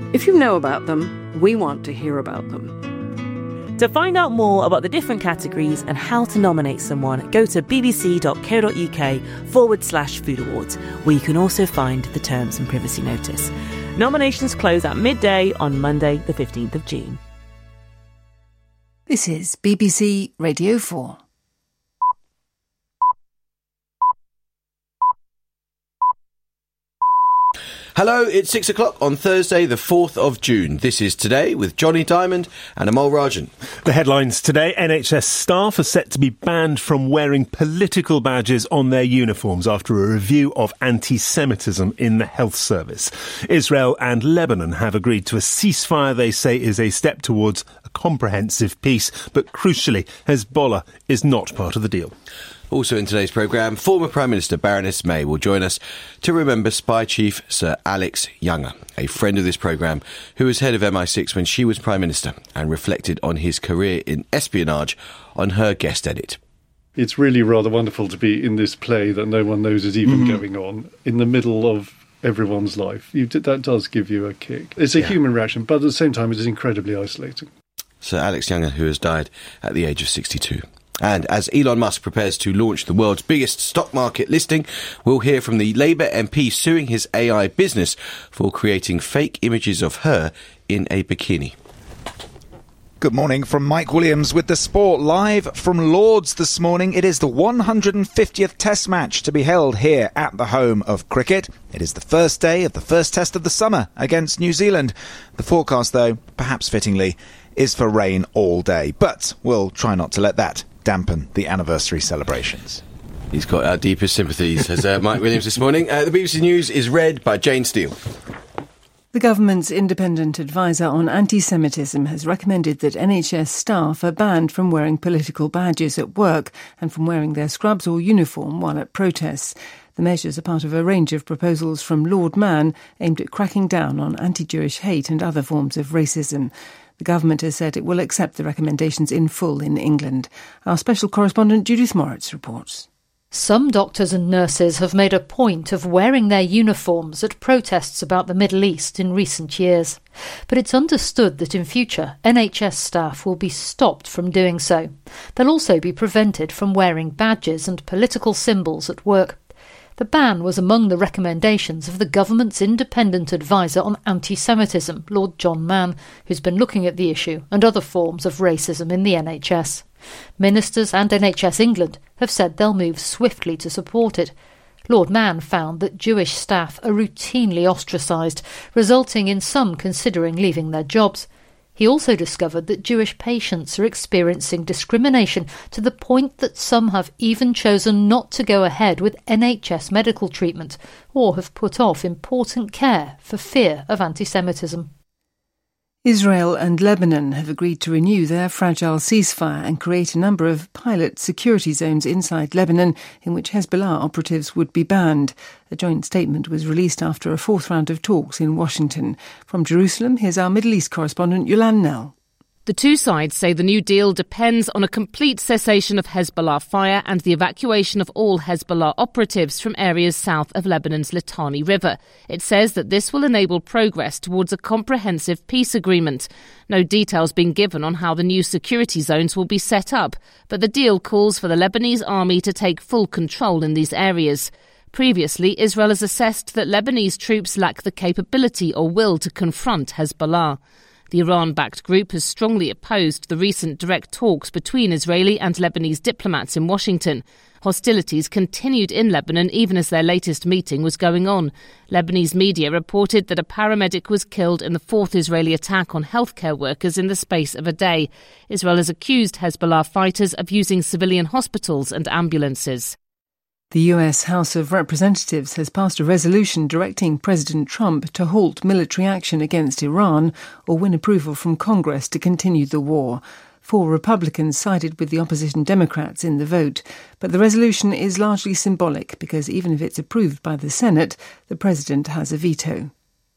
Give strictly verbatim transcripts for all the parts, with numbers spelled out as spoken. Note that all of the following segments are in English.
If you know about them, we want to hear about them. To find out more about the different categories and how to nominate someone, go to bbc.co.uk forward slash food awards, where you can also find the terms and privacy notice. Nominations close at midday on Monday, the fifteenth of June. This is B B C Radio four. Hello, it's six o'clock on Thursday, the fourth of June. This is Today with Johnny Diamond and Amal Rajan. The headlines today: N H S staff are set to be banned from wearing political badges on their uniforms after a review of anti-Semitism in the health service. Israel and Lebanon have agreed to a ceasefire they say is a step towards a comprehensive peace, but crucially, Hezbollah is not part of the deal. Also in today's programme, former Prime Minister Baroness May will join us to remember Spy Chief Sir Alex Younger, a friend of this programme who was head of M I six when she was Prime Minister and reflected on his career in espionage on her guest edit. It's really rather wonderful to be in this play that no one knows is even Mm-hmm. going on in the middle of everyone's life. You, that does give you a kick. It's a Yeah. human reaction, but at the same time it is incredibly isolating. Sir Alex Younger, who has died at the age of sixty-two. And as Elon Musk prepares to launch the world's biggest stock market listing, we'll hear from the Labour M P suing his A I business for creating fake images of her in a bikini. Good morning from Mike Williams with the sport. Live from Lords this morning. It is the one hundred fiftieth Test match to be held here at the home of cricket. It is the first day of the first Test of the summer against New Zealand. The forecast, though, perhaps fittingly, is for rain all day. But we'll try not to let that dampen the anniversary celebrations. He's got our deepest sympathies, as uh, Mike Williams this morning. Uh, the B B C News is read by Jane Steele. The government's independent advisor on anti-Semitism has recommended that N H S staff are banned from wearing political badges at work and from wearing their scrubs or uniform while at protests. The measures are part of a range of proposals from Lord Mann aimed at cracking down on anti-Jewish hate and other forms of racism. The government has said it will accept the recommendations in full in England. Our special correspondent Judith Moritz reports. Some doctors and nurses have made a point of wearing their uniforms at protests about the Middle East in recent years. But it's understood that in future N H S staff will be stopped from doing so. They'll also be prevented from wearing badges and political symbols at work. The ban was among the recommendations of the government's independent advisor on anti-Semitism, Lord John Mann, who's been looking at the issue and other forms of racism in the N H S. Ministers and N H S England have said they'll move swiftly to support it. Lord Mann found that Jewish staff are routinely ostracised, resulting in some considering leaving their jobs. He also discovered that Jewish patients are experiencing discrimination to the point that some have even chosen not to go ahead with N H S medical treatment or have put off important care for fear of anti-Semitism. Israel and Lebanon have agreed to renew their fragile ceasefire and create a number of pilot security zones inside Lebanon in which Hezbollah operatives would be banned. A joint statement was released after a fourth round of talks in Washington. From Jerusalem, here's our Middle East correspondent Yolande Nell. The two sides say the new deal depends on a complete cessation of Hezbollah fire and the evacuation of all Hezbollah operatives from areas south of Lebanon's Litani River. It says that this will enable progress towards a comprehensive peace agreement. No details being given on how the new security zones will be set up, but the deal calls for the Lebanese army to take full control in these areas. Previously, Israel has assessed that Lebanese troops lack the capability or will to confront Hezbollah. The Iran-backed group has strongly opposed the recent direct talks between Israeli and Lebanese diplomats in Washington. Hostilities continued in Lebanon even as their latest meeting was going on. Lebanese media reported that a paramedic was killed in the fourth Israeli attack on healthcare workers in the space of a day. Israel has accused Hezbollah fighters of using civilian hospitals and ambulances. The U S House of Representatives has passed a resolution directing President Trump to halt military action against Iran or win approval from Congress to continue the war. Four Republicans sided with the opposition Democrats in the vote, but the resolution is largely symbolic because even if it's approved by the Senate, the President has a veto.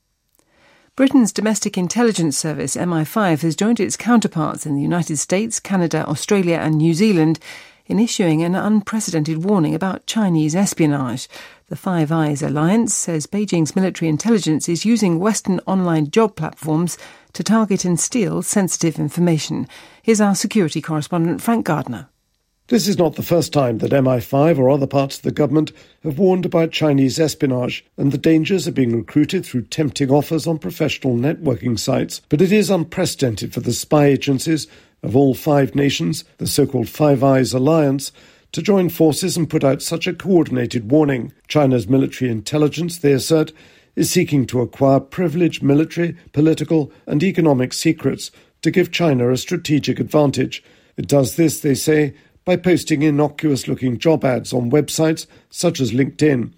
Britain's domestic intelligence service, M I five, has joined its counterparts in the United States, Canada, Australia and New Zealand in issuing an unprecedented warning about Chinese espionage. The Five Eyes Alliance says Beijing's military intelligence is using Western online job platforms to target and steal sensitive information. Here's our security correspondent Frank Gardner. This is not the first time that M I five or other parts of the government have warned about Chinese espionage and the dangers of being recruited through tempting offers on professional networking sites. But it is unprecedented for the spy agencies of all five nations, the so-called Five Eyes Alliance, to join forces and put out such a coordinated warning. China's military intelligence, they assert, is seeking to acquire privileged military, political and economic secrets to give China a strategic advantage. It does this, they say, by posting innocuous-looking job ads on websites such as LinkedIn.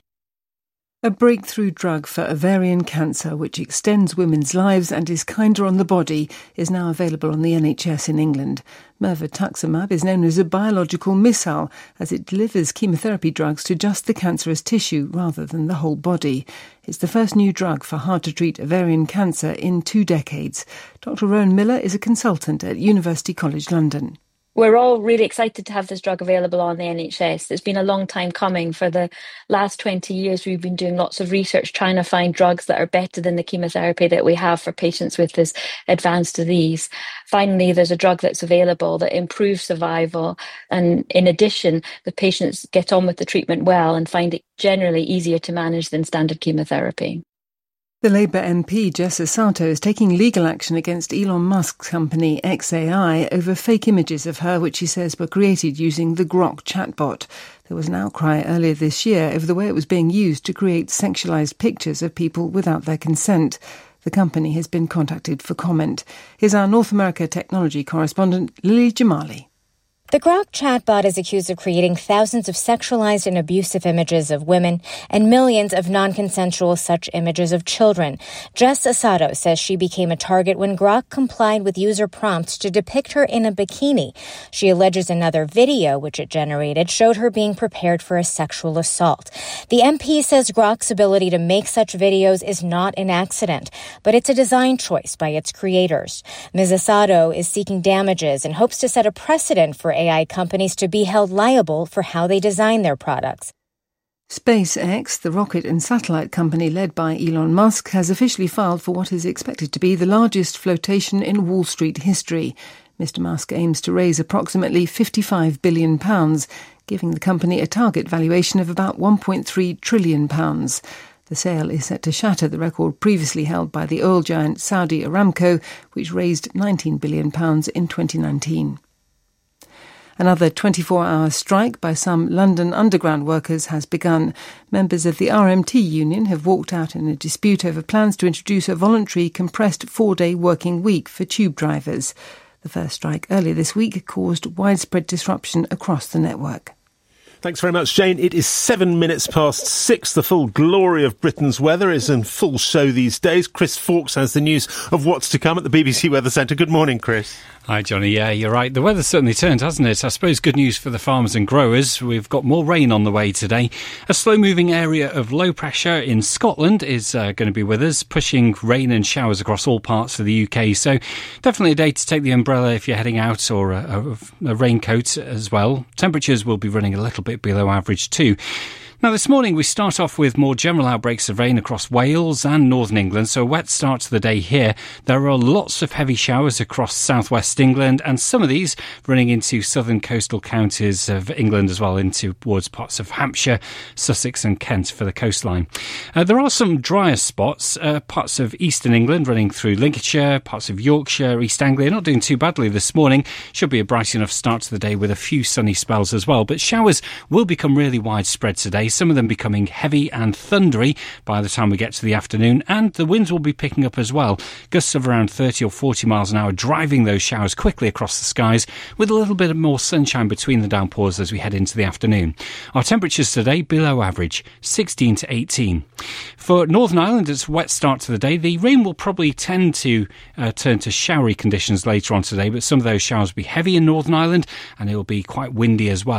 A breakthrough drug for ovarian cancer, which extends women's lives and is kinder on the body, is now available on the N H S in England. Mirvetuximab is known as a biological missile, as it delivers chemotherapy drugs to just the cancerous tissue rather than the whole body. It's the first new drug for hard-to-treat ovarian cancer in two decades. Doctor Rowan Miller is a consultant at University College London. We're all really excited to have this drug available on the N H S. It's been a long time coming. For the last twenty years, we've been doing lots of research trying to find drugs that are better than the chemotherapy that we have for patients with this advanced disease. Finally, there's a drug that's available that improves survival. And in addition, the patients get on with the treatment well and find it generally easier to manage than standard chemotherapy. The Labour M P Jessa Sato is taking legal action against Elon Musk's company X A I over fake images of her which he says were created using the Grok chatbot. There was an outcry earlier this year over the way it was being used to create sexualised pictures of people without their consent. The company has been contacted for comment. Here's our North America technology correspondent Lily Jamali. The Grok chatbot is accused of creating thousands of sexualized and abusive images of women and millions of non-consensual such images of children. Jess Asato says she became a target when Grok complied with user prompts to depict her in a bikini. She alleges another video, which it generated, showed her being prepared for a sexual assault. The M P says Grok's ability to make such videos is not an accident, but it's a design choice by its creators. Miz Asato is seeking damages and hopes to set a precedent for A I companies to be held liable for how they design their products. SpaceX, the rocket and satellite company led by Elon Musk, has officially filed for what is expected to be the largest flotation in Wall Street history. Mister Musk aims to raise approximately fifty-five billion pounds, giving the company a target valuation of about one point three trillion pounds. The sale is set to shatter the record previously held by the oil giant Saudi Aramco, which raised nineteen billion pounds in twenty nineteen. Another twenty-four hour strike by some London Underground workers has begun. Members of the R M T union have walked out in a dispute over plans to introduce a voluntary compressed four-day working week for tube drivers. The first strike earlier this week caused widespread disruption across the network. Thanks very much, Jane. It is seven minutes past six. The full glory of Britain's weather is in full show these days. Chris Fawkes has the news of what's to come at the B B C Weather Centre. Good morning, Chris. Hi, Johnny. Yeah, you're right. The weather's certainly turned, hasn't it? I suppose good news for the farmers and growers. We've got more rain on the way today. A slow-moving area of low pressure in Scotland is uh, going to be with us, pushing rain and showers across all parts of the U K. So definitely a day to take the umbrella if you're heading out, or a, a, a raincoat as well. Temperatures will be running a little bit below average too. Now, this morning we start off with more general outbreaks of rain across Wales and northern England, so a wet start to the day here. There are lots of heavy showers across southwest England, and some of these running into southern coastal counties of England as well, into towards parts of Hampshire, Sussex and Kent for the coastline. Uh, there are some drier spots, uh, parts of eastern England running through Lincolnshire, parts of Yorkshire, East Anglia, not doing too badly this morning. Should be a bright enough start to the day with a few sunny spells as well, but showers will become really widespread today. Some of them becoming heavy and thundery by the time we get to the afternoon, and the winds will be picking up as well. Gusts of around thirty or forty miles an hour driving those showers quickly across the skies, with a little bit more sunshine between the downpours as we head into the afternoon. Our temperatures today below average, sixteen to eighteen. For Northern Ireland, it's a wet start to the day. The rain will probably tend to uh, turn to showery conditions later on today, but some of those showers will be heavy in Northern Ireland and it will be quite windy as well.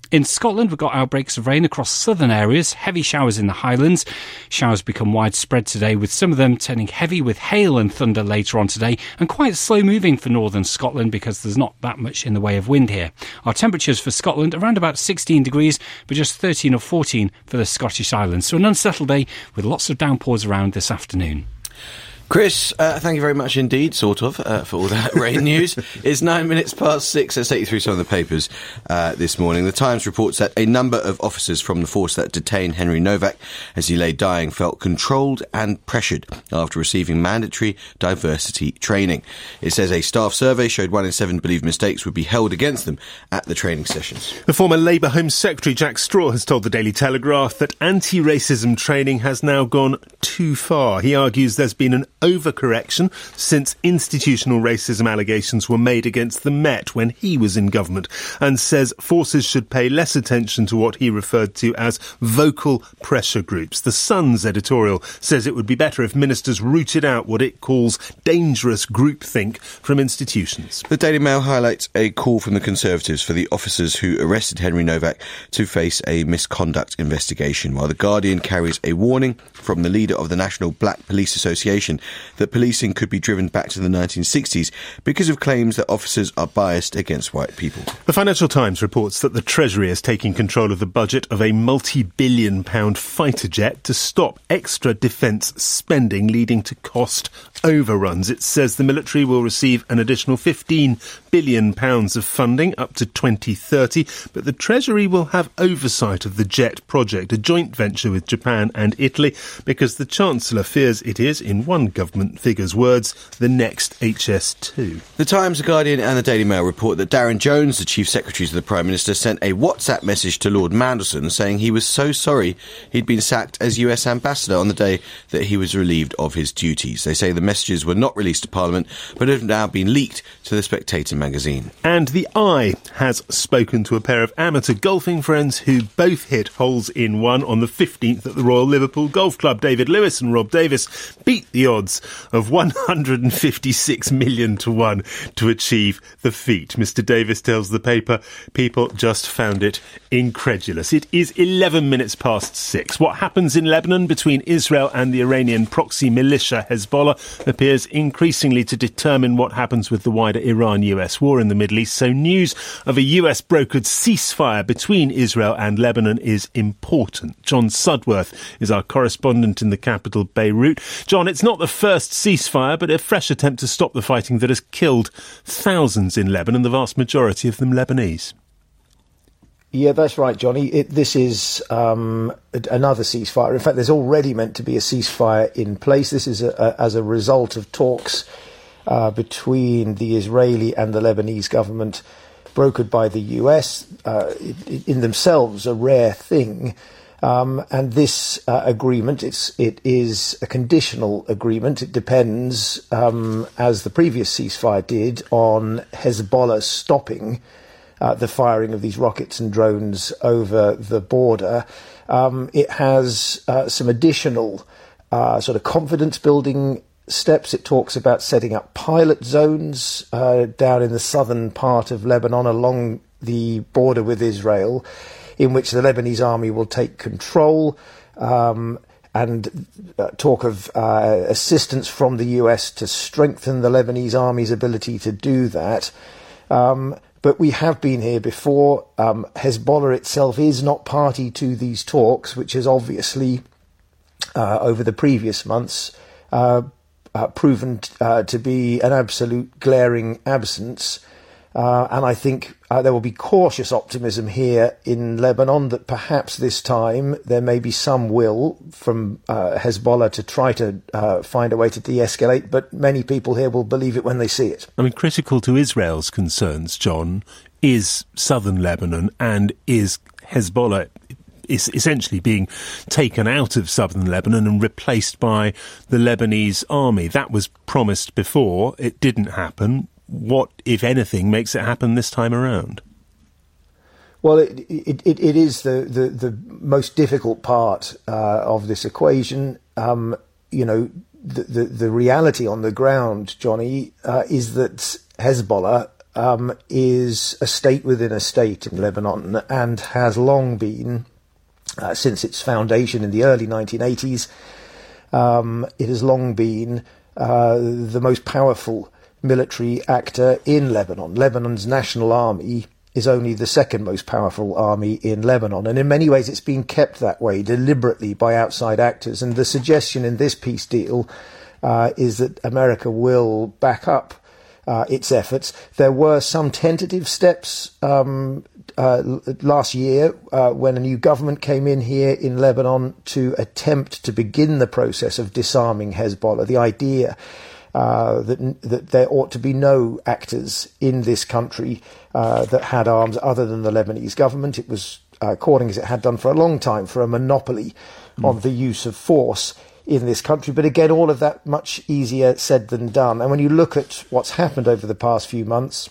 In Scotland, we've got outbreaks of rain across southern areas, heavy showers in the Highlands. Showers become widespread today, with some of them turning heavy with hail and thunder later on today, and quite slow moving for northern Scotland because there's not that much in the way of wind here. Our temperatures for Scotland around about sixteen degrees, but just thirteen or fourteen for the Scottish Islands. So an unsettled day with lots of downpours around this afternoon. Chris, uh, thank you very much indeed, sort of, uh, for all that rain news. It's nine minutes past six. Let's take you through some of the papers uh, this morning. The Times reports that a number of officers from the force that detained Henry Novak as he lay dying felt controlled and pressured after receiving mandatory diversity training. It says a staff survey showed one in seven believed mistakes would be held against them at the training sessions. The former Labour Home Secretary Jack Straw has told the Daily Telegraph that anti-racism training has now gone too far. He argues there's been an overcorrection since institutional racism allegations were made against the Met when he was in government, and says forces should pay less attention to what he referred to as vocal pressure groups. The Sun's editorial says it would be better if ministers rooted out what it calls dangerous groupthink from institutions. The Daily Mail highlights a call from the Conservatives for the officers who arrested Henry Novak to face a misconduct investigation, while The Guardian carries a warning from the leader of the National Black Police Association that policing could be driven back to the nineteen sixties because of claims that officers are biased against white people. The Financial Times reports that the Treasury is taking control of the budget of a multi-billion pound fighter jet to stop extra defence spending leading to cost overruns. It says the military will receive an additional fifteen billion pounds of funding up to twenty thirty, but the Treasury will have oversight of the jet project, a joint venture with Japan and Italy, because the Chancellor fears it is, in one government figure's words, the next H S two. The Times, The Guardian and the Daily Mail report that Darren Jones, the Chief Secretary to the Prime Minister, sent a WhatsApp message to Lord Mandelson saying he was so sorry he'd been sacked as U S Ambassador on the day that he was relieved of his duties. They say the messages were not released to Parliament but have now been leaked to The Spectator magazine. And The Eye has spoken to a pair of amateur golfing friends who both hit holes in one on the fifteenth at the Royal Liverpool Golf Club. David Lewis and Rob Davis beat the odds of one hundred fifty-six million to one to achieve the feat. Mister Davis tells the paper people just found it incredulous. It is eleven minutes past six. What happens in Lebanon between Israel and the Iranian proxy militia Hezbollah appears increasingly to determine what happens with the wider Iran-U S war in the Middle East. So news of a U S-brokered ceasefire between Israel and Lebanon is important. John Sudworth is our correspondent in the capital, Beirut. John, it's not the first ceasefire, but a fresh attempt to stop the fighting that has killed thousands in Lebanon, the vast majority of them Lebanese. Yeah, that's right, Johnny. It, this is um, another ceasefire. In fact, there's already meant to be a ceasefire in place. This is a, a, as a result of talks uh, between the Israeli and the Lebanese government, brokered by the U S, uh, it, in themselves a rare thing. Um, and this uh, agreement, it's, it is a conditional agreement. It depends, um, as the previous ceasefire did, on Hezbollah stopping uh, the firing of these rockets and drones over the border. Um, it has uh, some additional uh, sort of confidence-building steps. It talks about setting up pilot zones uh, down in the southern part of Lebanon along the border with Israel, in which the Lebanese army will take control, um, and uh, talk of uh, assistance from the U S to strengthen the Lebanese army's ability to do that. Um, but we have been here before. Um, Hezbollah itself is not party to these talks, which has obviously, uh, over the previous months, uh, uh, proven uh, to be an absolute glaring absence. Uh, and I think uh, there will be cautious optimism here in Lebanon that perhaps this time there may be some will from uh, Hezbollah to try to uh, find a way to de-escalate, but many people here will believe it when they see it. I mean, critical to Israel's concerns, John, is southern Lebanon and is Hezbollah is essentially being taken out of southern Lebanon and replaced by the Lebanese army. That was promised before. It didn't happen. What, if anything, makes it happen this time around? Well, it it, it, it is the, the, the most difficult part uh, of this equation. Um, you know, the, the, the reality on the ground, Johnny, uh, is that Hezbollah um, is a state within a state in Lebanon and has long been, uh, since its foundation in the early nineteen eighties, um, it has long been uh, the most powerful military actor in Lebanon. Lebanon's national army is only the second most powerful army in Lebanon. And in many ways, it's been kept that way deliberately by outside actors. And the suggestion in this peace deal uh, is that America will back up uh, its efforts. There were some tentative steps um, uh, last year uh, when a new government came in here in Lebanon to attempt to begin the process of disarming Hezbollah. The idea Uh, that, that there ought to be no actors in this country uh, that had arms other than the Lebanese government. It was, uh, according as it had done for a long time, for a monopoly mm. on the use of force in this country. But again, all of that much easier said than done. And when you look at what's happened over the past few months,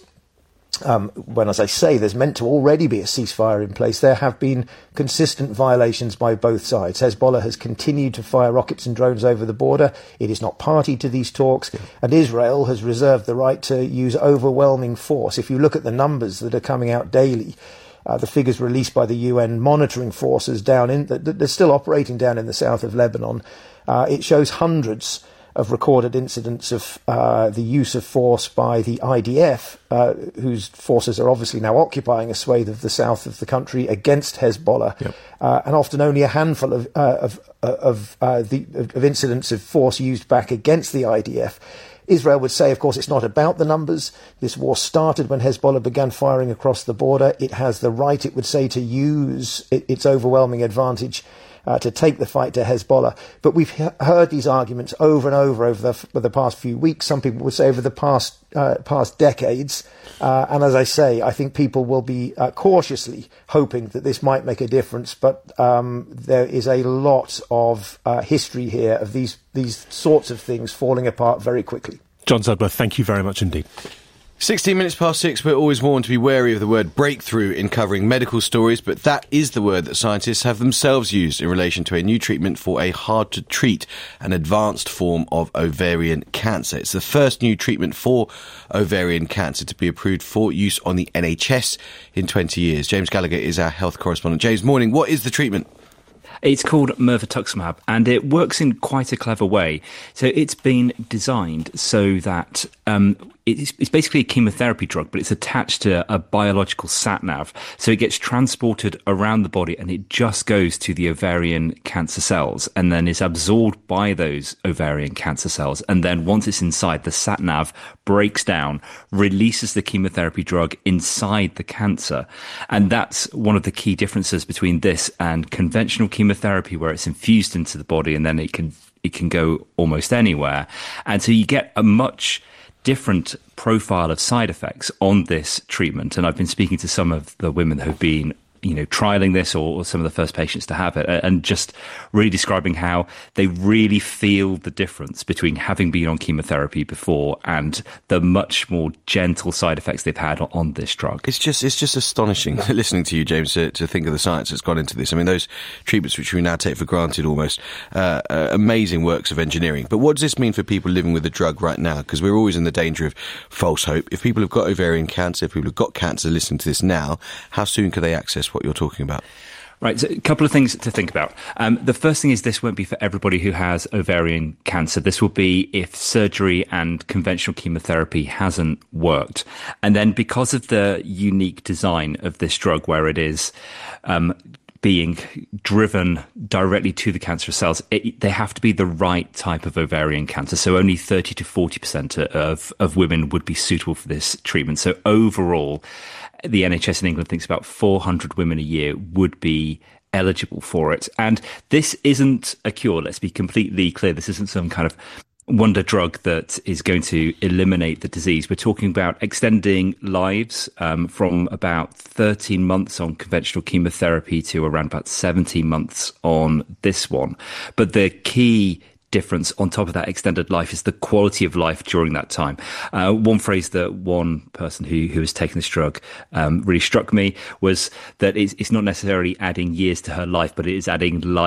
Um, when, as I say, there's meant to already be a ceasefire in place, there have been consistent violations by both sides. Hezbollah has continued to fire rockets and drones over the border. It is not party to these talks. Yeah. And Israel has reserved the right to use overwhelming force. If you look at the numbers that are coming out daily, uh, the figures released by the U N monitoring forces down in, that they're still operating down in the south of Lebanon, uh, it shows hundreds of recorded incidents of uh, the use of force by the I D F, uh, whose forces are obviously now occupying a swathe of the south of the country against Hezbollah, yep. uh, and often only a handful of uh, of, of, uh, the, of incidents of force used back against the I D F. Israel would say, of course, it's not about the numbers. This war started when Hezbollah began firing across the border. It has the right, it would say, to use it, its overwhelming advantage Uh, to take the fight to Hezbollah. But we've he- heard these arguments over and over over the, f- the past few weeks. Some people would say over the past uh, past decades. Uh, and as I say, I think people will be uh, cautiously hoping that this might make a difference. But um, there is a lot of uh, history here of these, these sorts of things falling apart very quickly. John Sudworth, thank you very much indeed. sixteen minutes past six, we're always warned to be wary of the word breakthrough in covering medical stories, but that is the word that scientists have themselves used in relation to a new treatment for a hard-to-treat and advanced form of ovarian cancer. It's the first new treatment for ovarian cancer to be approved for use on the N H S in twenty years. James Gallagher is our health correspondent. James, morning. What is the treatment? It's called mirvetuximab, and it works in quite a clever way. So it's been designed so that um, it's, it's basically a chemotherapy drug, but it's attached to a biological sat-nav. So it gets transported around the body, and it just goes to the ovarian cancer cells and then is absorbed by those ovarian cancer cells. And then once it's inside, the sat-nav breaks down, releases the chemotherapy drug inside the cancer. And that's one of the key differences between this and conventional chemotherapy, where it's infused into the body and then it can it can go almost anywhere. And so you get a much different profile of side effects on this treatment. And I've been speaking to some of the women who've been, you know, trialing this, or, or some of the first patients to have it, and just really describing how they really feel the difference between having been on chemotherapy before and the much more gentle side effects they've had on, on this drug. It's just it's just astonishing listening to you, James, to, to think of the science that's gone into this. I mean, those treatments which we now take for granted almost, uh, uh, amazing works of engineering. But what does this mean for people living with the drug right now? Because we're always in the danger of false hope. If people have got ovarian cancer, if people have got cancer listening to this now, how soon can they access what you're talking about? Right, so a couple of things to think about. Um, the first thing is this won't be for everybody who has ovarian cancer. This will be if surgery and conventional chemotherapy hasn't worked. And then because of the unique design of this drug, where it is um, being driven directly to the cancerous cells, it, they have to be the right type of ovarian cancer. So only thirty to forty percent of, of women would be suitable for this treatment. So overall, the N H S in England thinks about four hundred women a year would be eligible for it. And this isn't a cure. Let's be completely clear. This isn't some kind of wonder drug that is going to eliminate the disease. We're talking about extending lives um, from about thirteen months on conventional chemotherapy to around about seventeen months on this one. But the key difference on top of that extended life is the quality of life during that time. Uh, one phrase that one person who, who has taken this drug um, really struck me was that it's, it's not necessarily adding years to her life, but it is adding life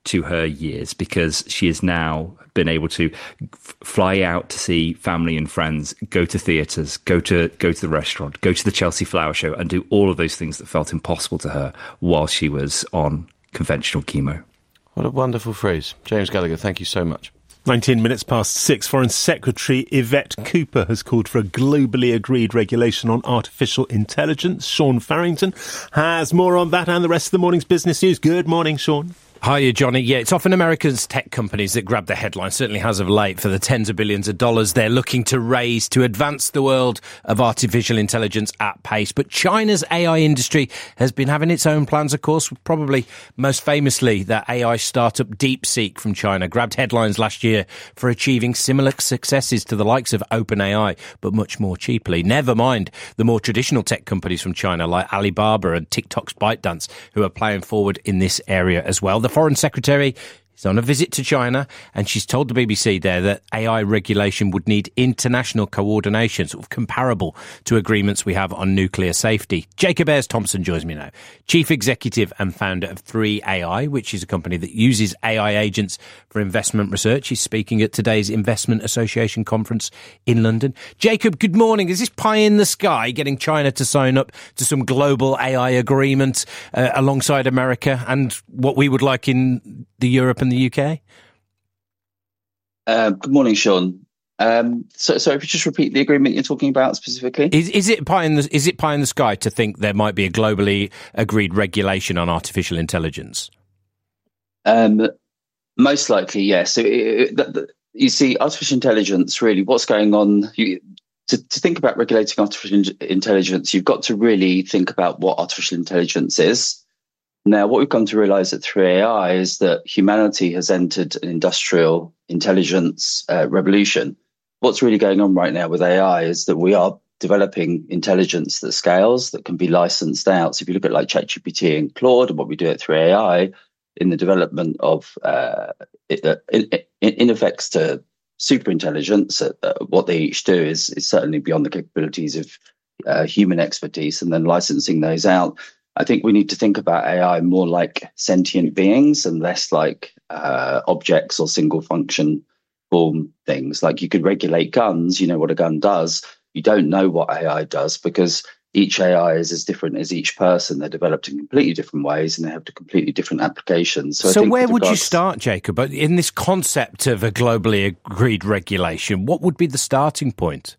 to her years, because she has now been able to f- fly out to see family and friends, go to theatres, go to go to the restaurant, go to the Chelsea Flower Show, and do all of those things that felt impossible to her while she was on conventional chemo. What a wonderful phrase. James Gallagher, thank you so much. nineteen minutes past six, Foreign Secretary Yvette Cooper has called for a globally agreed regulation on artificial intelligence. Sean Farrington has more on that and the rest of the morning's business news. Good morning, Sean. Hiya, Johnny. Yeah, it's often America's tech companies that grab the headlines, certainly has of late, for the tens of billions of dollars they're looking to raise to advance the world of artificial intelligence at pace. But China's A I industry has been having its own plans, of course, probably most famously that A I startup DeepSeek from China grabbed headlines last year for achieving similar successes to the likes of OpenAI, but much more cheaply. Never mind the more traditional tech companies from China like Alibaba and TikTok's ByteDance, who are playing forward in this area as well. The Foreign Secretary is on a visit to China, and she's told the B B C there that A I regulation would need international coordination, sort of comparable to agreements we have on nuclear safety. Jacob Ayres-Thompson joins me now, Chief Executive and founder of three A I, which is a company that uses A I agents for investment research. He's speaking at today's Investment Association conference in London. Jacob, good morning. Is this pie in the sky, getting China to sign up to some global A I agreement uh, alongside America and what we would like in the Europe and the U K? Uh, good morning, Sean. Um, so, so if you just repeat the agreement you're talking about specifically, is, is it pie in the is it pie in the sky to think there might be a globally agreed regulation on artificial intelligence? Um, most likely, yes. So, it, it, the, the, you see, artificial intelligence. Really, what's going on? You, to, to think about regulating artificial intelligence, you've got to really think about what artificial intelligence is. Now, what we've come to realize at three A I is that humanity has entered an industrial intelligence uh, revolution. What's really going on right now with A I is that we are developing intelligence that scales, that can be licensed out. So if you look at like ChatGPT and Claude and what we do at three A I in the development of uh, it, uh, in, in effects to super intelligence, uh, uh, what they each do is, is certainly beyond the capabilities of uh, human expertise, and then licensing those out. I think we need to think about A I more like sentient beings and less like uh, objects or single function form things. Like you could regulate guns, you know what a gun does. You don't know what A I does because each A I is as different as each person. They're developed in completely different ways and they have completely different applications. So, so I think where would regards- you start, Jacob? In this concept of a globally agreed regulation, what would be the starting point?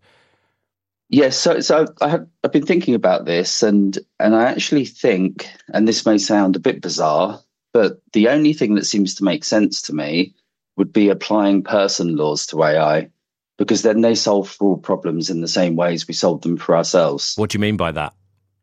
Yes, so so I have I've been thinking about this, and and I actually think, and this may sound a bit bizarre, but the only thing that seems to make sense to me would be applying person laws to A I, because then they solve fraud problems in the same ways we solve them for ourselves. What do you mean by that?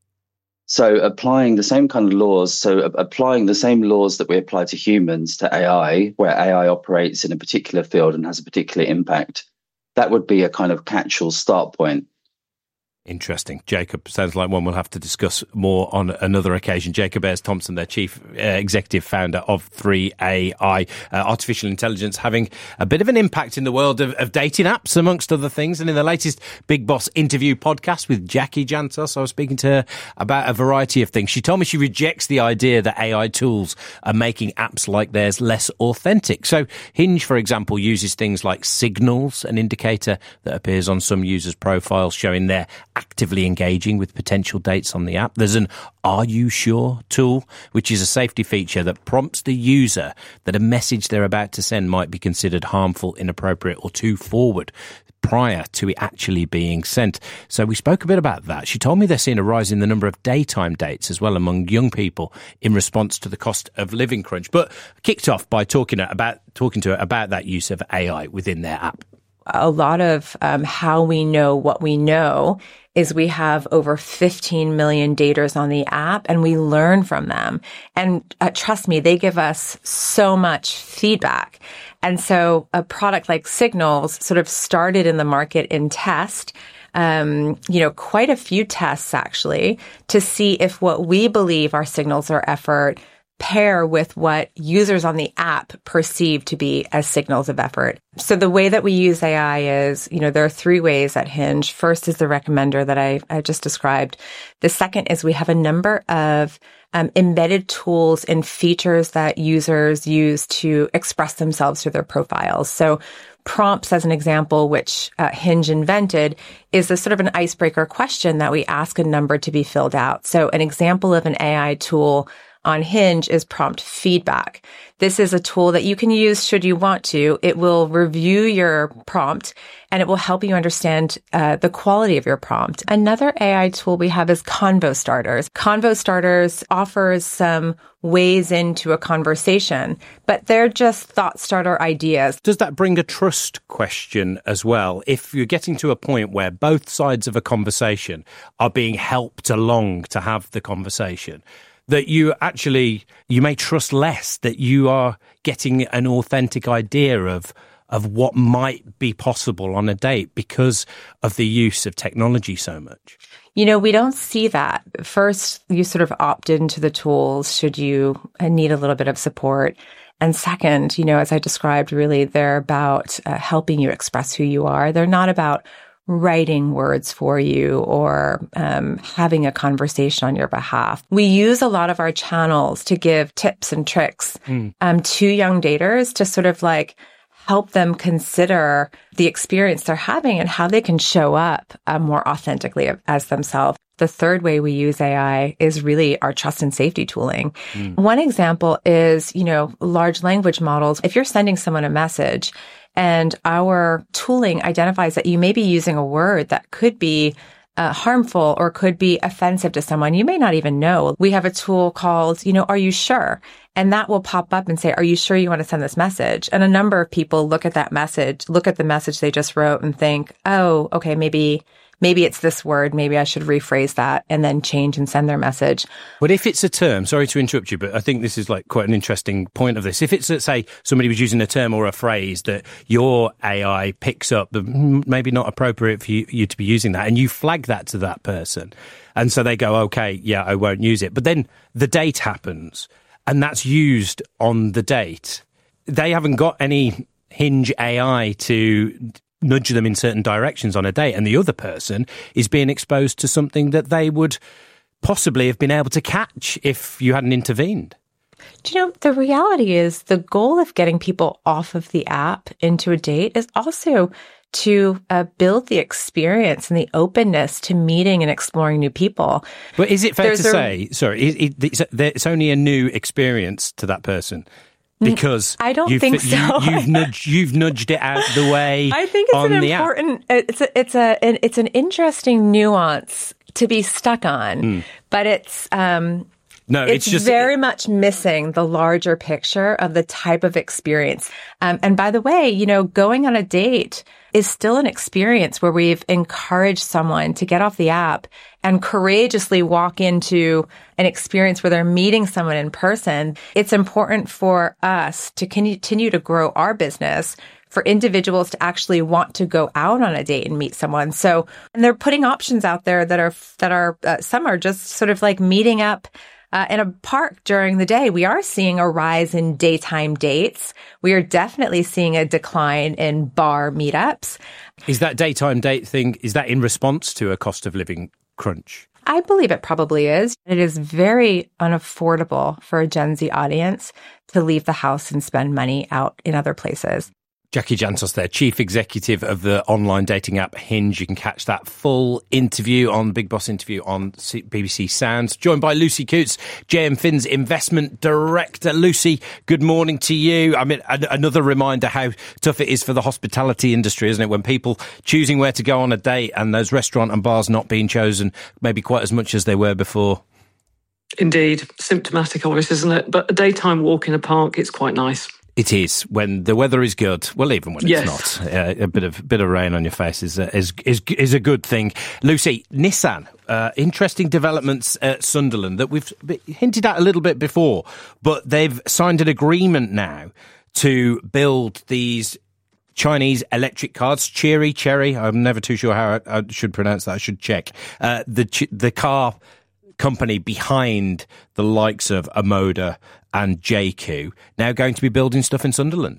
So applying the same kind of laws, so applying the same laws that we apply to humans to A I, where A I operates in a particular field and has a particular impact, that would be a kind of catch-all start point. Interesting. Jacob, sounds like one we'll have to discuss more on another occasion. Jacob Ayres-Thompson, their chief uh, executive founder of three A I. Uh, artificial intelligence having a bit of an impact in the world of, of dating apps, amongst other things. And in the latest Big Boss interview podcast with Jackie Jantos, I was speaking to her about a variety of things. She told me she rejects the idea that A I tools are making apps like theirs less authentic. So Hinge, for example, uses things like signals, an indicator that appears on some users' profiles showing their actively engaging with potential dates on the app. There's an Are You Sure tool, which is a safety feature that prompts the user that a message they're about to send might be considered harmful, inappropriate, or too forward prior to it actually being sent. So we spoke a bit about that. She told me they're seeing a rise in the number of daytime dates as well among young people in response to the cost of living crunch. But kicked off by talking about talking to her about that use of A I within their app. A lot of um, how we know what we know is we have over fifteen million daters on the app and we learn from them. And uh, trust me, they give us so much feedback. And so a product like Signals sort of started in the market in test, um, you know, quite a few tests actually, to see if what we believe are signals or effort pair with what users on the app perceive to be as signals of effort. So the way that we use A I is, you know, there are three ways at Hinge. First is the recommender that I, I just described. The second is we have a number of um, embedded tools and features that users use to express themselves through their profiles. So prompts, as an example, which uh, Hinge invented, is a sort of an icebreaker question that we ask a number to be filled out. So an example of an A I tool on Hinge is prompt feedback. This is a tool that you can use should you want to. It will review your prompt and it will help you understand uh, the quality of your prompt. Another A I tool we have is Convo Starters. Convo Starters offers some ways into a conversation, but they're just thought starter ideas. Does that bring a trust question as well? If you're getting to a point where both sides of a conversation are being helped along to have the conversation, that you actually, you may trust less, that you are getting an authentic idea of of what might be possible on a date because of the use of technology so much? You know, we don't see that. First, you sort of opt into the tools should you need a little bit of support. And second, you know, as I described, really, they're about uh, helping you express who you are. They're not about writing words for you or um, having a conversation on your behalf. We use a lot of our channels to give tips and tricks mm. um, to young daters to sort of like help them consider the experience they're having and how they can show up uh, more authentically as themselves. The third way we use A I is really our trust and safety tooling. Mm. One example is, you know, large language models. If you're sending someone a message and our tooling identifies that you may be using a word that could be uh, harmful or could be offensive to someone, you may not even know. We have a tool called, you know, Are You Sure? And that will pop up and say, are you sure you want to send this message? And a number of people look at that message, look at the message they just wrote and think, oh, okay, maybe maybe it's this word. Maybe I should rephrase that and then change and send their message. But if it's a term, sorry to interrupt you, but I think this is like quite an interesting point of this. If it's, let's say, somebody was using a term or a phrase that your A I picks up, but maybe not appropriate for you, you to be using that, and you flag that to that person, and so they go, okay, yeah, I won't use it. But then the date happens, and that's used on the date. They haven't got any Hinge A I to nudge them in certain directions on a date, and the other person is being exposed to something that they would possibly have been able to catch if you hadn't intervened. Do you know, the reality is the goal of getting people off of the app into a date is also to uh, build the experience and the openness to meeting and exploring new people. But is it fair There's to a, say, sorry, it, it, it's, it's only a new experience to that person? Because I don't you've, think so. You, you've nudged, you've nudged it out the way. I think it's on an the important. App. It's a, it's a an, it's an interesting nuance to be stuck on, mm. but it's um, no, it's, it's just very much missing the larger picture of the type of experience. Um, and by the way, you know, going on a date is still an experience where we've encouraged someone to get off the app and courageously walk into an experience where they're meeting someone in person. It's important for us to continue to grow our business, for individuals to actually want to go out on a date and meet someone. So, and they're putting options out there that are, that are, uh, some are just sort of like meeting up Uh, in a park during the day. We are seeing a rise in daytime dates. We are definitely seeing a decline in bar meetups. Is that daytime date thing, is that in response to a cost of living crunch? I believe it probably is. It is very unaffordable for a Gen Z audience to leave the house and spend money out in other places. Jackie Jantos there, Chief Executive of the online dating app Hinge. You can catch that full interview on Big Boss interview on B B C Sounds. Joined by Lucy Coutts, J M Finn's Investment Director. Lucy, good morning to you. I mean, another reminder how tough it is for the hospitality industry, isn't it? When people choosing where to go on a date and those restaurant and bars not being chosen maybe quite as much as they were before. Indeed. Symptomatic of it, isn't it? But a daytime walk in a park, it's quite nice. It is when the weather is good. Well, even when it's yes. not, uh, a bit of bit of rain on your face is uh, is is is a good thing. Lucy, Nissan, uh, interesting developments at Sunderland that we've hinted at a little bit before, but they've signed an agreement now to build these Chinese electric cars. Chery, Cherry. I'm never too sure how I, I should pronounce that. I should check. Uh, the the car company behind the likes of Omoda and J Q now going to be building stuff in Sunderland.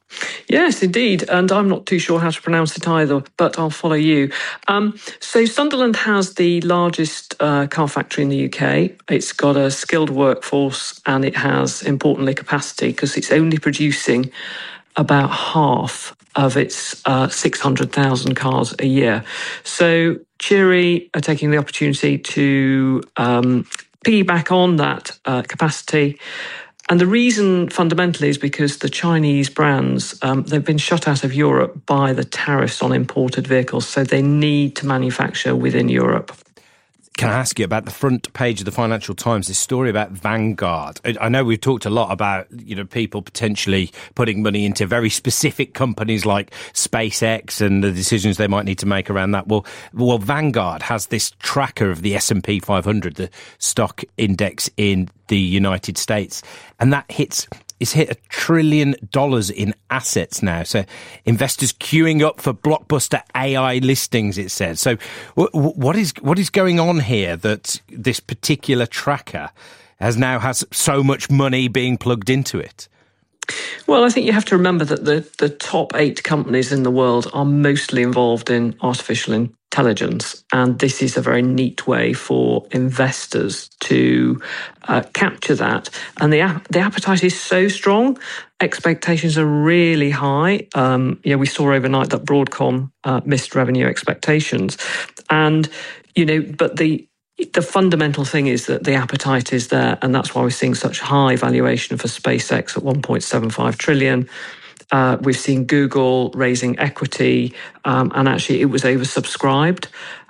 Yes, indeed. And I'm not too sure how to pronounce it either, but I'll follow you. Um, so Sunderland has the largest uh, car factory in the U K. It's got a skilled workforce and it has, importantly, capacity because it's only producing about half of its uh, six hundred thousand cars a year. So Chery are taking the opportunity to um, piggyback on that uh, capacity. And the reason fundamentally is because the Chinese brands, um, they've been shut out of Europe by the tariffs on imported vehicles. So they need to manufacture within Europe. Can I ask you about the front page of the Financial Times, this story about Vanguard? I know we've talked a lot about, you know, people potentially putting money into very specific companies like SpaceX and the decisions they might need to make around that. Well, well, Vanguard has this tracker of the S and P five hundred, the stock index in the United States, and that hits... It's hit a trillion dollars in assets now. So investors queuing up for blockbuster A I listings, it says. So w- what is what is going on here that this particular tracker has now has so much money being plugged into it? Well, I think you have to remember that the, the top eight companies in the world are mostly involved in artificial intelligence. And this is a very neat way for investors to uh, capture that. And the the appetite is so strong. Expectations are really high. Um, you know, we saw overnight that Broadcom uh, missed revenue expectations. And, you know, but the The fundamental thing is that the appetite is there, and that's why we're seeing such high valuation for SpaceX at one point seven five trillion. Uh, we've seen Google raising equity, um, and actually it was oversubscribed.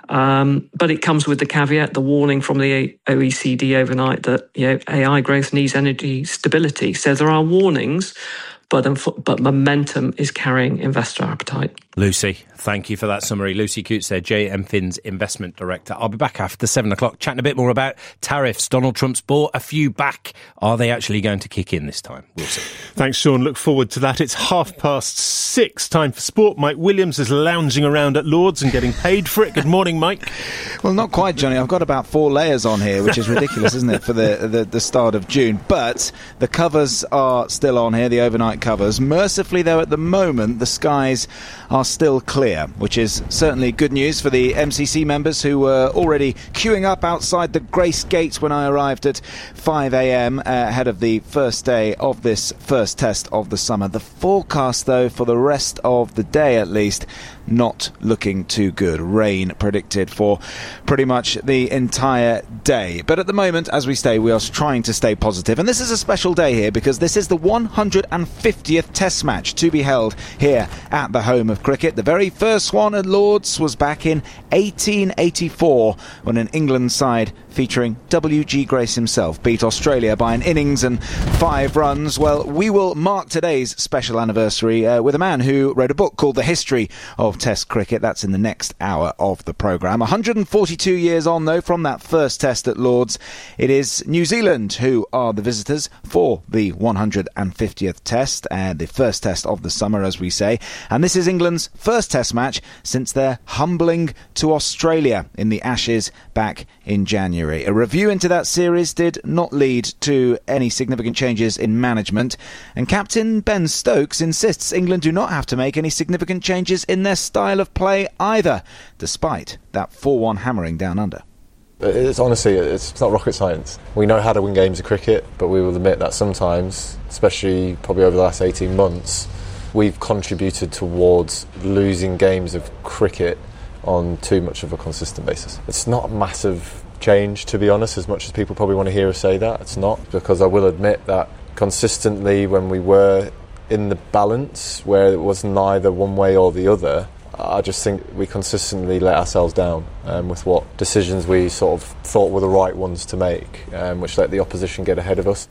Um, but it comes with the caveat, the warning from the O E C D overnight that, you know, A I growth needs energy stability. So there are warnings, but but momentum is carrying investor appetite. Lucy, thank you for that summary. Lucy Coutts there, J M Fins Investment Director. I'll be back after seven o'clock chatting a bit more about tariffs. Donald Trump's bought a few back. Are they actually going to kick in this time? We'll see. Thanks, Sean. Look forward to that. It's half past six. Time for sport. Mike Williams is lounging around at Lord's and getting paid for it. Good morning, Mike. Well, not quite, Johnny. I've got about four layers on here, which is ridiculous, isn't it, for the, the, the start of June. But the covers are still on here, the overnight covers. Mercifully, though, at the moment, the skies are still clear, which is certainly good news for the M C C members who were already queuing up outside the Grace Gate when I arrived at five a.m. uh, ahead of the first day of this first test of the summer. The forecast, though, for the rest of the day at least, not looking too good. Rain predicted for pretty much the entire day. But at the moment, as we stay, we are trying to stay positive. And this is a special day here because this is the one hundred fiftieth Test match to be held here at the home of cricket. The very first one at Lord's was back in eighteen eighty-four when an England side featuring W G Grace himself beat Australia by an innings and five runs. Well, we will mark today's special anniversary uh, with a man who wrote a book called The History of Test Cricket. That's in the next hour of the programme. one hundred forty-two years on, though, from that first test at Lord's. It is New Zealand who are the visitors for the one hundred fiftieth test, and the first test of the summer, as we say. And this is England's first test match since their humbling to Australia in the Ashes back in January. A review into that series did not lead to any significant changes in management, and Captain Ben Stokes insists England do not have to make any significant changes in their style of play either, despite that four one hammering down under. It's honestly, it's not rocket science. We know how to win games of cricket, but we will admit that sometimes, especially probably over the last eighteen months, we've contributed towards losing games of cricket on too much of a consistent basis. It's not a massive change, to be honest, as much as people probably want to hear us say that. It's not, because I will admit that consistently when we were in the balance where it was neither one way or the other, I just think we consistently let ourselves down um, with what decisions we sort of thought were the right ones to make, um, which let the opposition get ahead of us.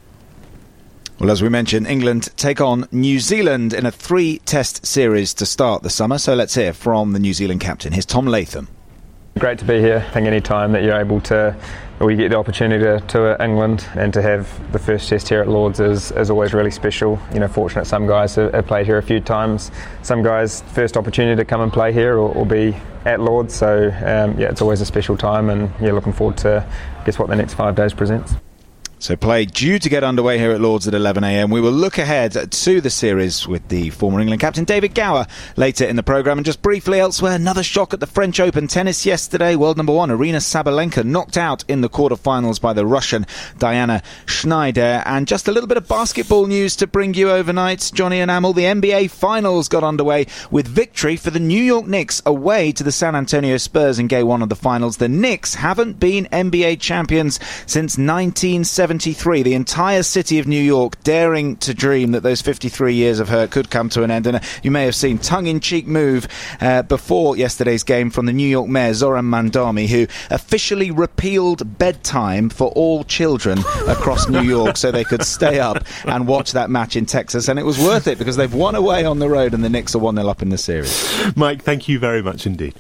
Well, as we mentioned, England take on New Zealand in a three-test series to start the summer. So let's hear from the New Zealand captain. Here's Tom Latham. Great to be here. I think any time that you're able to, or you get the opportunity to tour England and to have the first test here at Lord's is, is always really special. You know, fortunate some guys have, have played here a few times. Some guys, first opportunity to come and play here or, or be at Lord's. So, um, yeah, it's always a special time, and yeah, looking forward to guess what the next five days presents. So play due to get underway here at Lord's at eleven a m. We will look ahead to the series with the former England captain David Gower later in the programme. And just briefly elsewhere, another shock at the French Open tennis yesterday. World number one Aryna Sabalenka knocked out in the quarter-finals by the Russian Diana Schneider. And just a little bit of basketball news to bring you overnight. Johnny and Amel, the N B A Finals got underway with victory for the New York Knicks away to the San Antonio Spurs in game one of the finals. The Knicks haven't been N B A champions since nineteen seventy-three. The entire city of New York daring to dream that those fifty-three years of hurt could come to an end. And you may have seen tongue-in-cheek move uh, before yesterday's game from the New York mayor Zoran Mandami, who officially repealed bedtime for all children across New York so they could stay up and watch that match in Texas. And it was worth it because they've won away on the road and the Knicks are one nil up in the series. Mike, thank you very much indeed.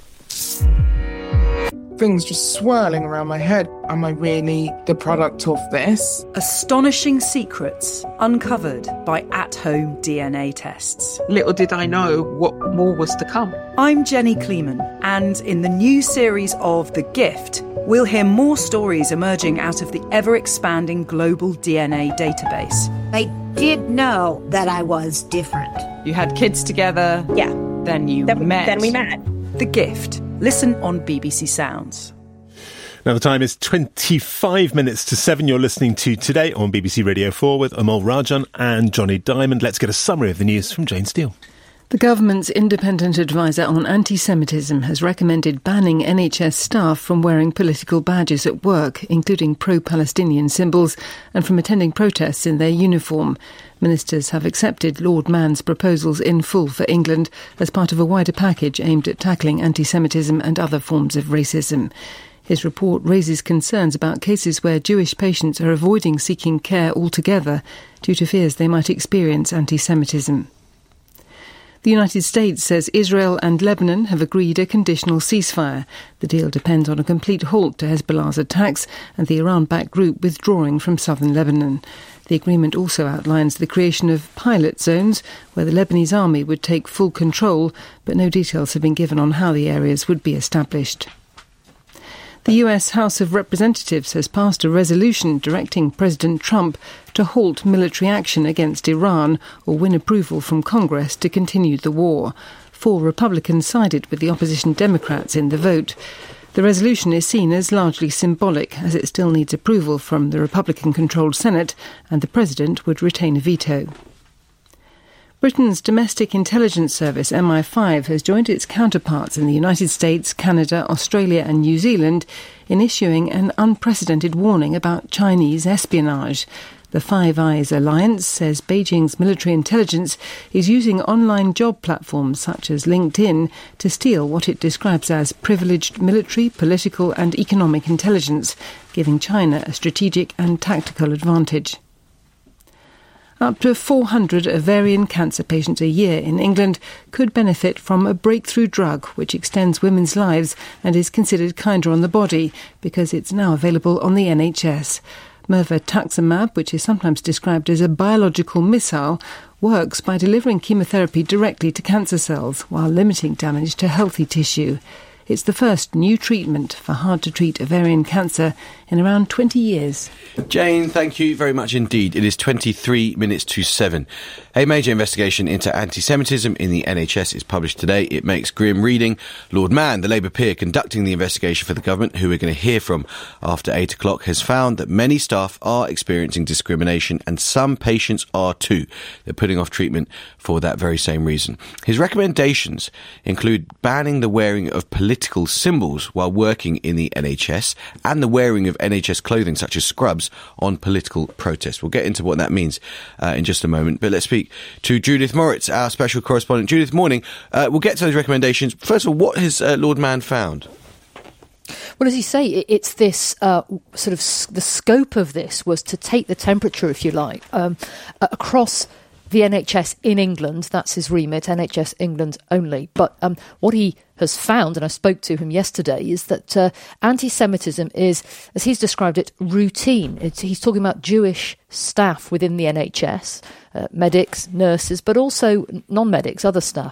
Things just swirling around my head. Am I really the product of this? Astonishing secrets uncovered by at-home D N A tests. Little did I know what more was to come. I'm Jenny Kleeman, and in the new series of The Gift, we'll hear more stories emerging out of the ever-expanding global D N A database. I did know that I was different. You had kids together. Yeah. Then you then, met. Then we met. The Gift. Listen on B B C Sounds. Now the time is twenty-five minutes to seven. You're listening to Today on B B C Radio four with Amol Rajan and Johnny Diamond. Let's get a summary of the news from Jane Steele. The government's independent advisor on anti-Semitism has recommended banning N H S staff from wearing political badges at work, including pro-Palestinian symbols, and from attending protests in their uniform. Ministers have accepted Lord Mann's proposals in full for England as part of a wider package aimed at tackling anti-Semitism and other forms of racism. His report raises concerns about cases where Jewish patients are avoiding seeking care altogether due to fears they might experience anti-Semitism. The United States says Israel and Lebanon have agreed a conditional ceasefire. The deal depends on a complete halt to Hezbollah's attacks and the Iran-backed group withdrawing from southern Lebanon. The agreement also outlines the creation of pilot zones where the Lebanese army would take full control, but no details have been given on how the areas would be established. The U S House of Representatives has passed a resolution directing President Trump to halt military action against Iran or win approval from Congress to continue the war. Four Republicans sided with the opposition Democrats in the vote. The resolution is seen as largely symbolic, as it still needs approval from the Republican-controlled Senate, and the President would retain a veto. Britain's domestic intelligence service, M I five, has joined its counterparts in the United States, Canada, Australia and New Zealand in issuing an unprecedented warning about Chinese espionage. The Five Eyes Alliance says Beijing's military intelligence is using online job platforms such as LinkedIn to steal what it describes as privileged military, political and economic intelligence, giving China a strategic and tactical advantage. Up to four hundred ovarian cancer patients a year in England could benefit from a breakthrough drug which extends women's lives and is considered kinder on the body because it's now available on the N H S. Mirvetuximab, which is sometimes described as a biological missile, works by delivering chemotherapy directly to cancer cells while limiting damage to healthy tissue. It's the first new treatment for hard-to-treat ovarian cancer in around twenty years. Jane, thank you very much indeed. It is twenty-three minutes to seven. A major investigation into anti-Semitism in the N H S is published today. It makes grim reading. Lord Mann, the Labour peer conducting the investigation for the government, who we're going to hear from after eight o'clock, has found that many staff are experiencing discrimination and some patients are too. They're putting off treatment for that very same reason. His recommendations include banning the wearing of political symbols while working in the N H S and the wearing of N H S clothing such as scrubs on political protests. We'll get into what that means uh, in just a moment, but let's speak to Judith Moritz, our special correspondent. Judith, morning. Uh, we'll get to those recommendations. First of all, what has uh, Lord Mann found? Well, as you say, it's this uh, sort of s- the scope of this was to take the temperature, if you like, um, uh, across the N H S in England. That's his remit, N H S England only. But um, what he has found, and I spoke to him yesterday, is that uh, anti-Semitism is, as he's described it, routine. It's, he's talking about Jewish staff within the N H S, uh, medics, nurses, but also non-medics, other staff.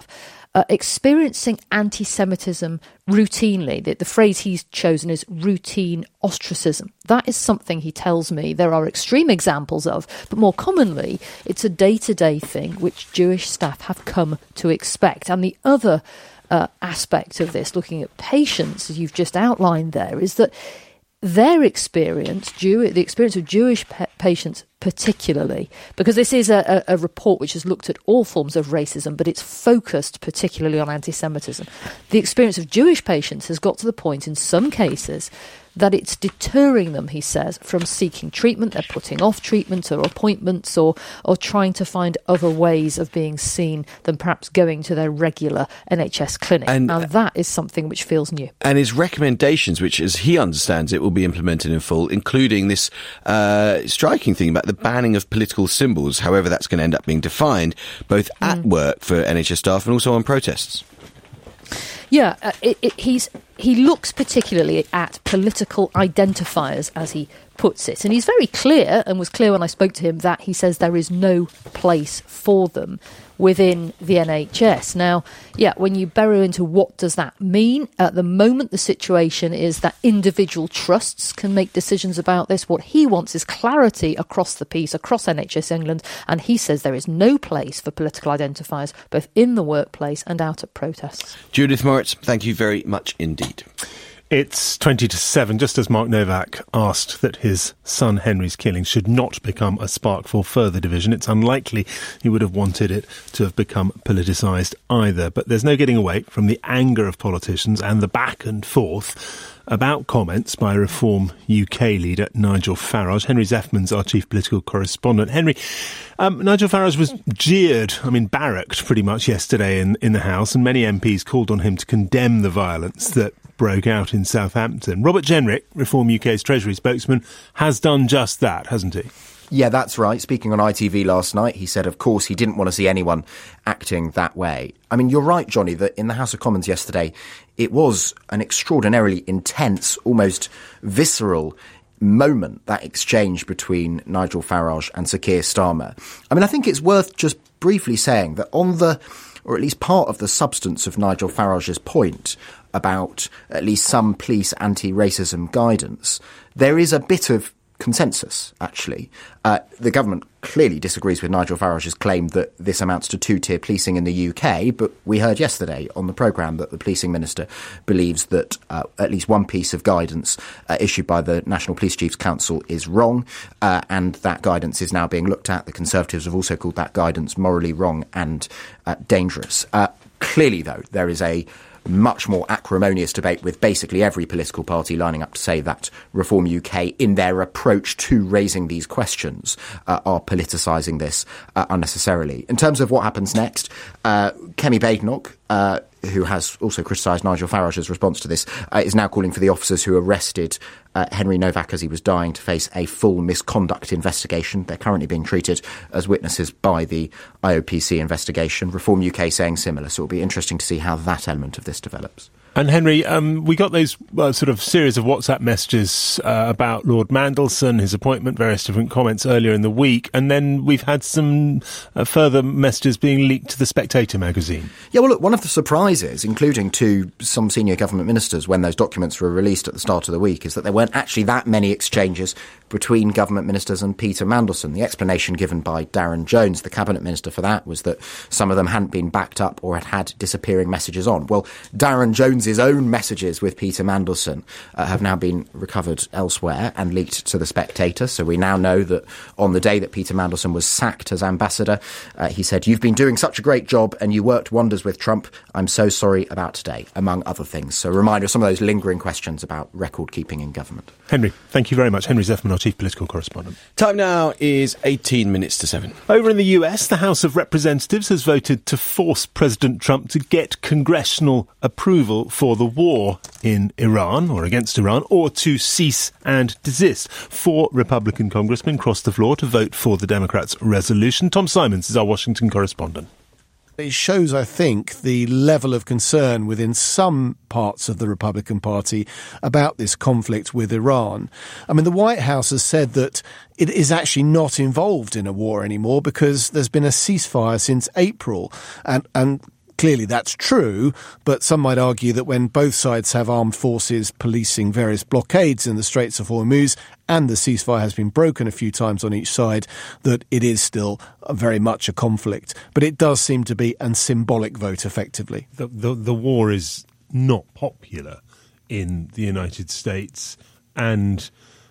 uh, experiencing anti-Semitism routinely. The, the phrase he's chosen is routine ostracism. That is something, he tells me, there are extreme examples of, but more commonly, it's a day-to-day thing which Jewish staff have come to expect. And the other uh, aspect of this, looking at patients, as you've just outlined there, is that their experience, Jew, the experience of Jewish pa- patients particularly, because this is a, a, a report which has looked at all forms of racism, but it's focused particularly on anti-Semitism. The experience of Jewish patients has got to the point in some cases that it's deterring them, he says, from seeking treatment. They're putting off treatment or appointments or or trying to find other ways of being seen than perhaps going to their regular N H S clinic. And now that is something which feels new. And his recommendations, which as he understands it will be implemented in full, including this uh, striking thing about the banning of political symbols, however that's going to end up being defined, both at mm. work for N H S staff and also on protests. Yeah, uh, it, it, he's he looks particularly at political identifiers, as he puts it. And he's very clear, and was clear when I spoke to him, that he says there is no place for them within the N H S. Now, yeah, when you burrow into what does that mean, at the moment the situation is that individual trusts can make decisions about this. What he wants is clarity across the piece, across N H S England, and he says there is no place for political identifiers, both in the workplace and out at protests. Judith Moritz, thank you very much indeed. It's twenty to seven, just as Mark Novak asked that his son Henry's killing should not become a spark for further division. It's unlikely he would have wanted it to have become politicised either. But there's no getting away from the anger of politicians and the back and forth about comments by Reform U K leader Nigel Farage. Henry Zeffman's our chief political correspondent. Henry, um, Nigel Farage was jeered, I mean barracked pretty much yesterday in, in the House, and many M Ps called on him to condemn the violence that broke out in Southampton. Robert Jenrick, Reform U K's Treasury spokesman, has done just that, hasn't he? Yeah, that's right. Speaking on I T V last night, he said, of course, he didn't want to see anyone acting that way. I mean, you're right, Johnny, that in the House of Commons yesterday, it was an extraordinarily intense, almost visceral moment, that exchange between Nigel Farage and Sir Keir Starmer. I mean, I think it's worth just briefly saying that on the, or at least part of the substance of Nigel Farage's point about at least some police anti-racism guidance, there is a bit of consensus, actually. Uh, the government clearly disagrees with Nigel Farage's claim that this amounts to two-tier policing in the U K, but we heard yesterday on the programme that the policing minister believes that uh, at least one piece of guidance uh, issued by the National Police Chiefs Council is wrong, uh, and that guidance is now being looked at. The Conservatives have also called that guidance morally wrong and uh, dangerous. Uh, clearly, though, there is a much more acrimonious debate with basically every political party lining up to say that Reform U K, in their approach to raising these questions, uh, are politicising this uh, unnecessarily. In terms of what happens next, uh, Kemi Badenoch, uh, who has also criticised Nigel Farage's response to this, uh, is now calling for the officers who arrested uh, Henry Novak as he was dying to face a full misconduct investigation. They're currently being treated as witnesses by the I O P C investigation. Reform U K saying similar, so it'll be interesting to see how that element of this develops. And Henry, um, we got those uh, sort of series of WhatsApp messages uh, about Lord Mandelson, his appointment, various different comments earlier in the week, and then we've had some uh, further messages being leaked to The Spectator magazine. Yeah, well, look, one of the surprises, including to some senior government ministers when those documents were released at the start of the week, is that there weren't actually that many exchanges between government ministers and Peter Mandelson. The explanation given by Darren Jones, the cabinet minister for that, was that some of them hadn't been backed up or had had disappearing messages on. Well, Darren Jones's own messages with Peter Mandelson uh, have now been recovered elsewhere and leaked to The Spectator. So we now know that on the day that Peter Mandelson was sacked as ambassador, uh, he said, "You've been doing such a great job and you worked wonders with Trump. I'm so sorry about today," among other things. So a reminder of some of those lingering questions about record keeping in government. Henry, thank you very much. Henry Zeffman, our chief political correspondent. Time now is eighteen minutes to seven. Over in the U S, the House of Representatives has voted to force President Trump to get congressional approval for the war in Iran, or against Iran, or to cease and desist. Four Republican congressmen crossed the floor to vote for the Democrats' resolution. Tom Simons is our Washington correspondent. It shows, I think, the level of concern within some parts of the Republican Party about this conflict with Iran. I mean, the White House has said that it is actually not involved in a war anymore because there's been a ceasefire since April, and, and clearly that's true, but some might argue that when both sides have armed forces policing various blockades in the Straits of Hormuz and the ceasefire has been broken a few times on each side, that it is still very much a conflict. But it does seem to be a symbolic vote, effectively. The, the, the war is not popular in the United States, and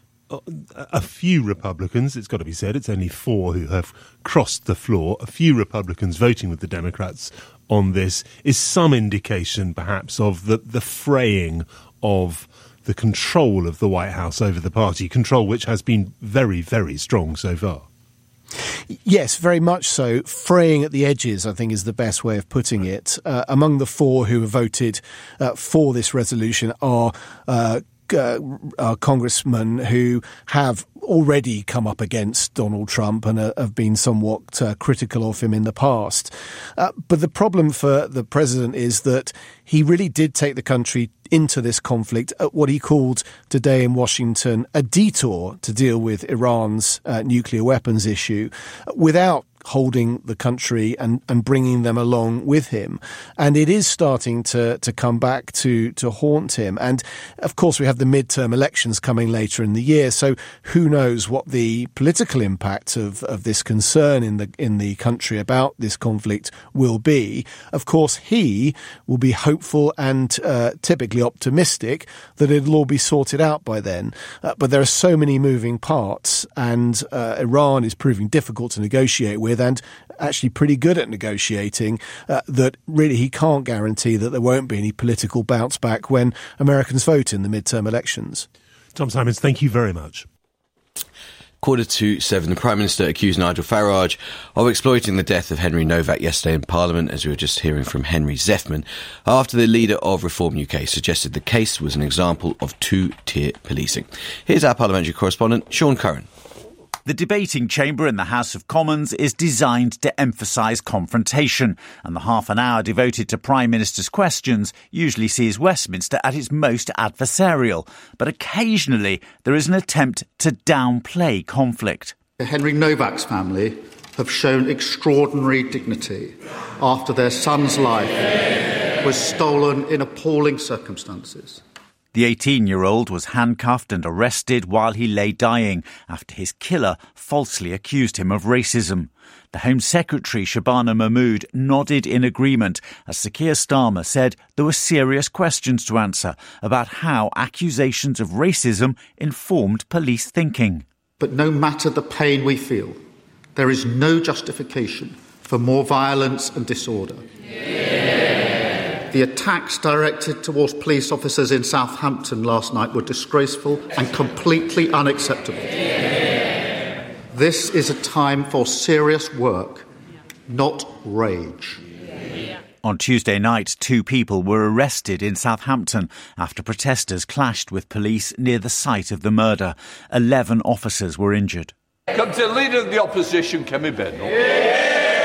a few Republicans, it's got to be said, it's only four who have crossed the floor, a few Republicans voting with the Democrats on this is some indication, perhaps, of the, the fraying of the control of the White House over the party, control which has been very, very strong so far. Yes, very much so. Fraying at the edges, I think, is the best way of putting it. Uh, among the four who have voted uh, for this resolution are uh, Uh, uh, congressmen who have already come up against Donald Trump and uh, have been somewhat uh, critical of him in the past. Uh, but the problem for the president is that he really did take the country into this conflict at what he called today in Washington a detour to deal with Iran's uh, nuclear weapons issue without holding the country and, and bringing them along with him. And it is starting to, to come back to, to haunt him. And of course, we have the midterm elections coming later in the year. So who knows what the political impact of, of this concern in the, in the country about this conflict will be. Of course, he will be hopeful and uh, typically optimistic that it'll all be sorted out by then. Uh, but there are so many moving parts, and uh, Iran is proving difficult to negotiate with, and actually pretty good at negotiating, uh, that really he can't guarantee that there won't be any political bounce back when Americans vote in the midterm elections. Tom Simons, thank you very much. Quarter to seven, the Prime Minister accused Nigel Farage of exploiting the death of Henry Novak yesterday in Parliament, as we were just hearing from Henry Zeffman, after the leader of Reform U K suggested the case was an example of two-tier policing. Here's our parliamentary correspondent, Sean Curran. The debating chamber in the House of Commons is designed to emphasise confrontation, and the half an hour devoted to Prime Minister's questions usually sees Westminster at its most adversarial. But occasionally there is an attempt to downplay conflict. The Henry Novak's family have shown extraordinary dignity after their son's life was stolen in appalling circumstances. The eighteen-year-old was handcuffed and arrested while he lay dying after his killer falsely accused him of racism. The Home Secretary, Shabana Mahmood, nodded in agreement as Sir Keir Starmer said there were serious questions to answer about how accusations of racism informed police thinking. But no matter the pain we feel, there is no justification for more violence and disorder. Yeah. The attacks directed towards police officers in Southampton last night were disgraceful and completely unacceptable. Yeah. This is a time for serious work, not rage. Yeah. On Tuesday night, two people were arrested in Southampton after protesters clashed with police near the site of the murder. Eleven officers were injured. Come to the leader of the opposition, Kemi Bendel. Yeah.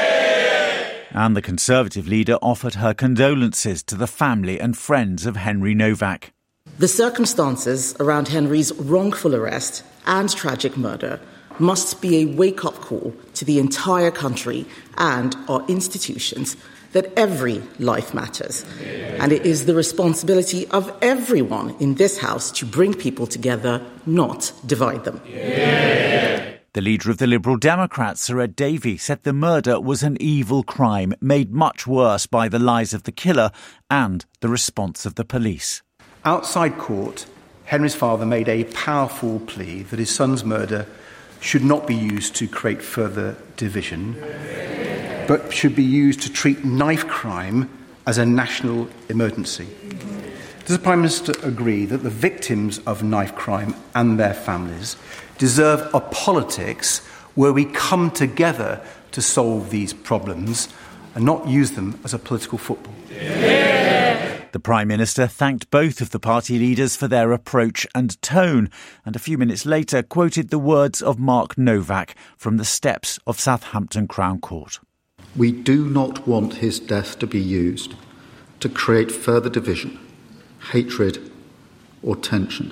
And the Conservative leader offered her condolences to the family and friends of Henry Novak. The circumstances around Henry's wrongful arrest and tragic murder must be a wake-up call to the entire country and our institutions that every life matters. And it is the responsibility of everyone in this House to bring people together, not divide them. Yeah. The leader of the Liberal Democrats, Sir Ed Davey, said the murder was an evil crime made much worse by the lies of the killer and the response of the police. Outside court, Henry's father made a powerful plea that his son's murder should not be used to create further division, but should be used to treat knife crime as a national emergency. Does the Prime Minister agree that the victims of knife crime and their families deserve a politics where we come together to solve these problems and not use them as a political football? Yeah. The Prime Minister thanked both of the party leaders for their approach and tone, and a few minutes later quoted the words of Mark Novak from the steps of Southampton Crown Court. We do not want his death to be used to create further division, hatred or tension.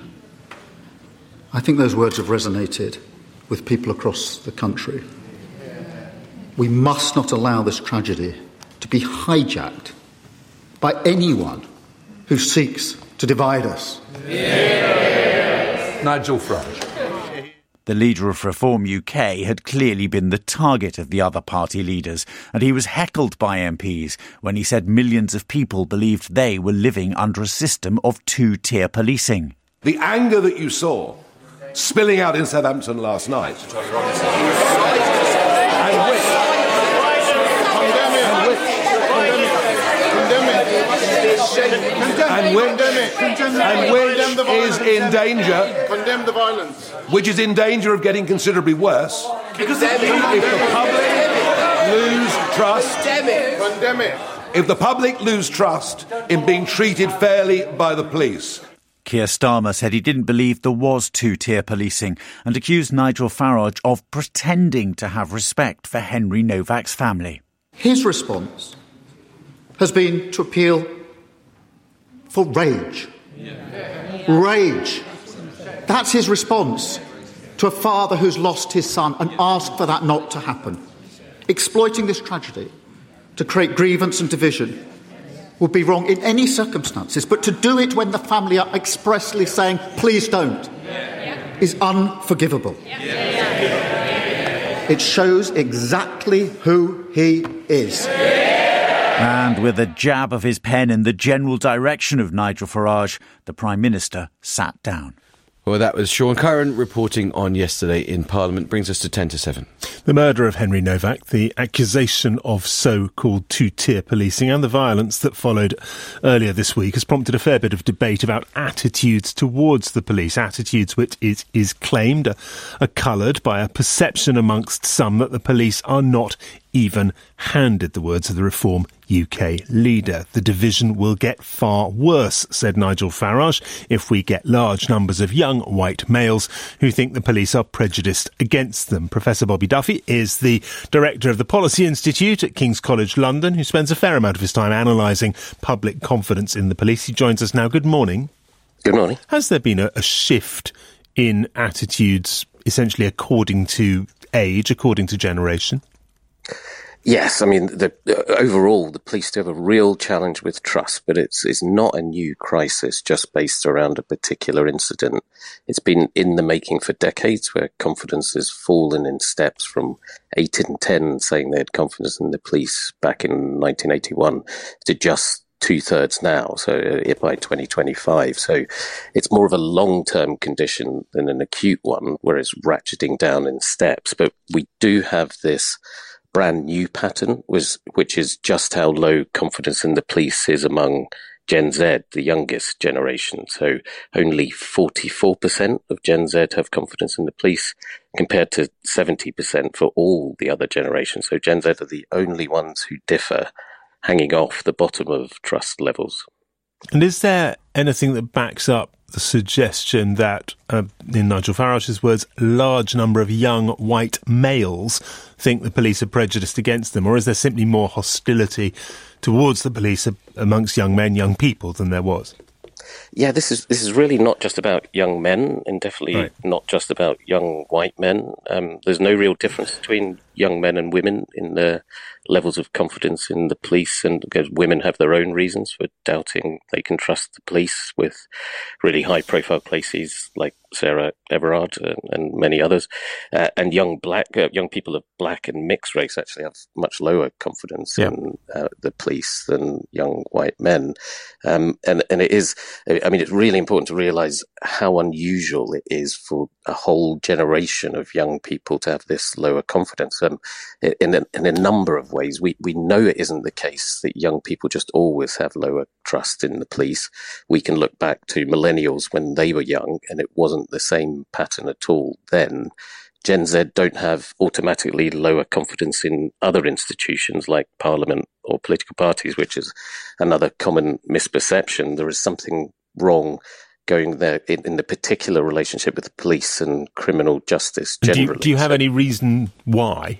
I think those words have resonated with people across the country. We must not allow this tragedy to be hijacked by anyone who seeks to divide us. Yes. Nigel Farage. The leader of Reform U K had clearly been the target of the other party leaders, and he was heckled by M Ps when he said millions of people believed they were living under a system of two-tier policing. The anger that you saw spilling out in Southampton last night, and which, and which, and which is in danger, condemn the violence, which is in danger of getting considerably worse, because if the public lose trust, condemn it. if the public lose trust in being treated fairly by the police. Keir Starmer said he didn't believe there was two-tier policing and accused Nigel Farage of pretending to have respect for Henry Novak's family. His response has been to appeal for rage. Rage. That's his response to a father who's lost his son and asked for that not to happen. Exploiting this tragedy to create grievance and division would be wrong in any circumstances, but to do it when the family are expressly saying, please don't, is unforgivable. It shows exactly who he is. And with a jab of his pen in the general direction of Nigel Farage, the Prime Minister sat down. Well, that was Sean Curran reporting on yesterday in Parliament. Brings us to ten to seven. The murder of Henry Novak, the accusation of so-called two-tier policing and the violence that followed earlier this week has prompted a fair bit of debate about attitudes towards the police, attitudes which it is claimed are, are coloured by a perception amongst some that the police are not even-handed, the words of the Reform U K leader. The division will get far worse, said Nigel Farage, if we get large numbers of young white males who think the police are prejudiced against them. Professor Bobby Duffy is the director of the Policy Institute at King's College London, who spends a fair amount of his time analysing public confidence in the police. He joins us now. Good morning. Good morning. Has there been a, a shift in attitudes, essentially according to age, according to generation? Yes, I mean, the, uh, overall, the police do have a real challenge with trust, but it's it's not a new crisis just based around a particular incident. It's been in the making for decades, where confidence has fallen in steps from eight in ten saying they had confidence in the police back in nineteen eighty-one to just two-thirds now, so uh, by twenty twenty-five. So it's more of a long-term condition than an acute one, where it's ratcheting down in steps. But we do have this brand new pattern, was which is just how low confidence in the police is among Gen Z, the youngest generation. So only forty-four percent of Gen Z have confidence in the police, compared to seventy percent for all the other generations. So Gen Z are the only ones who differ, hanging off the bottom of trust levels. And is there anything that backs up the suggestion that, uh, in Nigel Farage's words, a large number of young white males think the police are prejudiced against them? Or is there simply more hostility towards the police amongst young men, young people, than there was? Yeah, this is this is really not just about young men, and definitely right. not just about young white men. Um, there's no real difference between young men and women in their levels of confidence in the police, and because women have their own reasons for doubting they can trust the police, with really high-profile cases like Sarah Everard and, and many others. Uh, and young black uh, young people of black and mixed race actually have much lower confidence yeah. in uh, the police than young white men. Um, and and it is, I mean, it's really important to realise how unusual it is for a whole generation of young people to have this lower confidence. Um, in, a, in a number of ways, we, we know it isn't the case that young people just always have lower trust in the police. We can look back to millennials when they were young, and it wasn't the same pattern at all then. Gen Z don't have automatically lower confidence in other institutions like Parliament or political parties, which is another common misperception. There is something wrong going there in, in the particular relationship with the police and criminal justice generally. Do you, do you have any reason why?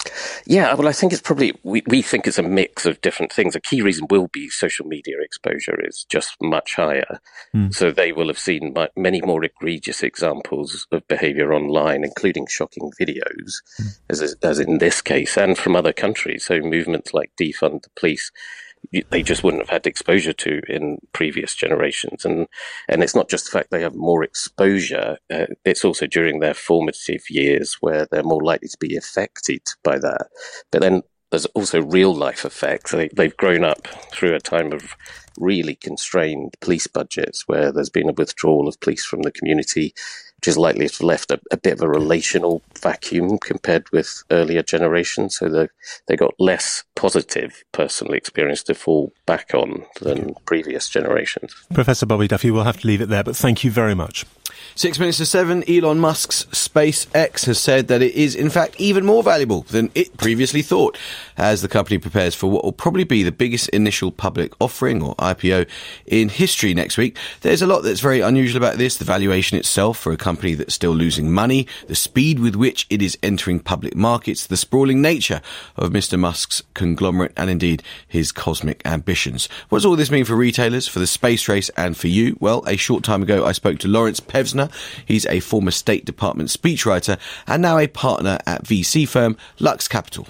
Yeah, well, I think it's probably, we, we think it's a mix of different things. A key reason will be social media exposure is just much higher. Mm. So they will have seen many more egregious examples of behaviour online, including shocking videos, mm. as, as in this case, and from other countries. So movements like Defund the Police they just wouldn't have had exposure to in previous generations. And and it's not just the fact they have more exposure, uh, it's also during their formative years where they're more likely to be affected by that. But then there's also real life effects. They, they've grown up through a time of really constrained police budgets where there's been a withdrawal of police from the community, which is likely to have left a, a bit of a relational vacuum compared with earlier generations. So they they got less positive personal experience to fall back on than previous generations. Professor Bobby Duffy, we'll have to leave it there, but thank you very much. Six minutes to seven, Elon Musk's SpaceX has said that it is, in fact, even more valuable than it previously thought, as the company prepares for what will probably be the biggest initial public offering, or I P O, in history next week. There's a lot that's very unusual about this: the valuation itself for a company that's still losing money, the speed with which it is entering public markets, the sprawling nature of Mister Musk's conglomerate, and indeed his cosmic ambitions. What does all this mean for retailers, for the space race, and for you? Well, a short time ago I spoke to Lawrence Pevsner. He's a former State Department speechwriter and now a partner at V C firm Lux Capital.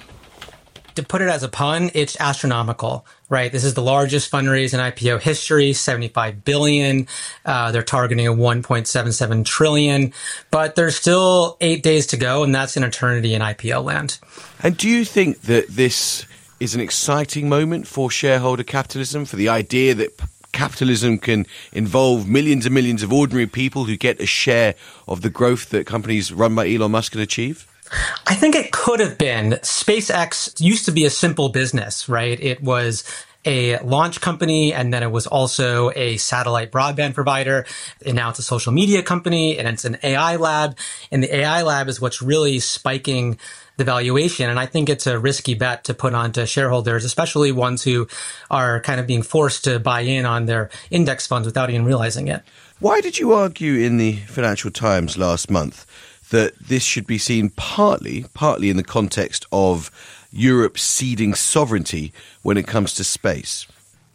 To put it as a pun, it's astronomical, right? This is the largest fundraise in I P O history, seventy-five billion dollars. Uh, they're targeting a one point seven seven trillion dollars, but there's still eight days to go, and that's an eternity in I P O land. And do you think that this is an exciting moment for shareholder capitalism, for the idea that capitalism can involve millions and millions of ordinary people who get a share of the growth that companies run by Elon Musk can achieve? I think it could have been. SpaceX used to be a simple business, right? It was a launch company, and then it was also a satellite broadband provider. And now it's a social media company, and it's an A I lab. And the A I lab is what's really spiking the valuation. And I think it's a risky bet to put onto shareholders, especially ones who are kind of being forced to buy in on their index funds without even realizing it. Why did you argue in the Financial Times last month that this should be seen partly, partly in the context of Europe ceding sovereignty when it comes to space?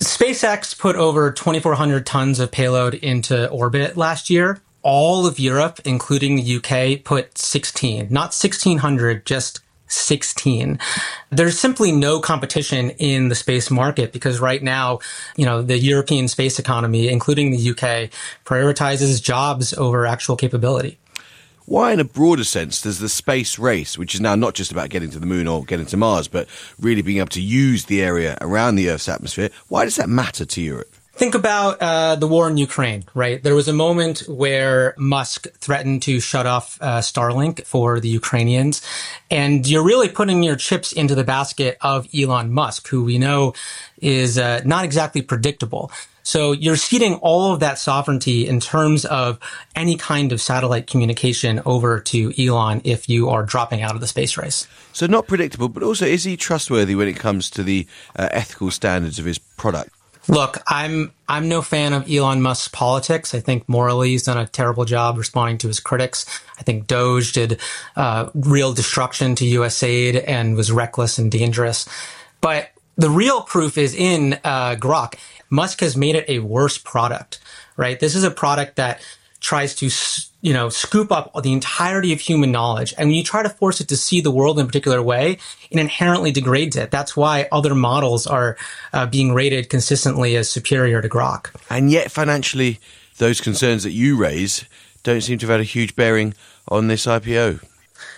SpaceX put over twenty-four hundred tons of payload into orbit last year. All of Europe, including the U K, put sixteen, not sixteen hundred, just sixteen. There's simply no competition in the space market because right now, you know, the European space economy, including the U K, prioritizes jobs over actual capability. Why, in a broader sense, does the space race, which is now not just about getting to the moon or getting to Mars, but really being able to use the area around the Earth's atmosphere, why does that matter to Europe? Think about uh, the war in Ukraine, right? There was a moment where Musk threatened to shut off uh, Starlink for the Ukrainians. And you're really putting your chips into the basket of Elon Musk, who we know is uh, not exactly predictable. So you're ceding all of that sovereignty in terms of any kind of satellite communication over to Elon if you are dropping out of the space race. So not predictable, but also is he trustworthy when it comes to the uh, ethical standards of his product? Look, I'm I'm no fan of Elon Musk's politics. I think morally he's done a terrible job responding to his critics. I think Doge did uh, real destruction to U S aid and was reckless and dangerous. But the real proof is in uh, Grok. Musk has made it a worse product, right? This is a product that tries to, you know, scoop up the entirety of human knowledge. And when you try to force it to see the world in a particular way, it inherently degrades it. That's why other models are uh, being rated consistently as superior to Grok. And yet, financially, those concerns that you raise don't seem to have had a huge bearing on this I P O.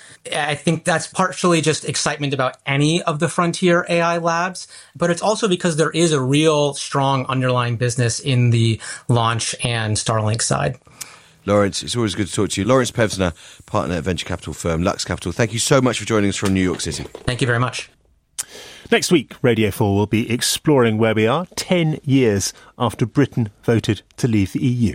I think that's partially just excitement about any of the frontier A I labs, but it's also because there is a real strong underlying business in the launch and Starlink side. Lawrence, it's always good to talk to you. Lawrence Pevsner, partner at venture capital firm Lux Capital. Thank you so much for joining us from New York City. Thank you very much. Next week, Radio four will be exploring where we are ten years after Britain voted to leave the E U.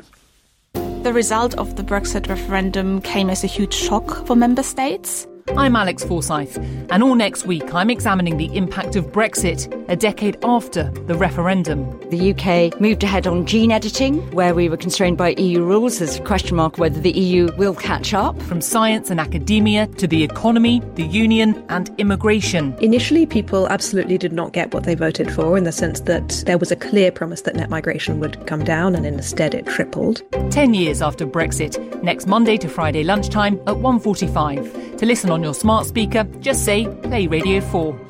The result of the Brexit referendum came as a huge shock for member states. I'm Alex Forsyth, and all next week I'm examining the impact of Brexit a decade after the referendum. The U K moved ahead on gene editing, where we were constrained by E U rules. There's a question mark whether the E U will catch up. From science and academia to the economy, the union and immigration. Initially, people absolutely did not get what they voted for, in the sense that there was a clear promise that net migration would come down, and instead it tripled. Ten years after Brexit, next Monday to Friday lunchtime at one forty-five. To listen on your smart speaker, just say Play Radio four.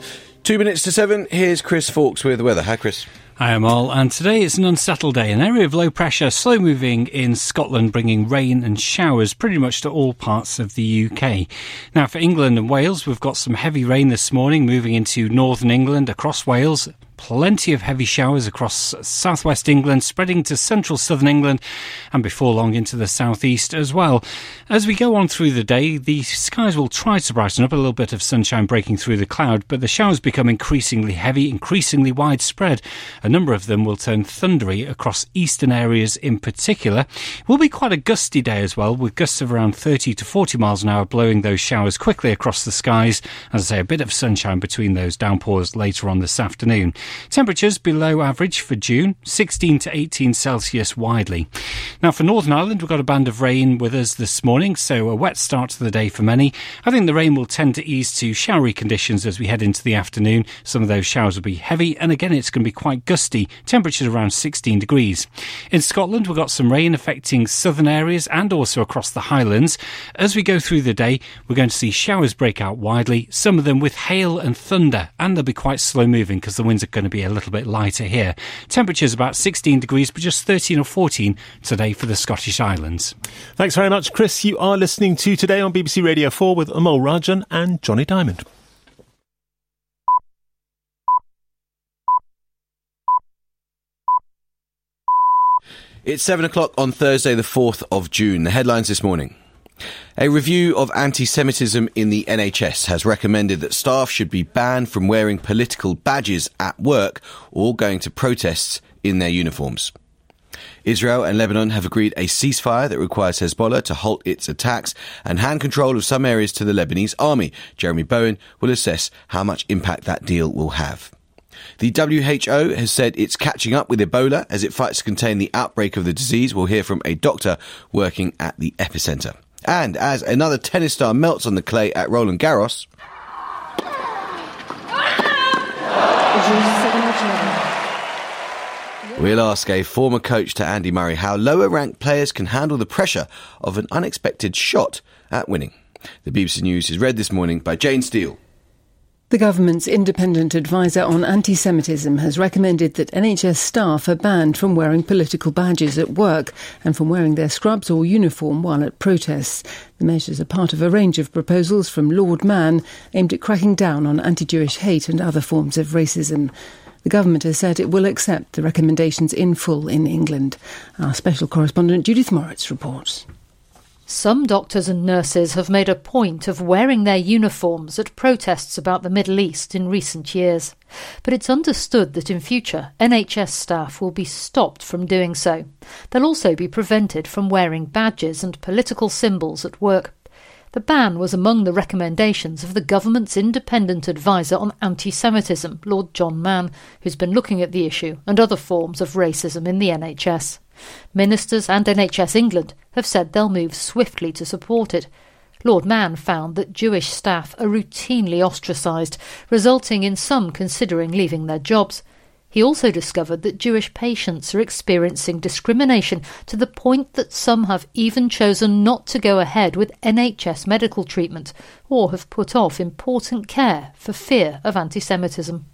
Two minutes to seven, here's Chris Fawkes with the weather. Hi, Chris. Hi, I'm Al, and today it's an unsettled day. An area of low pressure slow moving in Scotland, bringing rain and showers pretty much to all parts of the U K. Now, for England and Wales, we've got some heavy rain this morning moving into northern England, across Wales. Plenty of heavy showers across southwest England, spreading to central southern England, and before long into the southeast as well. As we go on through the day, the skies will try to brighten up, a little bit of sunshine breaking through the cloud, but the showers become increasingly heavy, increasingly widespread. A number of them will turn thundery across eastern areas in particular. It will be quite a gusty day as well, with gusts of around thirty to forty miles an hour blowing those showers quickly across the skies. As I say, a bit of sunshine between those downpours later on this afternoon. Temperatures below average for June, sixteen to eighteen Celsius widely. Now for Northern Ireland, we've got a band of rain with us this morning, so a wet start to the day for many. I think the rain will tend to ease to showery conditions as we head into the afternoon. Some of those showers will be heavy, and again it's going to be quite gusty. Temperatures around sixteen degrees. In Scotland, we've got some rain affecting southern areas and also across the Highlands. As we go through the day, we're going to see showers break out widely, some of them with hail and thunder, and they'll be quite slow moving because the winds are going to be a little bit lighter here. Temperatures about sixteen degrees, but just thirteen or fourteen today for the Scottish Islands. Thanks very much, Chris. You are listening to Today on B B C Radio four with Amol Rajan and Johnny Diamond. It's seven o'clock on Thursday, the fourth of June. The headlines this morning. A review of anti-Semitism in the N H S has recommended that staff should be banned from wearing political badges at work or going to protests in their uniforms. Israel and Lebanon have agreed a ceasefire that requires Hezbollah to halt its attacks and hand control of some areas to the Lebanese army. Jeremy Bowen will assess how much impact that deal will have. The W H O has said it's catching up with Ebola as it fights to contain the outbreak of the disease. We'll hear from a doctor working at the epicentre. And as another tennis star melts on the clay at Roland Garros, we'll ask a former coach to Andy Murray how lower-ranked players can handle the pressure of an unexpected shot at winning. The B B C News is read this morning by Jane Steele. The government's independent advisor on anti-Semitism has recommended that N H S staff are banned from wearing political badges at work and from wearing their scrubs or uniform while at protests. The measures are part of a range of proposals from Lord Mann aimed at cracking down on anti-Jewish hate and other forms of racism. The government has said it will accept the recommendations in full in England. Our special correspondent Judith Moritz reports. Some doctors and nurses have made a point of wearing their uniforms at protests about the Middle East in recent years. But it's understood that in future, N H S staff will be stopped from doing so. They'll also be prevented from wearing badges and political symbols at work. The ban was among the recommendations of the government's independent advisor on anti-Semitism, Lord John Mann, who's been looking at the issue and other forms of racism in the N H S. Ministers and N H S England have said they'll move swiftly to support it. Lord Mann found that Jewish staff are routinely ostracised, resulting in some considering leaving their jobs. He also discovered that Jewish patients are experiencing discrimination to the point that some have even chosen not to go ahead with N H S medical treatment or have put off important care for fear of anti-Semitism.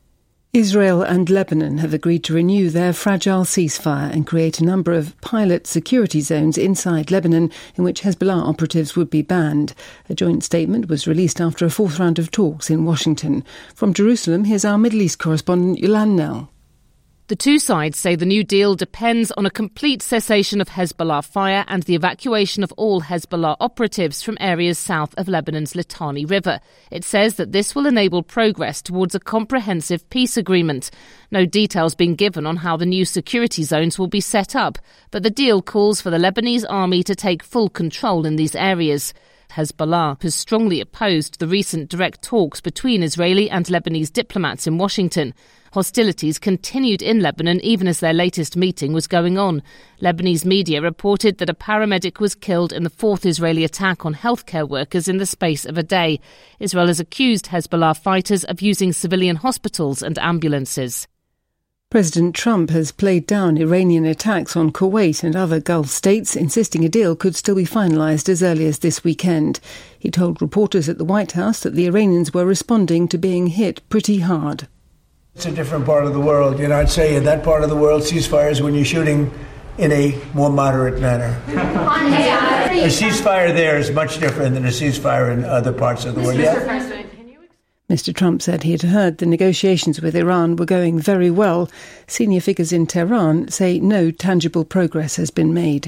Israel and Lebanon have agreed to renew their fragile ceasefire and create a number of pilot security zones inside Lebanon in which Hezbollah operatives would be banned. A joint statement was released after a fourth round of talks in Washington. From Jerusalem, here's our Middle East correspondent Yolande Nell. The two sides say the new deal depends on a complete cessation of Hezbollah fire and the evacuation of all Hezbollah operatives from areas south of Lebanon's Litani River. It says that this will enable progress towards a comprehensive peace agreement. No details being given on how the new security zones will be set up, but the deal calls for the Lebanese army to take full control in these areas. Hezbollah has strongly opposed the recent direct talks between Israeli and Lebanese diplomats in Washington. Hostilities continued in Lebanon even as their latest meeting was going on. Lebanese media reported that a paramedic was killed in the fourth Israeli attack on healthcare workers in the space of a day. Israel has accused Hezbollah fighters of using civilian hospitals and ambulances. President Trump has played down Iranian attacks on Kuwait and other Gulf states, insisting a deal could still be finalised as early as this weekend. He told reporters at the White House that the Iranians were responding to being hit pretty hard. It's a different part of the world. You know, I'd say in that part of the world, ceasefires when you're shooting in a more moderate manner. A ceasefire there is much different than a ceasefire in other parts of the world. Yeah? Mister Trump said he had heard the negotiations with Iran were going very well. Senior figures in Tehran say no tangible progress has been made.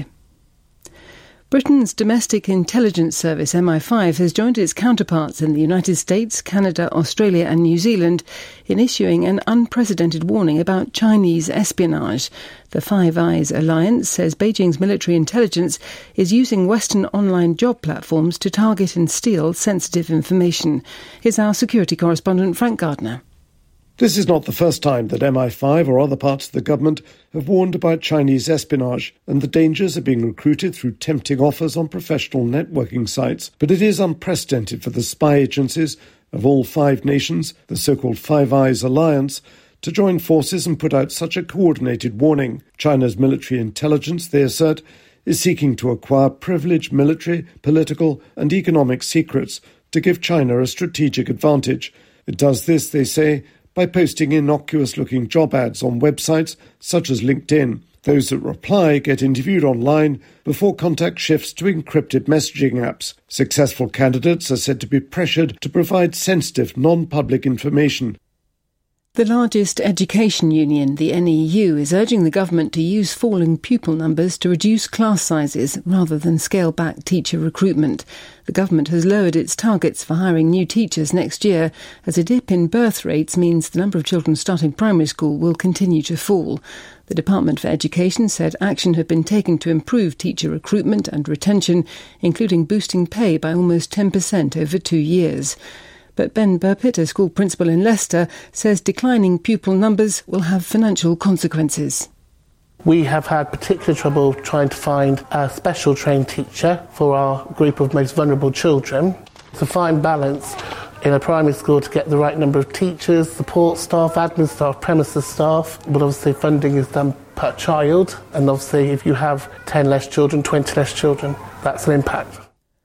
Britain's domestic intelligence service M I five has joined its counterparts in the United States, Canada, Australia and New Zealand in issuing an unprecedented warning about Chinese espionage. The Five Eyes alliance says Beijing's military intelligence is using Western online job platforms to target and steal sensitive information. Here's our security correspondent Frank Gardner. This is not the first time that M I five or other parts of the government have warned about Chinese espionage and the dangers of being recruited through tempting offers on professional networking sites. But it is unprecedented for the spy agencies of all five nations, the so-called Five Eyes alliance, to join forces and put out such a coordinated warning. China's military intelligence, they assert, is seeking to acquire privileged military, political and economic secrets to give China a strategic advantage. It does this, they say, by posting innocuous-looking job ads on websites such as LinkedIn. Those that reply get interviewed online before contact shifts to encrypted messaging apps. Successful candidates are said to be pressured to provide sensitive, non-public information. The largest education union, the N E U, is urging the government to use falling pupil numbers to reduce class sizes rather than scale back teacher recruitment. The government has lowered its targets for hiring new teachers next year, as a dip in birth rates means the number of children starting primary school will continue to fall. The Department for Education said action had been taken to improve teacher recruitment and retention, including boosting pay by almost ten percent over two years. But Ben Burpitt, a school principal in Leicester, says declining pupil numbers will have financial consequences. We have had particular trouble trying to find a special trained teacher for our group of most vulnerable children. It's a fine balance in a primary school to get the right number of teachers, support staff, admin staff, premises staff, but obviously funding is done per child, and obviously if you have ten less children, twenty less children, that's an impact.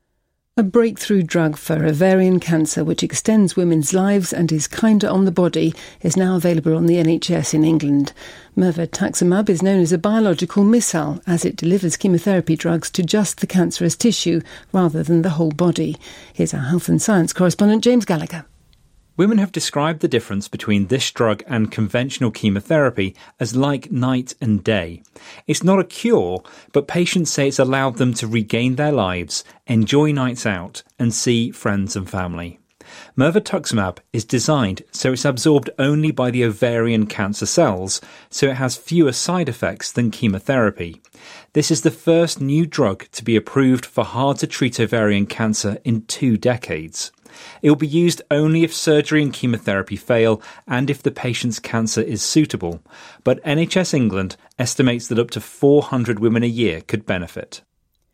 A breakthrough drug for ovarian cancer, which extends women's lives and is kinder on the body, is now available on the N H S in England. Mirvetuximab is known as a biological missile, as it delivers chemotherapy drugs to just the cancerous tissue rather than the whole body. Here's our health and science correspondent James Gallagher. Women have described the difference between this drug and conventional chemotherapy as like night and day. It's not a cure, but patients say it's allowed them to regain their lives, enjoy nights out, and see friends and family. Mirvetuximab is designed so it's absorbed only by the ovarian cancer cells, so it has fewer side effects than chemotherapy. This is the first new drug to be approved for hard-to-treat ovarian cancer in two decades. It will be used only if surgery and chemotherapy fail and if the patient's cancer is suitable, but N H S England estimates that up to four hundred women a year could benefit.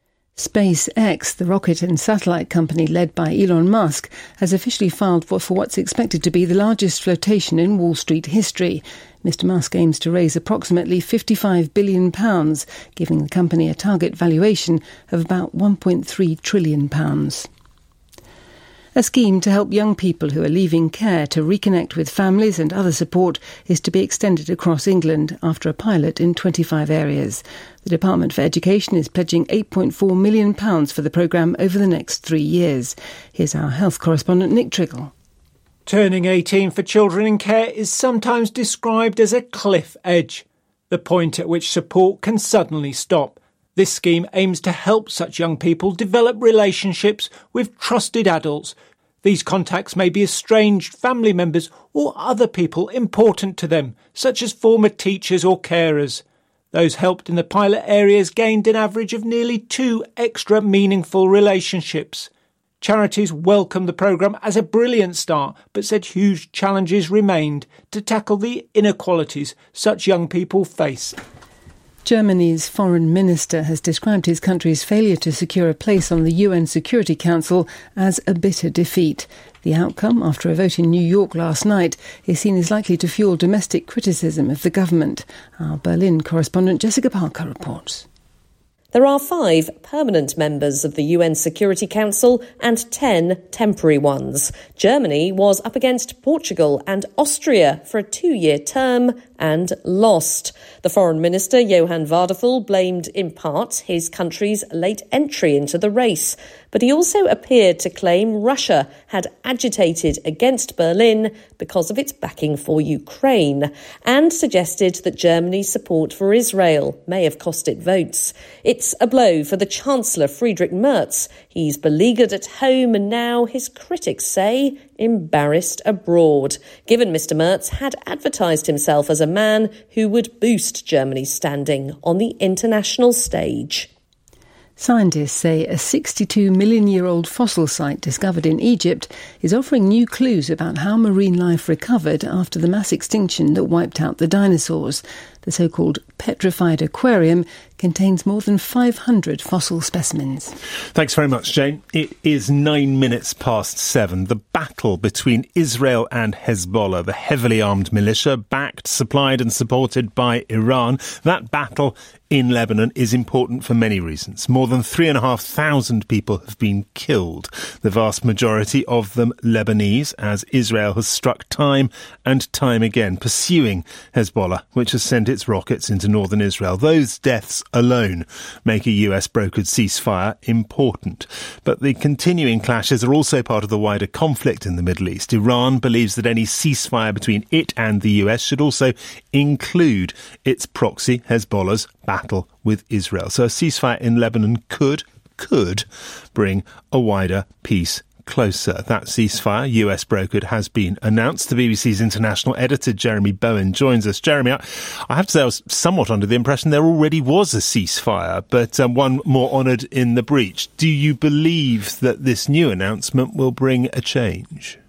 SpaceX, the rocket and satellite company led by Elon Musk, has officially filed for, for what's expected to be the largest flotation in Wall Street history. Mister Musk aims to raise approximately fifty-five billion pounds, giving the company a target valuation of about one point three trillion pounds. A scheme to help young people who are leaving care to reconnect with families and other support is to be extended across England after a pilot in twenty-five areas. The Department for Education is pledging eight point four million pounds for the programme over the next three years. Here's our health correspondent Nick Triggle. Turning eighteen for children in care is sometimes described as a cliff edge, the point at which support can suddenly stop. This scheme aims to help such young people develop relationships with trusted adults. These contacts may be estranged family members or other people important to them, such as former teachers or carers. Those helped in the pilot areas gained an average of nearly two extra meaningful relationships. Charities welcomed the programme as a brilliant start, but said huge challenges remained to tackle the inequalities such young people face. Germany's foreign minister has described his country's failure to secure a place on the U N Security Council as a bitter defeat. The outcome, after a vote in New York last night, is seen as likely to fuel domestic criticism of the government. Our Berlin correspondent Jessica Parker reports. There are five permanent members of the U N Security Council and ten temporary ones. Germany was up against Portugal and Austria for a two-year term and lost. The Foreign Minister, Johann Wadephul, blamed in part his country's late entry into the race. But he also appeared to claim Russia had agitated against Berlin because of its backing for Ukraine, and suggested that Germany's support for Israel may have cost it votes. It's a blow for the Chancellor, Friedrich Merz. He's beleaguered at home and now, his critics say, embarrassed abroad, given Mister Merz had advertised himself as a man who would boost Germany's standing on the international stage. Scientists say a sixty-two million year old fossil site discovered in Egypt is offering new clues about how marine life recovered after the mass extinction that wiped out the dinosaurs. The so-called petrified aquarium contains more than five hundred fossil specimens. Thanks very much, Jane. It is nine minutes past seven. The battle between Israel and Hezbollah, the heavily armed militia, backed, supplied and supported by Iran, that battle in Lebanon is important for many reasons. More than three and a half thousand people have been killed, the vast majority of them Lebanese, as Israel has struck time and time again, pursuing Hezbollah, which has sent its rockets into northern Israel. Those deaths alone make a U S-brokered ceasefire important. But the continuing clashes are also part of the wider conflict in the Middle East. Iran believes that any ceasefire between it and the U S should also include its proxy, Hezbollah's, battle with Israel. So a ceasefire in Lebanon could, could bring a wider peace closer. That ceasefire, U S brokered, has been announced. The B B C's international editor, Jeremy Bowen, joins us. Jeremy, I, I have to say I was somewhat under the impression there already was a ceasefire, but um, one more honoured in the breach. Do you believe that this new announcement will bring a change?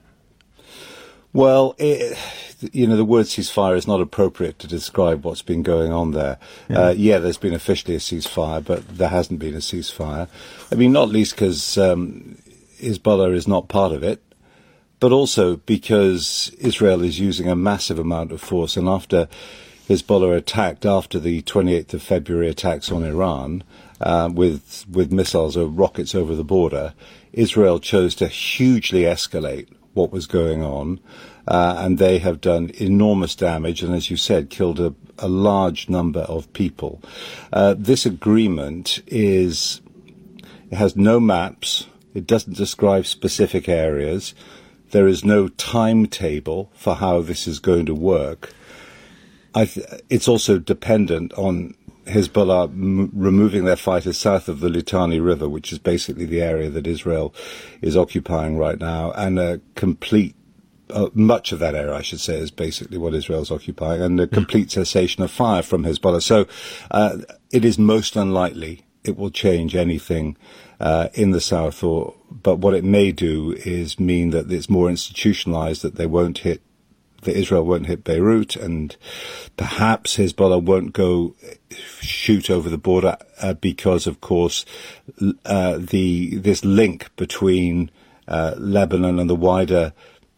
Well, it, you know, the word ceasefire is not appropriate to describe what's been going on there. Yeah, uh, yeah there's been officially a ceasefire, but there hasn't been a ceasefire. I mean, not least because um, Hezbollah is not part of it, but also because Israel is using a massive amount of force. And after Hezbollah attacked, after the twenty-eighth of February attacks on Iran, uh, with, with missiles or rockets over the border, Israel chose to hugely escalate what was going on, uh, and they have done enormous damage and, as you said, killed a, a large number of people. Uh, this agreement is, it has no maps, it doesn't describe specific areas, there is no timetable for how this is going to work. I th- it's also dependent on Hezbollah m- removing their fighters south of the Litani River, which is basically the area that Israel is occupying right now, and a complete, uh, much of that area, I should say, is basically what Israel is occupying, and a complete cessation of fire from Hezbollah. So uh, it is most unlikely it will change anything uh, in the south, or but what it may do is mean that it's more institutionalized, that they won't hit, that Israel won't hit Beirut, and perhaps Hezbollah won't go shoot over the border uh, because, of course, uh, the this link between uh, Lebanon and the wider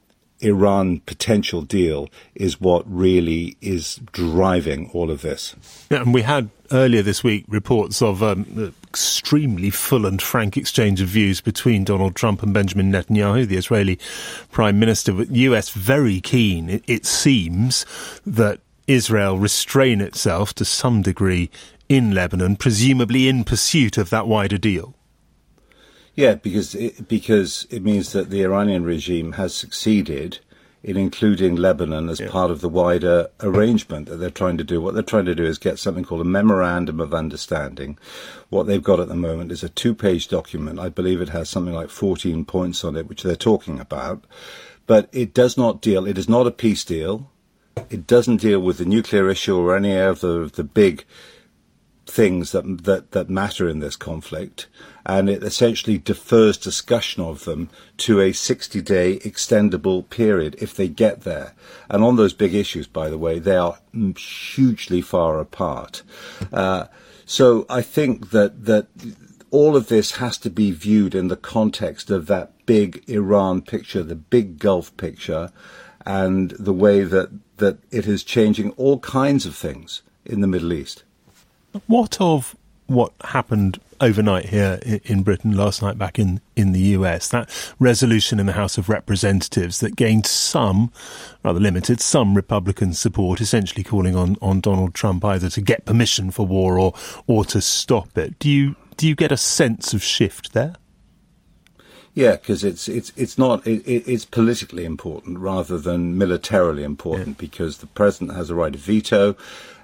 Iran potential deal is what really is driving all of this. Yeah, and we had earlier this week reports of um, extremely full and frank exchange of views between Donald Trump and Benjamin Netanyahu, the Israeli Prime Minister, with the U S very keen, it, it seems, that Israel restrain itself to some degree in Lebanon, presumably in pursuit of that wider deal. Yeah, because it, because it means that the Iranian regime has succeeded in including Lebanon as yeah. part of the wider arrangement that they're trying to do. What they're trying to do is get something called a Memorandum of Understanding. What they've got at the moment is a two-page document. I believe it has something like fourteen points on it, which they're talking about. But it does not deal, it is not a peace deal. It doesn't deal with the nuclear issue or any of the, the big things that, that that matter in this conflict, and it essentially defers discussion of them to a sixty-day extendable period if they get there. And on those big issues, by the way, they are hugely far apart. Uh, so I think that that all of this has to be viewed in the context of that big Iran picture, the big Gulf picture, and the way that, that it is changing all kinds of things in the Middle East. What of what happened overnight here in Britain last night back in, in the U S, that resolution in the House of Representatives that gained some, rather limited, some Republican support, essentially calling on, on Donald Trump either to get permission for war or or to stop it. Do you do you get a sense of shift there? Yeah, because it's it's it's not it, it's politically important rather than militarily important, yeah. Because the president has a right of veto.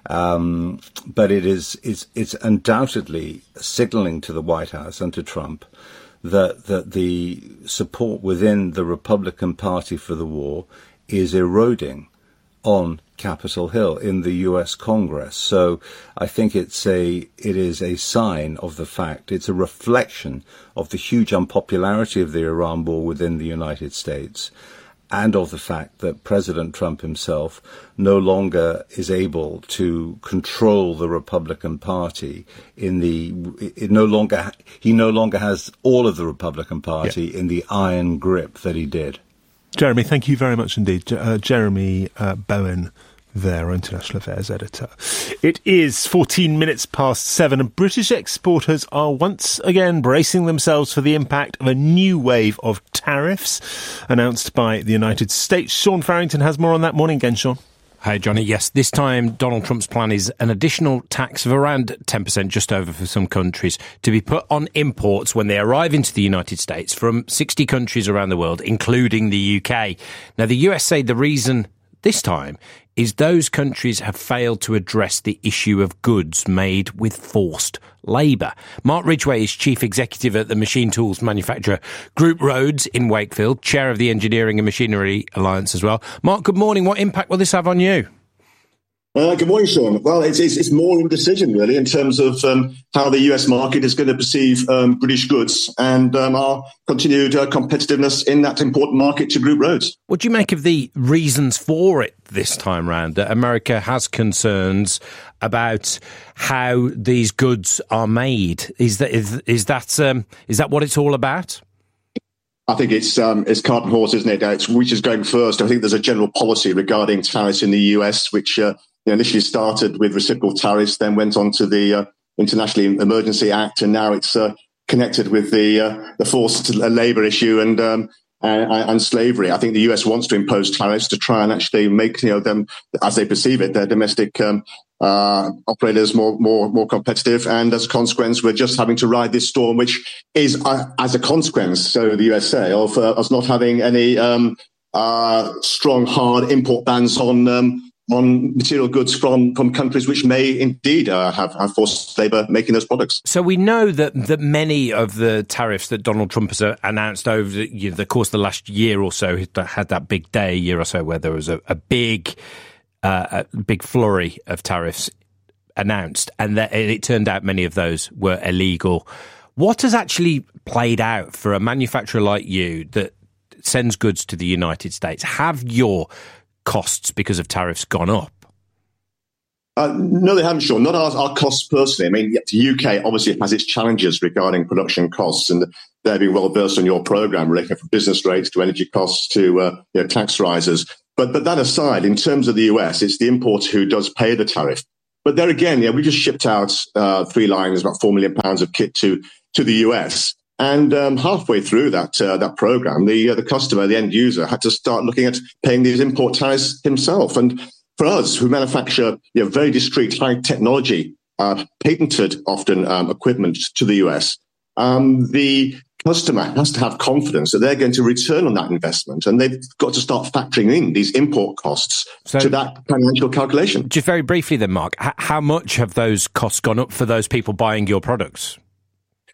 Um, but it is, it's, it's undoubtedly signaling to the White House and to Trump that, that the support within the Republican Party for the war is eroding on Capitol Hill in the U S Congress. So I think it's a, it is a sign of the fact, it's a reflection of the huge unpopularity of the Iran war within the United States, and of the fact that President Trump himself no longer is able to control the Republican Party in the, it no longer, he no longer has all of the Republican Party yeah. in the iron grip that he did. Jeremy, thank you very much indeed. Uh, Jeremy uh, Bowen, their international affairs editor. It is fourteen minutes past seven, and British exporters are once again bracing themselves for the impact of a new wave of tariffs announced by the United States. Sean Farrington has more on that. Morning again, Sean. Hey, Johnny. Yes, this time Donald Trump's plan is an additional tax of around ten percent, just over for some countries, to be put on imports when they arrive into the United States from sixty countries around the world, including the U K. Now, the U S say the reason this time is those countries have failed to address the issue of goods made with forced labour. Mark Ridgway is chief executive at the machine tools manufacturer Group Rhodes in Wakefield, chair of the Engineering and Machinery Alliance as well. Mark, good morning. What impact will this have on you? Uh, good morning, Sean. Well, it's, it's, it's more of a decision, really, in terms of um, how the U S market is going to perceive um, British goods and um, our continued uh, competitiveness in that important market to Group Rhodes. What do you make of the reasons for it this time round? That America has concerns about how these goods are made. Is that is, is that um, is that what it's all about? I think it's um, it's cart and horse, isn't it? It's which is going first. I think there's a general policy regarding tariffs in the U S, which uh, you know, initially started with reciprocal tariffs, then went on to the uh, International Emergency Act, and now it's uh, connected with the uh, the forced labour issue and, um, and and slavery. I think the U S wants to impose tariffs to try and actually make, you know, them, as they perceive it, their domestic um, uh, operators more more more competitive. And as a consequence, we're just having to ride this storm, which is uh, as a consequence, so the U S say, of uh, us not having any um, uh, strong, hard import bans on. Um, on material goods from, from countries which may indeed uh, have, have forced labour making those products. So we know that, that many of the tariffs that Donald Trump has uh, announced over the, you know, the course of the last year or so, had that big day, a year or so, where there was a, a big uh, a big flurry of tariffs announced, and, that, and it turned out many of those were illegal. What has actually played out for a manufacturer like you that sends goods to the United States? Have your costs because of tariffs gone up? Uh, no, they haven't, Sean. Not our, our costs personally. I mean, the U K obviously has its challenges regarding production costs, and they're being well versed on your programme, relating from business rates to energy costs to uh, you know, tax rises. But but that aside, in terms of the U S, it's the importer who does pay the tariff. But there again, yeah, we just shipped out uh, three lines, about four million pounds of kit to to the U S. And um, halfway through that uh, that program, the uh, the customer, the end user, had to start looking at paying these import tariffs himself. And for us, who manufacture you know, very discreet, high technology, uh, patented often um, equipment to the U S, um, the customer has to have confidence that they're going to return on that investment, and they've got to start factoring in these import costs so, to that financial calculation. Just very briefly, then, Mark, h- how much have those costs gone up for those people buying your products?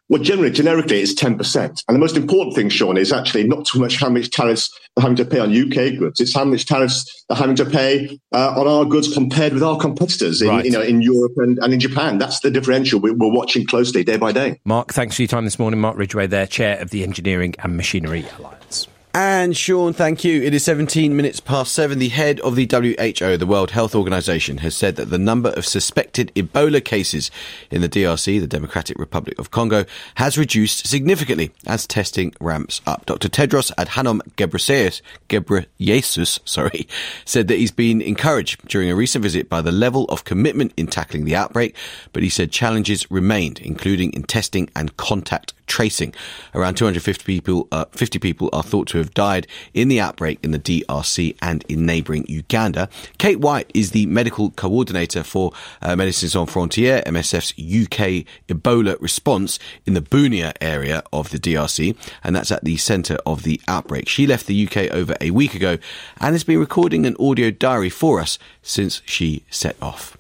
Well, generally, generically, it's ten percent. And the most important thing, Sean, is actually not too much how much tariffs they're having to pay on U K goods. It's how much tariffs they're having to pay uh, on our goods compared with our competitors in, right. you know, in Europe and, and in Japan. That's the differential we're, we're watching closely day by day. Mark, thanks for your time this morning. Mark Ridgway there, Chair of the Engineering and Machinery Alliance. And Sean, thank you. It is seventeen minutes past seven. The head of the W H O, the World Health Organization, has said that the number of suspected Ebola cases in the D R C, the Democratic Republic of Congo, has reduced significantly as testing ramps up. Doctor Tedros Adhanom Ghebreyesus, Ghebreyesus, sorry, said that he's been encouraged during a recent visit by the level of commitment in tackling the outbreak, but he said challenges remained, including in testing and contact tracing. Around two hundred fifty people, uh, fifty people are thought to have died in the outbreak in the D R C and in neighbouring Uganda. Kate White is the medical coordinator for uh, Médecins Sans Frontières, M S F's U K Ebola response in the Bunia area of the D R C, and that's at the centre of the outbreak. She left the U K over a week ago and has been recording an audio diary for us since she set off.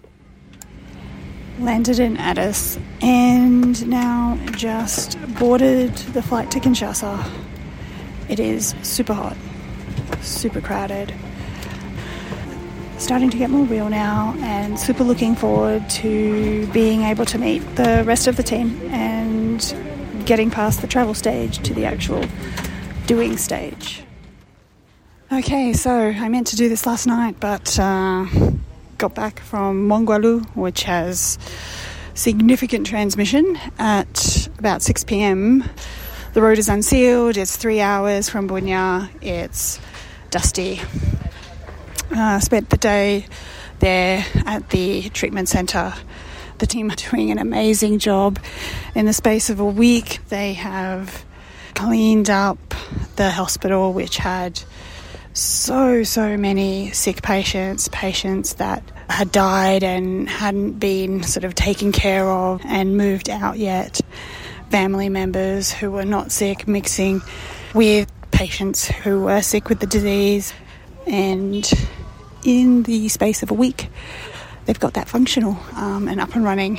Landed in Addis and now just boarded the flight to Kinshasa. It is super hot, super crowded. Starting to get more real now and super looking forward to being able to meet the rest of the team and getting past the travel stage to the actual doing stage. Okay, so I meant to do this last night, but uh, got back from Mongwalu, which has significant transmission at about six p.m. The road is unsealed. It's three hours from Bunia. It's dusty. Uh, spent the day there at the treatment centre. The team are doing an amazing job. In the space of a week, they have cleaned up the hospital, which had so, so many sick patients, patients that had died and hadn't been sort of taken care of and moved out yet. Family members who were not sick mixing with patients who were sick with the disease. And in the space of a week, they've got that functional um, and up and running.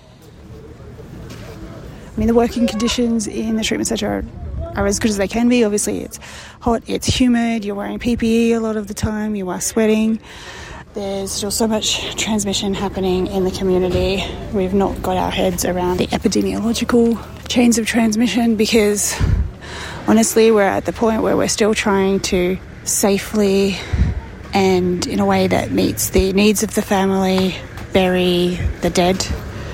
I mean, the working conditions in the treatment centre are are as good as they can be. Obviously, it's hot, it's humid, you're wearing P P E a lot of the time, you are sweating. There's still so much transmission happening in the community. We've not got our heads around the epidemiological chains of transmission because, honestly, we're at the point where we're still trying to safely and in a way that meets the needs of the family bury the dead.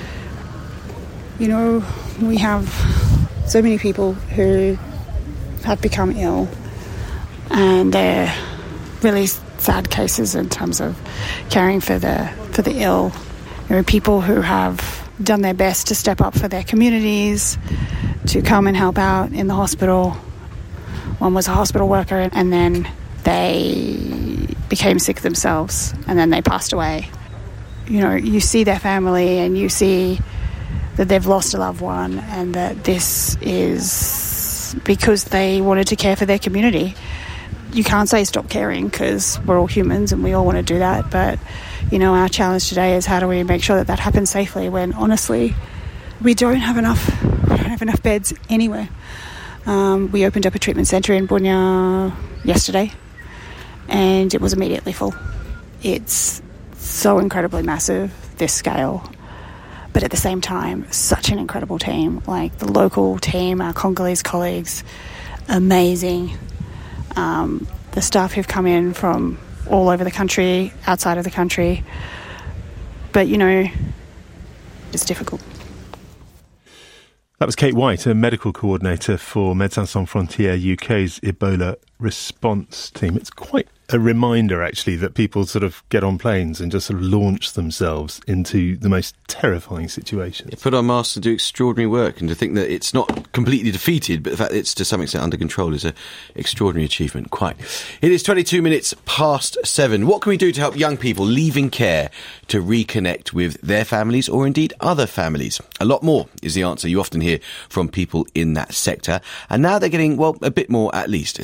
You know, we have so many people who have become ill, and they're really sad cases in terms of caring for the for the ill. There are people who have done their best to step up for their communities, to come and help out in the hospital. One was a hospital worker, and then they became sick themselves, and then they passed away. You know, you see their family, and you see that they've lost a loved one, and that this is because they wanted to care for their community. You can't say stop caring because we're all humans and we all want to do that, but you know, our challenge today is how do we make sure that that happens safely when honestly we don't have enough we don't have enough beds anywhere. Um, we opened up a treatment centre in Bunia yesterday and it was immediately full. It's so incredibly massive, this scale. But at the same time, such an incredible team. Like the local team, our Congolese colleagues, amazing. Um, the staff who've come in from all over the country, outside of the country. But, you know, it's difficult. That was Kate White, a medical coordinator for Médecins Sans Frontières U K's Ebola response team. It's quite a reminder, actually, that people sort of get on planes and just sort of launch themselves into the most terrifying situations. Yeah, put on masks and do extraordinary work, and to think that it's not completely defeated, but the fact that it's to some extent under control is an extraordinary achievement. Quite. It is twenty-two minutes past seven. What can we do to help young people leaving care to reconnect with their families or indeed other families? A lot more is the answer you often hear from people in that sector. And now they're getting, well, a bit more at least. A scheme called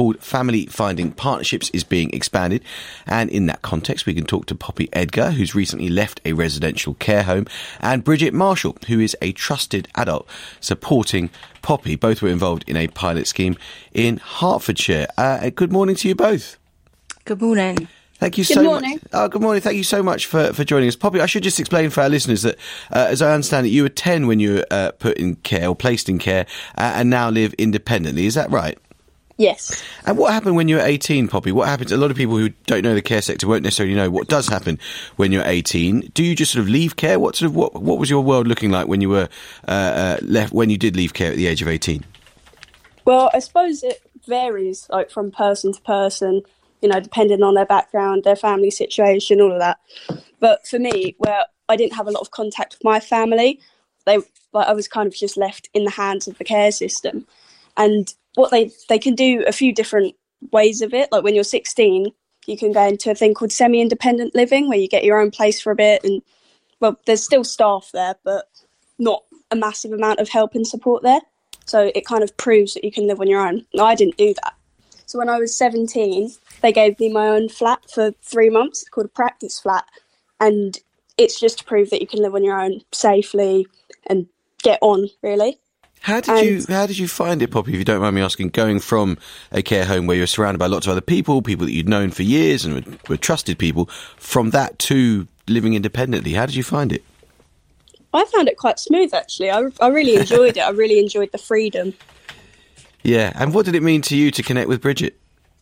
called Family Finding Partnerships is being expanded. And in that context, we can talk to Poppy Edgar, who's recently left a residential care home, and Bridget Marshall, who is a trusted adult supporting Poppy. Both were involved in a pilot scheme in Hertfordshire. Uh, good morning to you both. Good morning. Thank you good so morning. much. Oh, good morning. Thank you so much for, for joining us. Poppy, I should just explain for our listeners that, uh, as I understand it, you were ten when you were uh, put in care or placed in care uh, and now live independently. Is that right? Yes. And what happened when you were eighteen, Poppy? What happens? A lot of people who don't know the care sector won't necessarily know what does happen when you're eighteen. Do you just sort of leave care? What sort of what what was your world looking like when you were uh, uh, left when you did leave care at the age of eighteen? Well, I suppose it varies, like from person to person. You know, depending on their background, their family situation, all of that. But for me, where I didn't have a lot of contact with my family, they like I was kind of just left in the hands of the care system. And what they they can do a few different ways of it. Like when you're sixteen, you can go into a thing called semi-independent living, where you get your own place for a bit. And well, there's still staff there, but not a massive amount of help and support there. So it kind of proves that you can live on your own. No, I didn't do that. So when I was seventeen, they gave me my own flat for three months. It's called a practice flat. And it's just to prove that you can live on your own safely and get on, really. How did and, you How did you find it, Poppy, if you don't mind me asking, going from a care home where you're surrounded by lots of other people, people that you'd known for years and were, were trusted people, from that to living independently? How did you find it? I found it quite smooth, actually. I, I really enjoyed it. I really enjoyed the freedom. Yeah, and what did it mean to you to connect with Bridget?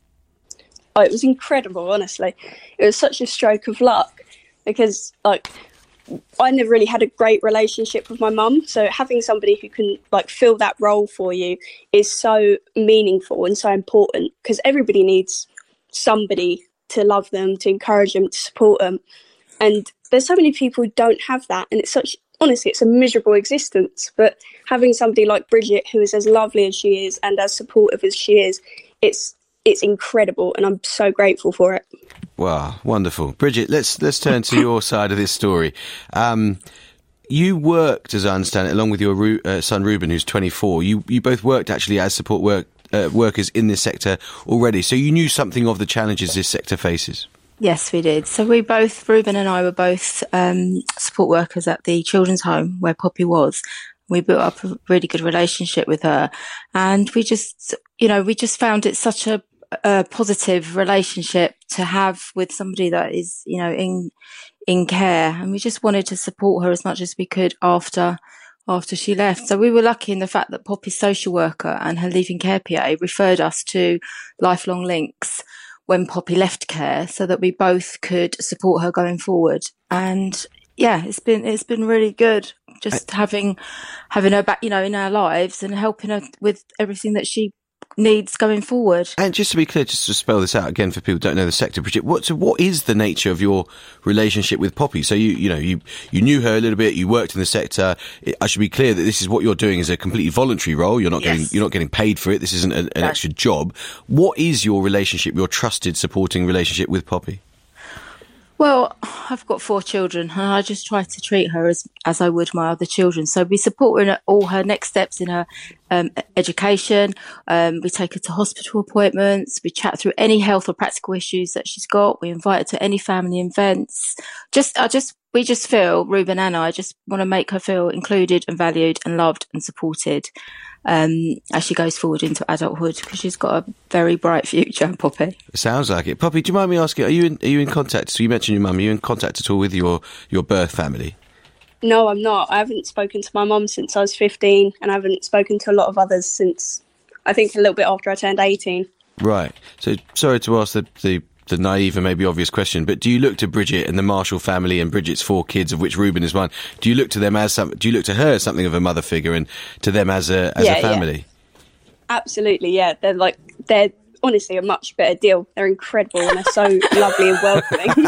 Oh, it was incredible, honestly. It was such a stroke of luck because, like, I never really had a great relationship with my mum. So having somebody who can, like, fill that role for you is so meaningful and so important because everybody needs somebody to love them, to encourage them, to support them. And there's so many people who don't have that. And it's such, honestly, it's a miserable existence. But having somebody like Bridget, who is as lovely as she is and as supportive as she is, it's it's incredible. And I'm so grateful for it. Wow, wonderful. Bridget, let's let's turn to your side of this story. Um, you worked, as I understand it, along with your Ru- uh, son Ruben, who's twenty-four. You you both worked actually as support work uh, workers in this sector already, so you knew something of the challenges this sector faces. Yes, we did. So we both, Ruben and I, were both um, support workers at the children's home where Poppy was. We built up a really good relationship with her, and we just, you know, we just found it such a a positive relationship to have with somebody that is, you know, in in care, and we just wanted to support her as much as we could after after she left. So we were lucky in the fact that Poppy's social worker and her leaving care P A referred us to Lifelong Links when Poppy left care, so that we both could support her going forward. And yeah, it's been it's been really good just having having her back, you know, in our lives and helping her with everything that she needs going forward. And just to be clear, just to spell this out again for people who don't know the sector, Bridget, what, so what is the nature of your relationship with Poppy? So you, you know, you, you knew her a little bit, you worked in the sector. I should be clear that this is what you're doing is a completely voluntary role. You're not yes. getting, you're not getting paid for it. This isn't an, an no. extra job. What is your relationship, your trusted, supporting relationship with Poppy? Well, I've got four children and I just try to treat her as, as I would my other children. So we support her in all her next steps in her um, education. Um, we take her to hospital appointments. We chat through any health or practical issues that she's got. We invite her to any family events. Just, I just, we just feel, Ruben and I just want to make her feel included and valued and loved and supported. Um, as she goes forward into adulthood, because she's got a very bright future, Poppy. Sounds like it. Poppy, do you mind me asking, are you in, are you in contact, so you mentioned your mum, are you in contact at all with your, your birth family? No, I'm not. I haven't spoken to my mum since I was fifteen, and I haven't spoken to a lot of others since, I think, a little bit after I turned eighteen. Right. So, sorry to ask the, the the naive and maybe obvious question, but do you look to Bridget and the Marshall family and Bridget's four kids, of which Ruben is one, do you look to them as some, do you look to her as something of a mother figure and to them as a as yeah, a family? Yeah. Absolutely, yeah. They're like, they're honestly a much better deal. They're incredible and they're so lovely and welcoming.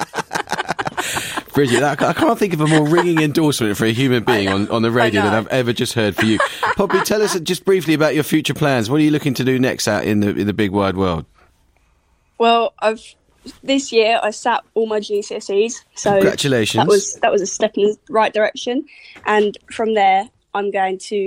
Bridget, I can't think of a more ringing endorsement for a human being on, on the radio than I've ever just heard for you. Poppy, tell us just briefly about your future plans. What are you looking to do next out in the in the big wide world? Well, I've this year I sat all my G C S Es, so congratulations. That was that was a step in the right direction, and from there I'm going to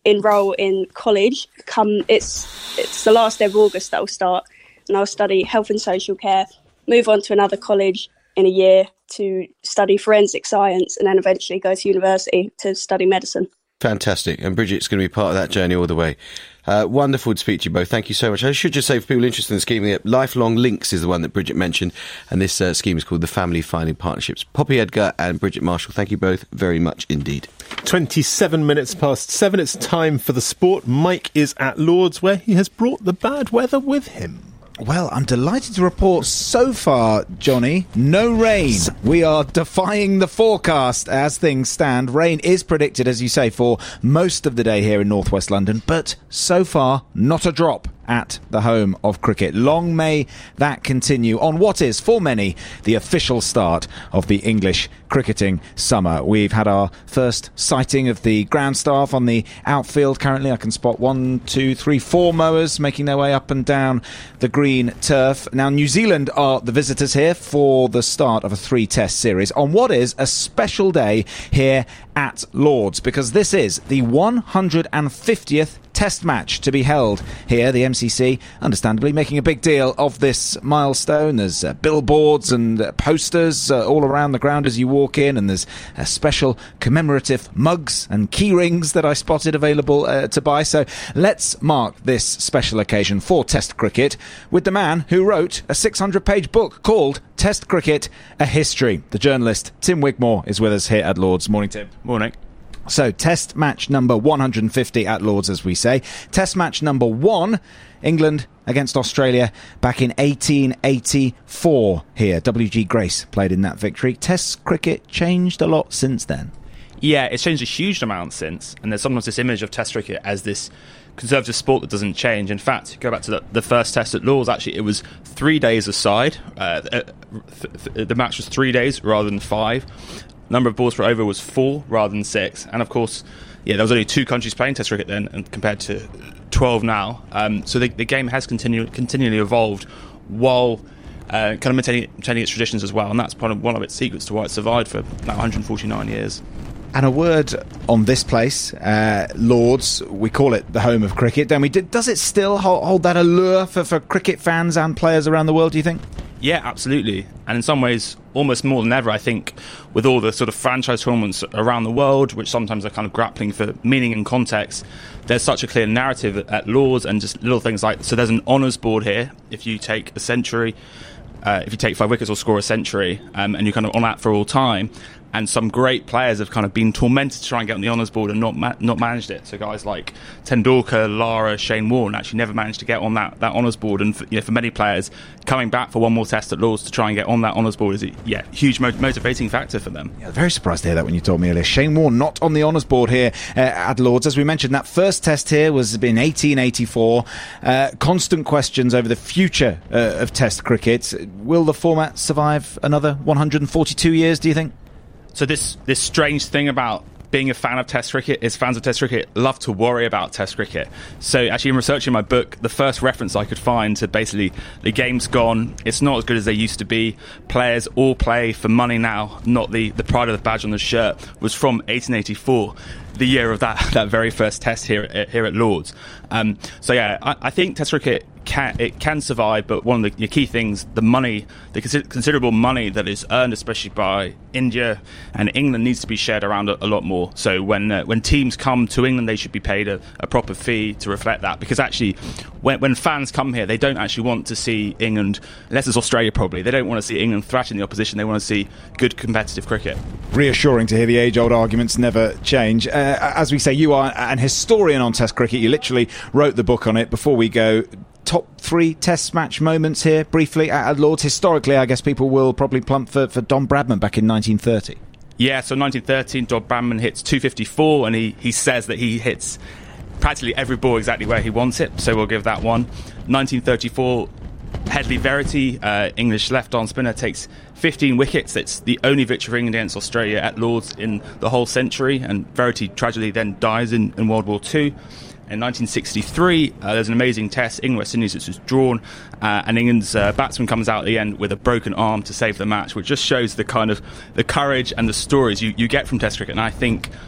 enrol in college. Come, it's it's the last day of August that I'll start, and I'll study health and social care, move on to another college in a year to study forensic science, and then eventually go to university to study medicine. Fantastic. And Bridget's going to be part of that journey all the way. Uh, wonderful to speak to you both. Thank you so much. I should just say, for people interested in the scheme, the Lifelong Links is the one that Bridget mentioned, and this uh, scheme is called the Family Finding Partnerships. Poppy Edgar and Bridget Marshall, thank you both very much indeed. twenty-seven minutes past seven. It's time for the sport. Mike is at Lord's, where he has brought the bad weather with him. Well, I'm delighted to report so far, Johnny, no rain. We are defying the forecast as things stand. Rain is predicted, as you say, for most of the day here in northwest London, but so far, not a drop at the home of cricket. Long may that continue on what is, for many, the official start of the English cricketing summer. We've had our first sighting of the ground staff on the outfield. Currently, I can spot one, two, three, four mowers making their way up and down the green turf. Now, New Zealand are the visitors here for the start of a three-test series on what is a special day here at Lord's, because this is the one hundred fiftieth Test match to be held here. The M C C, understandably, making a big deal of this milestone. There's uh, billboards and uh, posters uh, all around the ground as you walk in, and there's uh, special commemorative mugs and key rings that I spotted available uh, to buy. So let's mark this special occasion for Test cricket with the man who wrote a six hundred page book called Test Cricket, A History. The journalist Tim Wigmore is with us here at Lord's. Morning, Tim. Morning. So, Test match number one hundred fifty at Lord's, as we say. Test match number one, England against Australia back in eighteen eighty-four here. W G Grace played in that victory. Test cricket changed a lot since then. Yeah, it's changed a huge amount since, and there's sometimes this image of Test cricket as this conservative sport that doesn't change. In fact, go back to the, the first Test at Lord's, actually it was three days aside. Uh, th- th- the match was three days rather than five. Number of balls per over was four rather than six, and of course, yeah, there was only two countries playing Test cricket then, and compared to twelve now. Um, so the, the game has continu- continually evolved while uh, kind of maintaining, maintaining its traditions as well, and that's part of one of its secrets to why it survived for now one hundred forty-nine years. And a word on this place, uh, Lord's. We call it the home of cricket, don't we? Does it still hold, hold that allure for, for cricket fans and players around the world, do you think? Yeah, absolutely. And in some ways, almost more than ever, I think, with all the sort of franchise tournaments around the world, which sometimes are kind of grappling for meaning and context, there's such a clear narrative at Lord's, and just little things like, so there's an honours board here. If you take a century, uh, if you take five wickets or score a century, um, and you're kind of on that for all time, and some great players have kind of been tormented to try and get on the honours board and not ma- not managed it. So guys like Tendulkar, Lara, Shane Warne actually never managed to get on that, that honours board. And for, you know, for many players, coming back for one more test at Lord's to try and get on that honours board is a yeah, huge mo- motivating factor for them. Yeah, very surprised to hear that when you told me earlier. Shane Warne not on the honours board here uh, at Lord's. As we mentioned, that first test here was in eighteen eighty-four. Uh, constant questions over the future uh, of Test cricket. Will the format survive another one hundred forty-two years, do you think? So this this strange thing about being a fan of Test cricket is fans of Test cricket love to worry about Test cricket. So actually in researching my book, the first reference I could find to basically the game's gone, it's not as good as they used to be, players all play for money now, not the, the pride of the badge on the shirt, was from eighteen eighty-four, the year of that, that very first Test here at, here at Lord's. Um, so yeah, I, I think Test cricket Can, it can survive, but one of the, the key things, the money, the consider- considerable money that is earned, especially by India and England, needs to be shared around a, a lot more. So when uh, when teams come to England, they should be paid a, a proper fee to reflect that. Because actually, when, when fans come here, they don't actually want to see England, unless it's Australia probably, they don't want to see England thrashing the opposition. They want to see good competitive cricket. Reassuring to hear the age-old arguments never change. Uh, as we say, you are an historian on Test cricket. You literally wrote the book on it. Before we go, top three Test match moments here, briefly, at Lord's. Historically, I guess people will probably plump for, for Don Bradman back in nineteen thirty. Yeah, so nineteen thirteen, Don Bradman hits two fifty-four, and he, he says that he hits practically every ball exactly where he wants it, so we'll give that one. nineteen thirty-four, Headley Verity, uh, English left-arm spinner, takes fifteen wickets. It's the only victory for England against Australia at Lord's in the whole century, and Verity tragically then dies in, in World War Two. In nineteen sixty-three, uh, there's an amazing test, England-West Indies, which was drawn, uh, and England's uh, batsman comes out at the end with a broken arm to save the match, which just shows the kind of the courage and the stories you, you get from Test cricket. And I think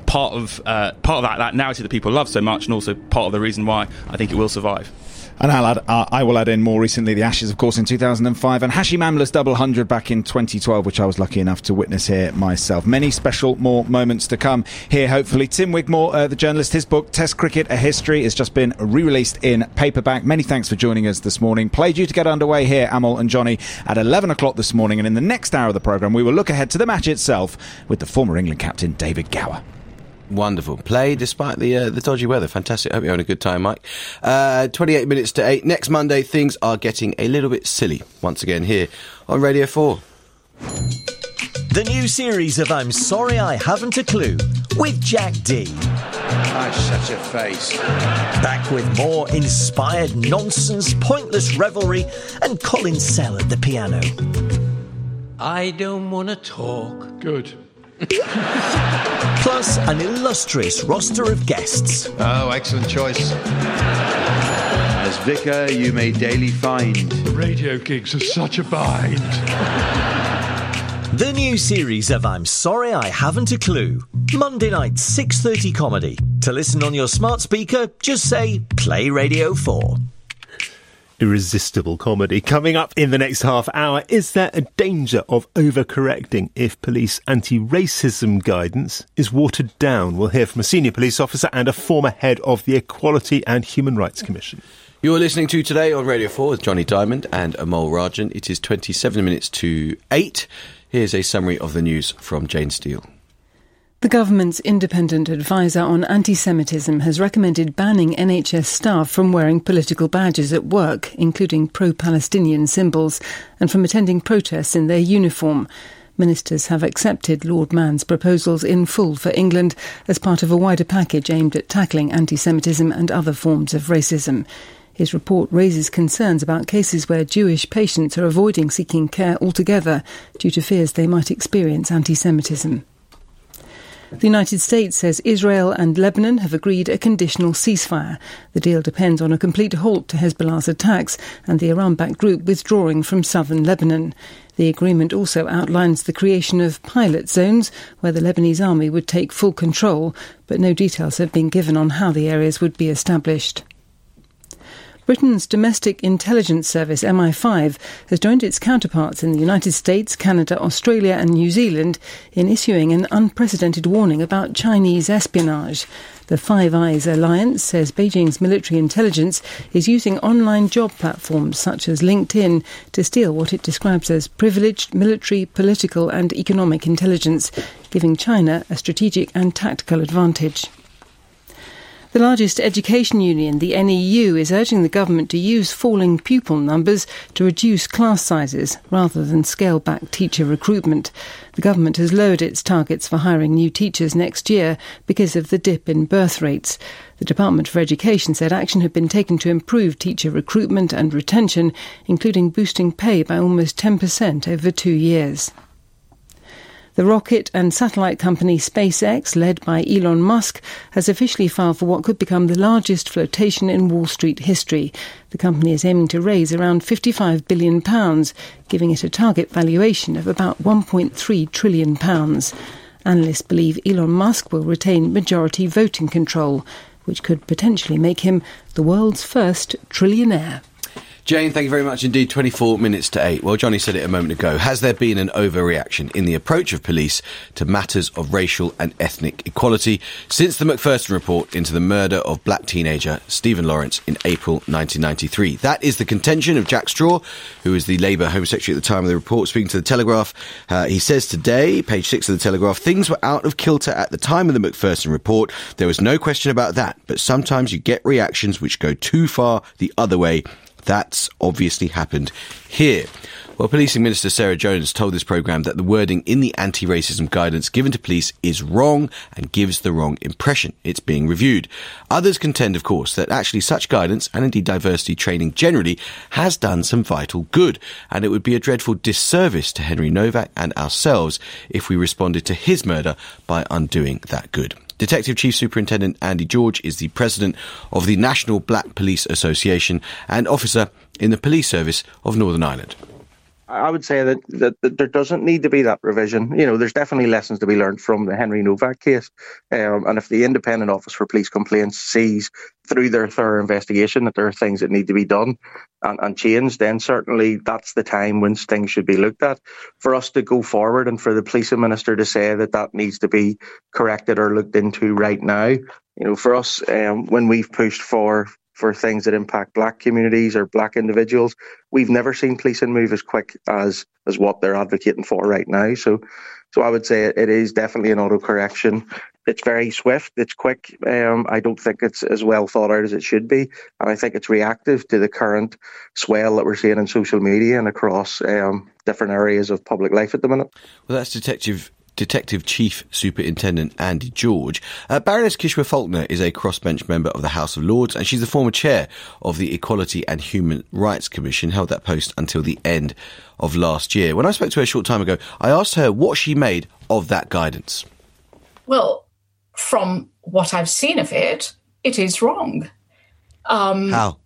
part of uh, part of that, that narrative that people love so much, and also part of the reason why I think it will survive. And I'll add, uh, I will add in more recently the Ashes, of course, in two thousand five, and Hashim Amla's double hundred back in twenty twelve, which I was lucky enough to witness here myself. Many special more moments to come here, hopefully. Tim Wigmore, uh, the journalist, his book, Test Cricket, A History, has just been re-released in paperback. Many thanks for joining us this morning. Play due to get underway here, Amal and Johnny, at eleven o'clock this morning, and in the next hour of the programme, we will look ahead to the match itself with the former England captain, David Gower. Wonderful play despite the uh, the dodgy weather. Fantastic. Hope you're having a good time, Mike. Uh, twenty-eight minutes to eight. Next Monday, things are getting a little bit silly once again here on Radio four. The new series of I'm Sorry I Haven't a Clue with Jack D. I've such a face. Back with more inspired nonsense, pointless revelry, and Colin Sell at the piano. I don't want to talk. Good. Plus an illustrious roster of guests. Oh, excellent choice. As vicar, you may daily find. Radio gigs are such a bind. The new series of I'm Sorry I Haven't a Clue. Monday night, six thirty comedy. To listen on your smart speaker, just say, play Radio four. Irresistible comedy. Coming up in the next half hour, is there a danger of overcorrecting if police anti-racism guidance is watered down? We'll hear from a senior police officer and a former head of the Equality and Human Rights Commission. You're listening to Today on Radio four with Johnny Diamond and Amol Rajan. It is twenty-seven minutes to eight. Here's a summary of the news from Jane Steele. The government's independent advisor on anti-Semitism has recommended banning N H S staff from wearing political badges at work, including pro-Palestinian symbols, and from attending protests in their uniform. Ministers have accepted Lord Mann's proposals in full for England as part of a wider package aimed at tackling anti-Semitism and other forms of racism. His report raises concerns about cases where Jewish patients are avoiding seeking care altogether due to fears they might experience anti-Semitism. The United States says Israel and Lebanon have agreed a conditional ceasefire. The deal depends on a complete halt to Hezbollah's attacks and the Iran-backed group withdrawing from southern Lebanon. The agreement also outlines the creation of pilot zones where the Lebanese army would take full control, but no details have been given on how the areas would be established. Britain's domestic intelligence service, M I five, has joined its counterparts in the United States, Canada, Australia and New Zealand in issuing an unprecedented warning about Chinese espionage. The Five Eyes Alliance says Beijing's military intelligence is using online job platforms such as LinkedIn to steal what it describes as privileged military, political and economic intelligence, giving China a strategic and tactical advantage. The largest education union, the N E U, is urging the government to use falling pupil numbers to reduce class sizes rather than scale back teacher recruitment. The government has lowered its targets for hiring new teachers next year because of the dip in birth rates. The Department for Education said action had been taken to improve teacher recruitment and retention, including boosting pay by almost ten percent over two years. The rocket and satellite company SpaceX, led by Elon Musk, has officially filed for what could become the largest flotation in Wall Street history. The company is aiming to raise around fifty-five billion pounds, giving it a target valuation of about one point three trillion pounds. Analysts believe Elon Musk will retain majority voting control, which could potentially make him the world's first trillionaire. Jane, thank you very much indeed. twenty-four minutes to eight. Well, Johnny said it a moment ago. Has there been an overreaction in the approach of police to matters of racial and ethnic equality since the Macpherson report into the murder of black teenager Stephen Lawrence in April nineteen ninety-three? That is the contention of Jack Straw, who was the Labour Home Secretary at the time of the report, speaking to The Telegraph. Uh, he says today, page six of The Telegraph, things were out of kilter at the time of the Macpherson report. There was no question about that. But sometimes you get reactions which go too far the other way. That's obviously happened here. Well, Policing Minister Sarah Jones told this programme that the wording in the anti-racism guidance given to police is wrong and gives the wrong impression. It's being reviewed. Others contend, of course, that actually such guidance, and indeed diversity training generally, has done some vital good, and it would be a dreadful disservice to Henry Novak and ourselves if we responded to his murder by undoing that good. Detective Chief Superintendent Andy George is the president of the National Black Police Association and officer in the Police Service of Northern Ireland. I would say that, that, that there doesn't need to be that revision. You know, there's definitely lessons to be learned from the Henry Novak case. Um, and if the Independent Office for Police Complaints sees through their thorough investigation that there are things that need to be done and, and changed, then certainly that's the time when things should be looked at. For us to go forward and for the Policing Minister to say that that needs to be corrected or looked into right now, you know, for us, um, when we've pushed for for things that impact black communities or black individuals, we've never seen policing move as quick as as what they're advocating for right now. So so I would say it, it is definitely an auto-correction. It's very swift, it's quick. Um, I don't think it's as well thought out as it should be. And I think it's reactive to the current swell that we're seeing in social media and across um, different areas of public life at the minute. Well, that's Detective Detective Chief Superintendent Andy George. Uh, Baroness Kishwa Faulkner is a crossbench member of the House of Lords, and she's the former chair of the Equality and Human Rights Commission, held that post until the end of last year. When I spoke to her a short time ago, I asked her what she made of that guidance. Well, from what I've seen of it, it is wrong. Um, How?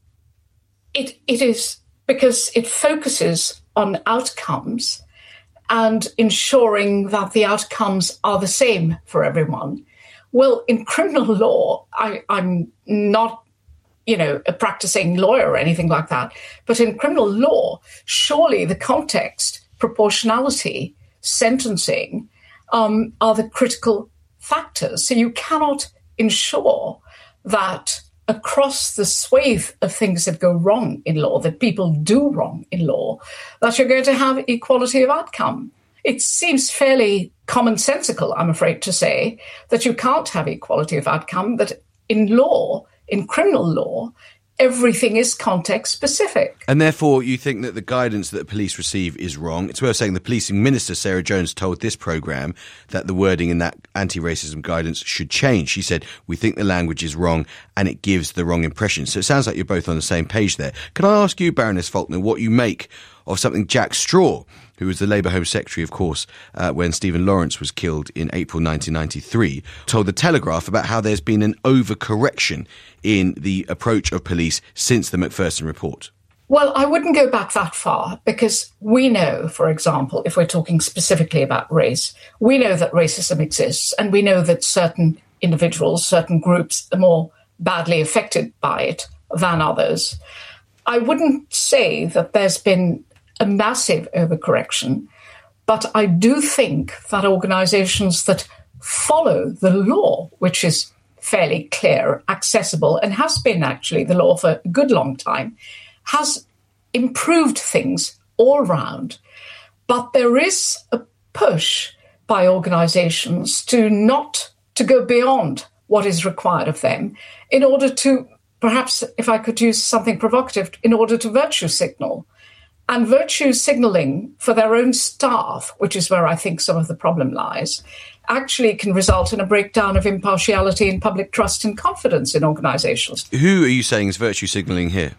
It It is because it focuses on outcomes and ensuring that the outcomes are the same for everyone. Well, in criminal law, I, I'm not, you know, a practicing lawyer or anything like that, but in criminal law, surely the context, proportionality, sentencing um, are the critical factors. So you cannot ensure that across the swathe of things that go wrong in law, that people do wrong in law, that you're going to have equality of outcome. It seems fairly commonsensical, I'm afraid to say, that you can't have equality of outcome, that in law, in criminal law, everything is context specific. And therefore, you think that the guidance that police receive is wrong. It's worth saying the Policing Minister, Sarah Jones, told this programme that the wording in that anti-racism guidance should change. She said, we think the language is wrong and it gives the wrong impression. So it sounds like you're both on the same page there. Can I ask you, Baroness Faulkner, what you make of something Jack Straw, who was the Labour Home Secretary, of course, uh, when Stephen Lawrence was killed in April nineteen ninety-three, told The Telegraph about how there's been an overcorrection in the approach of police since the Macpherson report? Well, I wouldn't go back that far because we know, for example, if we're talking specifically about race, we know that racism exists and we know that certain individuals, certain groups are more badly affected by it than others. I wouldn't say that there's been a massive overcorrection, but I do think that organisations that follow the law, which is fairly clear, accessible, and has been actually the law for a good long time, has improved things all round. But there is a push by organisations to not to go beyond what is required of them in order to, perhaps if I could use something provocative, in order to virtue signal. And virtue signalling for their own staff, which is where I think some of the problem lies, actually can result in a breakdown of impartiality and public trust and confidence in organisations. Who are you saying is virtue signalling here?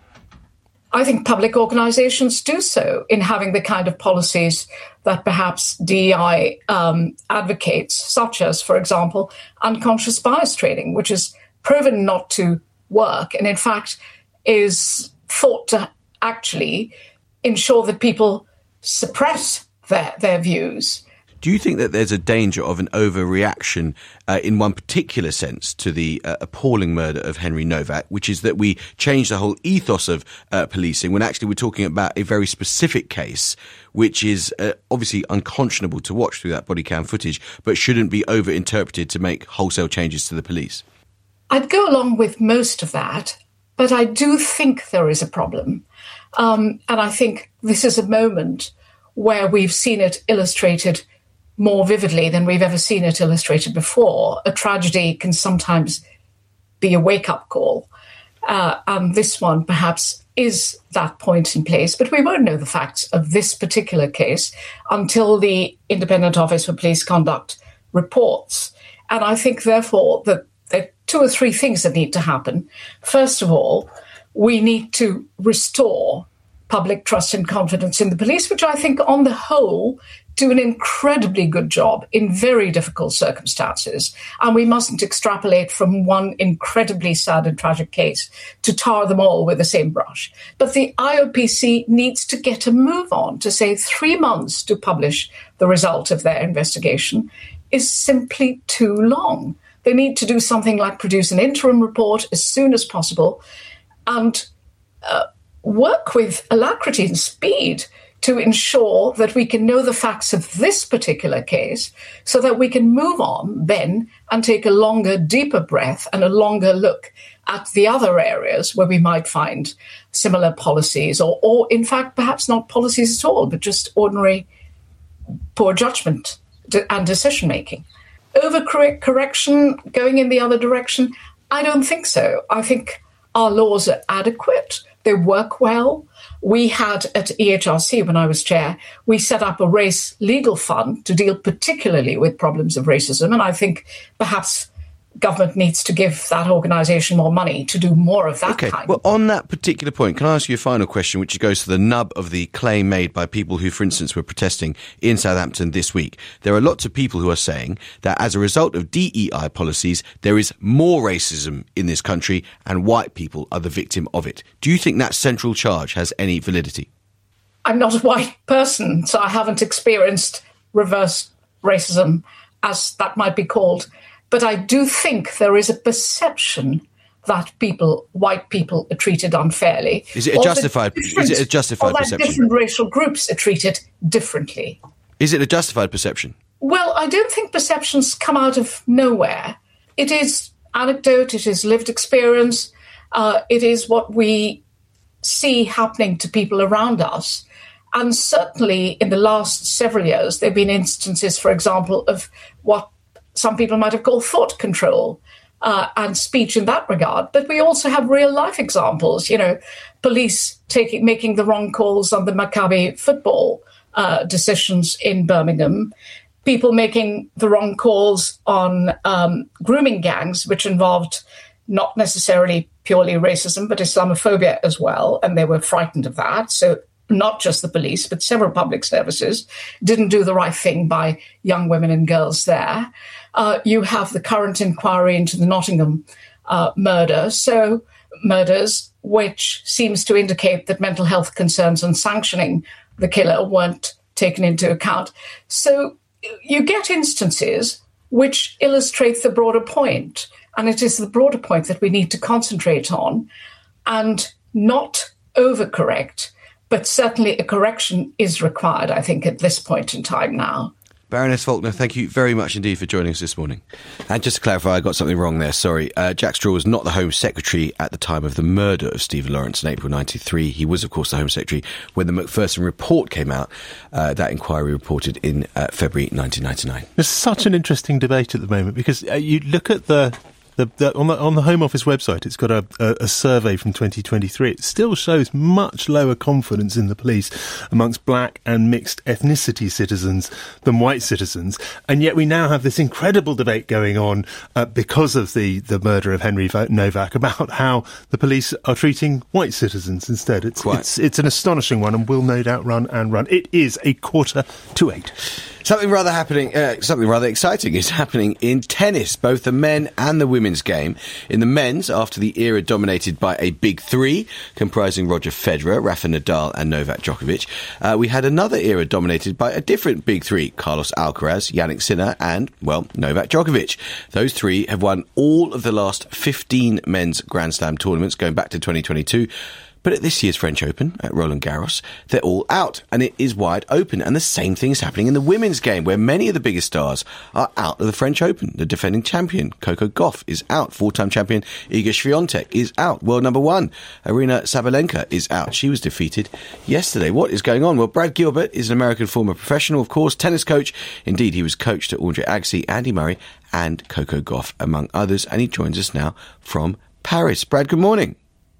I think public organisations do so in having the kind of policies that perhaps D E I um, advocates, such as, for example, unconscious bias training, which is proven not to work and, in fact, is thought to actually ensure that people suppress their, their views. Do you think that there's a danger of an overreaction uh, in one particular sense to the uh, appalling murder of Henry Novak, which is that we change the whole ethos of uh, policing when actually we're talking about a very specific case, which is uh, obviously unconscionable to watch through that body cam footage, but shouldn't be over-interpreted to make wholesale changes to the police? I'd go along with most of that, but I do think there is a problem. Um, and I think this is a moment where we've seen it illustrated more vividly than we've ever seen it illustrated before. A tragedy can sometimes be a wake-up call. Uh, and this one perhaps is that point in place. But we won't know the facts of this particular case until the Independent Office for Police Conduct reports. And I think, therefore, that there are two or three things that need to happen. First of all, we need to restore public trust and confidence in the police, which I think on the whole do an incredibly good job in very difficult circumstances. And we mustn't extrapolate from one incredibly sad and tragic case to tar them all with the same brush. But the I O P C needs to get a move on. To say three months to publish the result of their investigation is simply too long. They need to do something like produce an interim report as soon as possible and uh, work with alacrity and speed to ensure that we can know the facts of this particular case so that we can move on then and take a longer, deeper breath and a longer look at the other areas where we might find similar policies or, or in fact, perhaps not policies at all, but just ordinary poor judgment and decision-making. Overcorrection, going in the other direction? I don't think so. I think our laws are adequate. They work well. We had at E H R C, when I was chair, we set up a race legal fund to deal particularly with problems of racism. And I think perhaps government needs to give that organisation more money to do more of that okay. kind. Well, on that particular point, can I ask you a final question, which goes to the nub of the claim made by people who, for instance, were protesting in Southampton this week? There are lots of people who are saying that as a result of D E I policies, there is more racism in this country and white people are the victim of it. Do you think that central charge has any validity? I'm not a white person, so I haven't experienced reverse racism, as that might be called. But I do think there is a perception that people, white people, are treated unfairly. Is it a justified? Is it a justified or that perception? Different racial groups are treated differently. Is it a justified perception? Well, I don't think perceptions come out of nowhere. It is anecdote. It is lived experience. Uh, it is what we see happening to people around us. And certainly, in the last several years, there have been instances, for example, of what some people might have called thought control uh, and speech in that regard. But we also have real life examples, you know, police taking making the wrong calls on the Maccabi football uh, decisions in Birmingham, people making the wrong calls on um, grooming gangs, which involved not necessarily purely racism, but Islamophobia as well. And they were frightened of that. So not just the police, but several public services didn't do the right thing by young women and girls there. Uh, you have the current inquiry into the Nottingham uh, murder, so murders, which seems to indicate that mental health concerns and sanctioning the killer weren't taken into account. So you get instances which illustrate the broader point, and it is the broader point that we need to concentrate on and not overcorrect. But certainly a correction is required, I think, at this point in time now. Baroness Faulkner, thank you very much indeed for joining us this morning. And just to clarify, I got something wrong there, sorry. Uh, Jack Straw was not the Home Secretary at the time of the murder of Stephen Lawrence in April ninety-three. He was, of course, the Home Secretary when the Macpherson report came out. Uh, that inquiry reported in uh, February nineteen ninety-nine. There's such an interesting debate at the moment because uh, you look at the... The, the, on, the, on the Home Office website, it's got a, a, a survey from twenty twenty-three. It still shows much lower confidence in the police amongst black and mixed ethnicity citizens than white citizens. And yet we now have this incredible debate going on uh, because of the, the murder of Henry Novak about how the police are treating white citizens instead. It's, it's, it's an astonishing one and will no doubt run and run. It is a quarter to eight. Something rather happening, uh, something rather exciting is happening in tennis, both the men and the women's game. In the men's, after the era dominated by a big three, comprising Roger Federer, Rafa Nadal and Novak Djokovic, uh, we had another era dominated by a different big three, Carlos Alcaraz, Jannik Sinner and, well, Novak Djokovic. Those three have won all of the last fifteen men's Grand Slam tournaments going back to twenty twenty-two. But at this year's French Open, at Roland Garros, they're all out, and it is wide open. And the same thing is happening in the women's game, where many of the biggest stars are out of the French Open. The defending champion, Coco Gauff, is out. Four-time champion, Iga Swiatek, is out. World number one, Aryna Sabalenka, is out. She was defeated yesterday. What is going on? Well, Brad Gilbert is an American former professional, of course, tennis coach. Indeed, he was coached at Andre Agassi, Andy Murray, and Coco Gauff, among others. And he joins us now from Paris. Brad, good morning.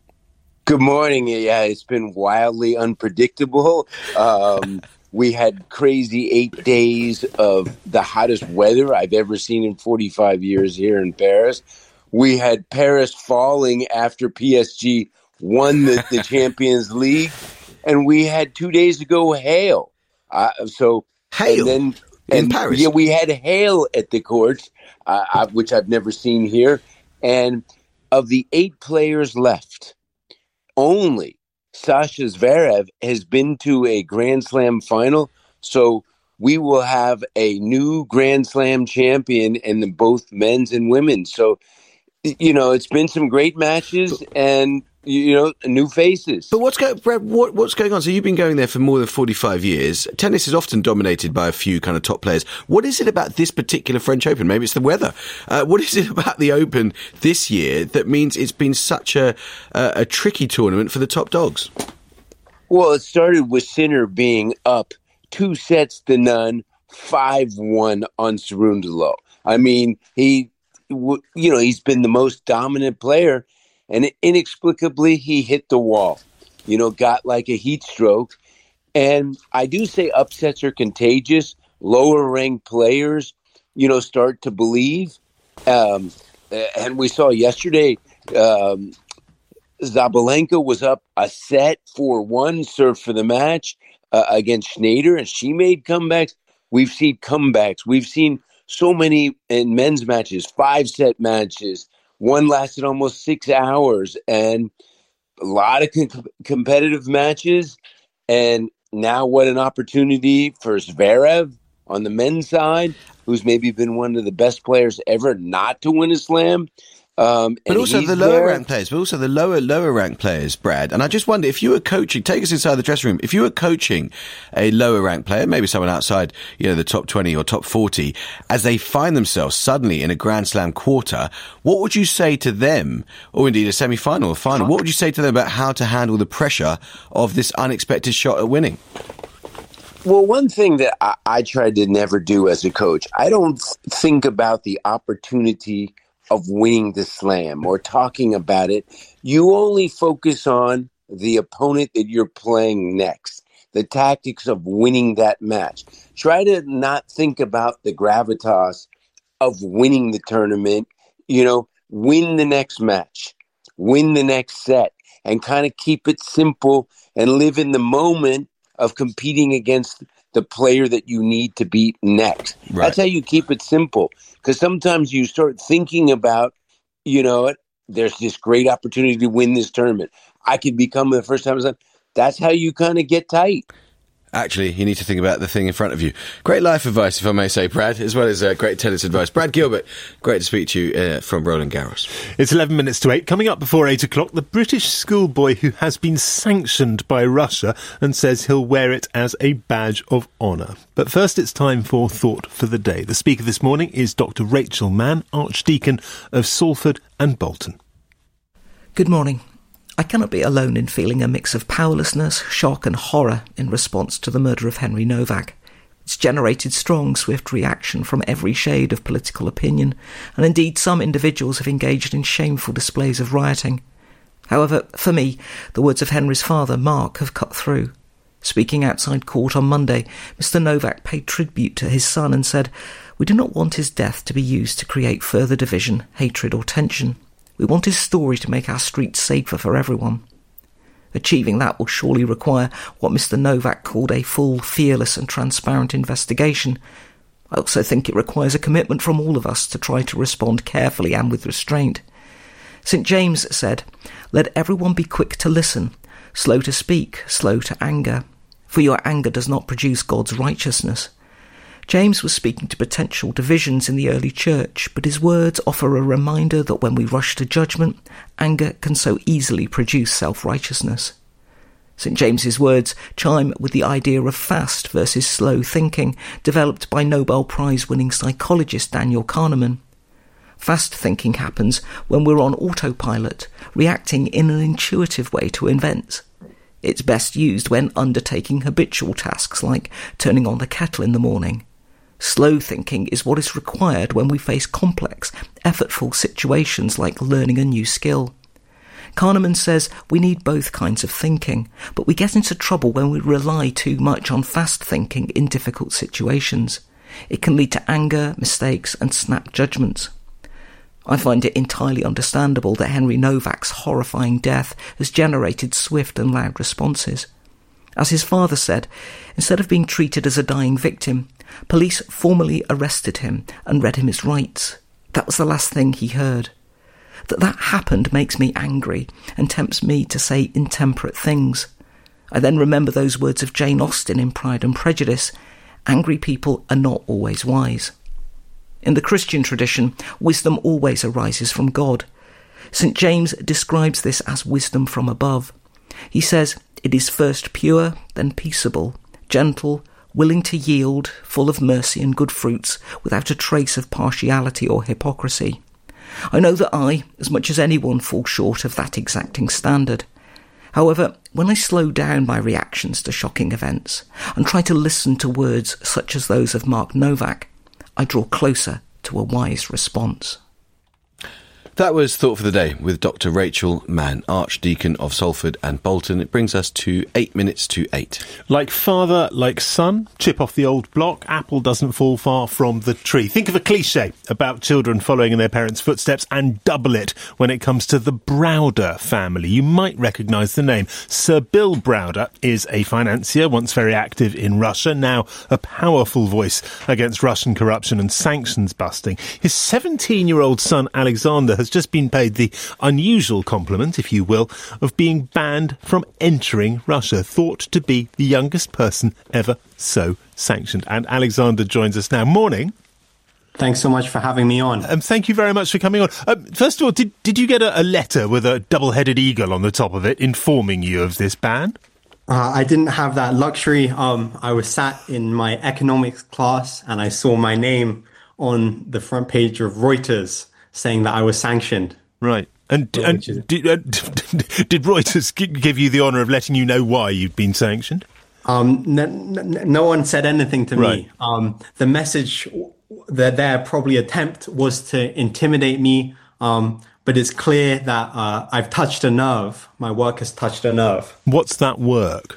Good morning. Yeah, it's been wildly unpredictable. Um, we had crazy eight days of the hottest weather I've ever seen in forty-five years here in Paris. We had Paris falling after P S G won the, the Champions League. and we had two days ago hail. Uh, so hail and then, in and, Paris. Yeah, we had hail at the courts, uh, I, which I've never seen here. And of the eight players left, only Sasha Zverev has been to a Grand Slam final. So we will have a new Grand Slam champion in the, both men's and women's. So, you know, it's been some great matches and, you know, new faces. But what's, go- Brad, what, what's going on? So you've been going there for more than forty-five years. Tennis is often dominated by a few kind of top players. What is it about this particular French Open? Maybe it's the weather. Uh, what is it about the Open this year that means it's been such a, a, a tricky tournament for the top dogs? Well, it started with Sinner being up two sets to none, five one on Cerundolo. I mean, he, you know, he's been the most dominant player. And inexplicably, he hit the wall, you know, got like a heat stroke. And I do say upsets are contagious. Lower ranked players, you know, start to believe. Um, and we saw yesterday, um, Zabalenka was up a set four one, served for the match uh, against Schneider, and she made comebacks. We've seen comebacks. We've seen so many in men's matches, five-set matches. One lasted almost six hours and a lot of com- competitive matches. And now what an opportunity for Zverev on the men's side, who's maybe been one of the best players ever not to win a slam. Um, but also the lower ranked players, but also the lower, lower ranked players, Brad. And I just wonder if you were coaching, take us inside the dressing room, if you were coaching a lower ranked player, maybe someone outside, you know, the top twenty or top forty, as they find themselves suddenly in a Grand Slam quarter, what would you say to them, or indeed a semi-final or final, what would you say to them about how to handle the pressure of this unexpected shot at winning? Well, one thing that I, I tried to never do as a coach, I don't think about the opportunity of winning the slam or talking about it. You only focus on the opponent that you're playing next, the tactics of winning that match. Try to not think about the gravitas of winning the tournament. You know, win the next match, win the next set, and kind of keep it simple and live in the moment of competing against the player that you need to beat next. Right. That's how you keep it simple. Because sometimes you start thinking about, you know, there's this great opportunity to win this tournament. I could become the first time. That's how you kind of get tight. Actually, you need to think about the thing in front of you. Great life advice, if I may say, Brad, as well as uh, great tennis advice. Brad Gilbert, great to speak to you uh, from Roland Garros. It's eleven minutes to eight. Coming up before eight o'clock, the British schoolboy who has been sanctioned by Russia and says he'll wear it as a badge of honour. But first, it's time for Thought for the Day. The speaker this morning is Doctor Rachel Mann, Archdeacon of Salford and Bolton. Good morning. I cannot be alone in feeling a mix of powerlessness, shock and horror in response to the murder of Henry Novak. It's generated strong, swift reaction from every shade of political opinion, and indeed some individuals have engaged in shameful displays of rioting. However, for me, the words of Henry's father, Mark, have cut through. Speaking outside court on Monday, Mister Novak paid tribute to his son and said, "We do not want his death to be used to create further division, hatred or tension. We want his story to make our streets safer for everyone." Achieving that will surely require what Mister Novak called a full, fearless and transparent investigation. I also think it requires a commitment from all of us to try to respond carefully and with restraint. Saint James said, "Let everyone be quick to listen, slow to speak, slow to anger, for your anger does not produce God's righteousness." James was speaking to potential divisions in the early church, but his words offer a reminder that when we rush to judgment, anger can so easily produce self-righteousness. Saint James's words chime with the idea of fast versus slow thinking, developed by Nobel Prize-winning psychologist Daniel Kahneman. Fast thinking happens when we're on autopilot, reacting in an intuitive way to events. It's best used when undertaking habitual tasks like turning on the kettle in the morning. Slow thinking is what is required when we face complex, effortful situations like learning a new skill. Kahneman says we need both kinds of thinking, but we get into trouble when we rely too much on fast thinking in difficult situations. It can lead to anger, mistakes, and snap judgments. I find it entirely understandable that Henry Novak's horrifying death has generated swift and loud responses. As his father said, instead of being treated as a dying victim, police formally arrested him and read him his rights. That was the last thing he heard. That that happened makes me angry and tempts me to say intemperate things. I then remember those words of Jane Austen in Pride and Prejudice: angry people are not always wise. In the Christian tradition, wisdom always arises from God. Saint James describes this as wisdom from above. He says, it is first pure, then peaceable, gentle, willing to yield, full of mercy and good fruits, without a trace of partiality or hypocrisy. I know that I, as much as anyone, fall short of that exacting standard. However, when I slow down my reactions to shocking events and try to listen to words such as those of Mark Novak, I draw closer to a wise response. That was Thought for the Day with Doctor Rachel Mann, Archdeacon of Salford and Bolton. It brings us to eight minutes to eight. Like father, like son, chip off the old block, apple doesn't fall far from the tree. Think of a cliche about children following in their parents' footsteps and double it when it comes to the Browder family. You might recognise the name. Sir Bill Browder is a financier, once very active in Russia, now a powerful voice against Russian corruption and sanctions busting. His seventeen-year-old son Alexander has just been paid the unusual compliment, if you will, of being banned from entering Russia, thought to be the youngest person ever so sanctioned. And Alexander joins us now. Morning. Thanks so much for having me on. Um, thank you very much for coming on. Um, first of all, did, did you get a, a letter with a double-headed eagle on the top of it informing you of this ban? Uh, I didn't have that luxury. Um, I was sat in my economics class and I saw my name on the front page of Reuters saying that I was sanctioned. Right. And, and is... did, uh, did Reuters give you the honour of letting you know why you've been sanctioned? Um, no, no one said anything to right. me. Um, the message, that their probably attempt was to intimidate me, um, but it's clear that uh, I've touched a nerve. My work has touched a nerve. What's that work?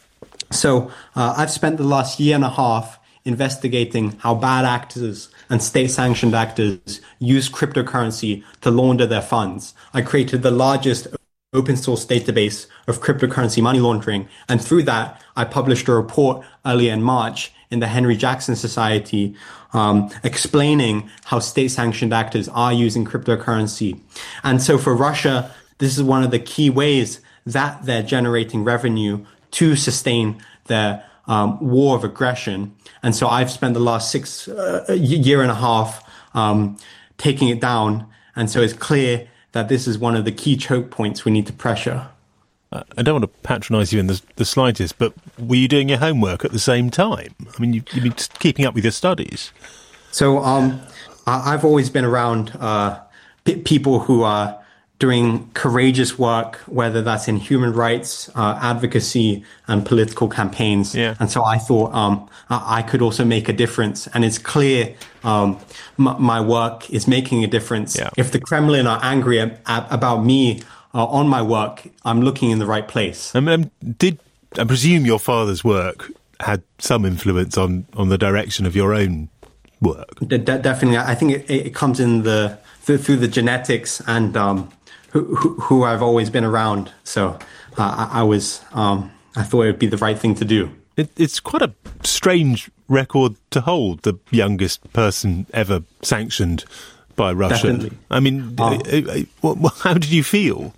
So uh, I've spent the last year and a half investigating how bad actors and state-sanctioned actors use cryptocurrency to launder their funds. I created the largest open-source database of cryptocurrency money laundering, and through that, I published a report earlier in March in the Henry Jackson Society um, explaining how state-sanctioned actors are using cryptocurrency. And so for Russia, this is one of the key ways that they're generating revenue to sustain their um, war of aggression. And so I've spent the last six uh, year and a half um, taking it down. And so it's clear that this is one of the key choke points we need to pressure. Uh, I don't want to patronise you in the, the slightest, but were you doing your homework at the same time? I mean, you, you've been keeping up with your studies. So um, I, I've always been around uh, p- people who are doing courageous work, whether that's in human rights, uh, advocacy, and political campaigns. Yeah. And so I thought um, I, I could also make a difference. And it's clear um, m- my work is making a difference. Yeah. If the Kremlin are angry ab- about me uh, on my work, I'm looking in the right place. Um, um, did I presume your father's work had some influence on, on the direction of your own work? De- de- definitely. I think it, it comes in the through, through the genetics and um, who, who, who I've always been around. So uh, I, I was, um, I thought it would be the right thing to do. It, it's quite a strange record to hold, the youngest person ever sanctioned by Russia. Definitely. I mean, Um, uh, uh, how did you feel?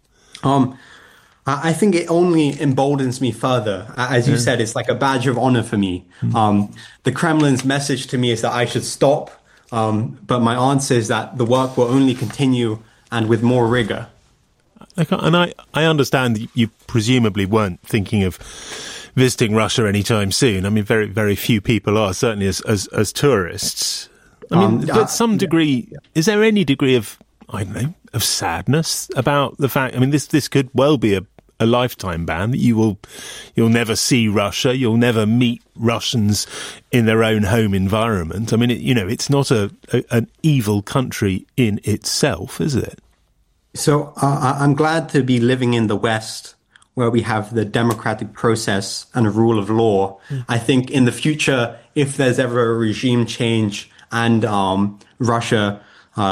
Um, I I think it only emboldens me further. As you Yeah. said, it's like a badge of honor for me. Mm. Um, the Kremlin's message to me is that I should stop. Um, but my answer is that the work will only continue and with more rigor. Okay, and I, I understand that you presumably weren't thinking of visiting Russia anytime soon. I mean, very, very few people are, certainly as, as, as tourists. I mean, Um, but uh, some degree, yeah. is there any degree of, I don't know, of sadness about the fact, I mean, this, this could well be a, a lifetime ban, that you will, you'll never see Russia, you'll never meet Russians in their own home environment. I mean, it, you know, it's not a, a an evil country in itself, is it? So uh, I'm glad to be living in the West, where we have the democratic process and a rule of law. Mm. I think in the future, if there's ever a regime change and um, Russia uh,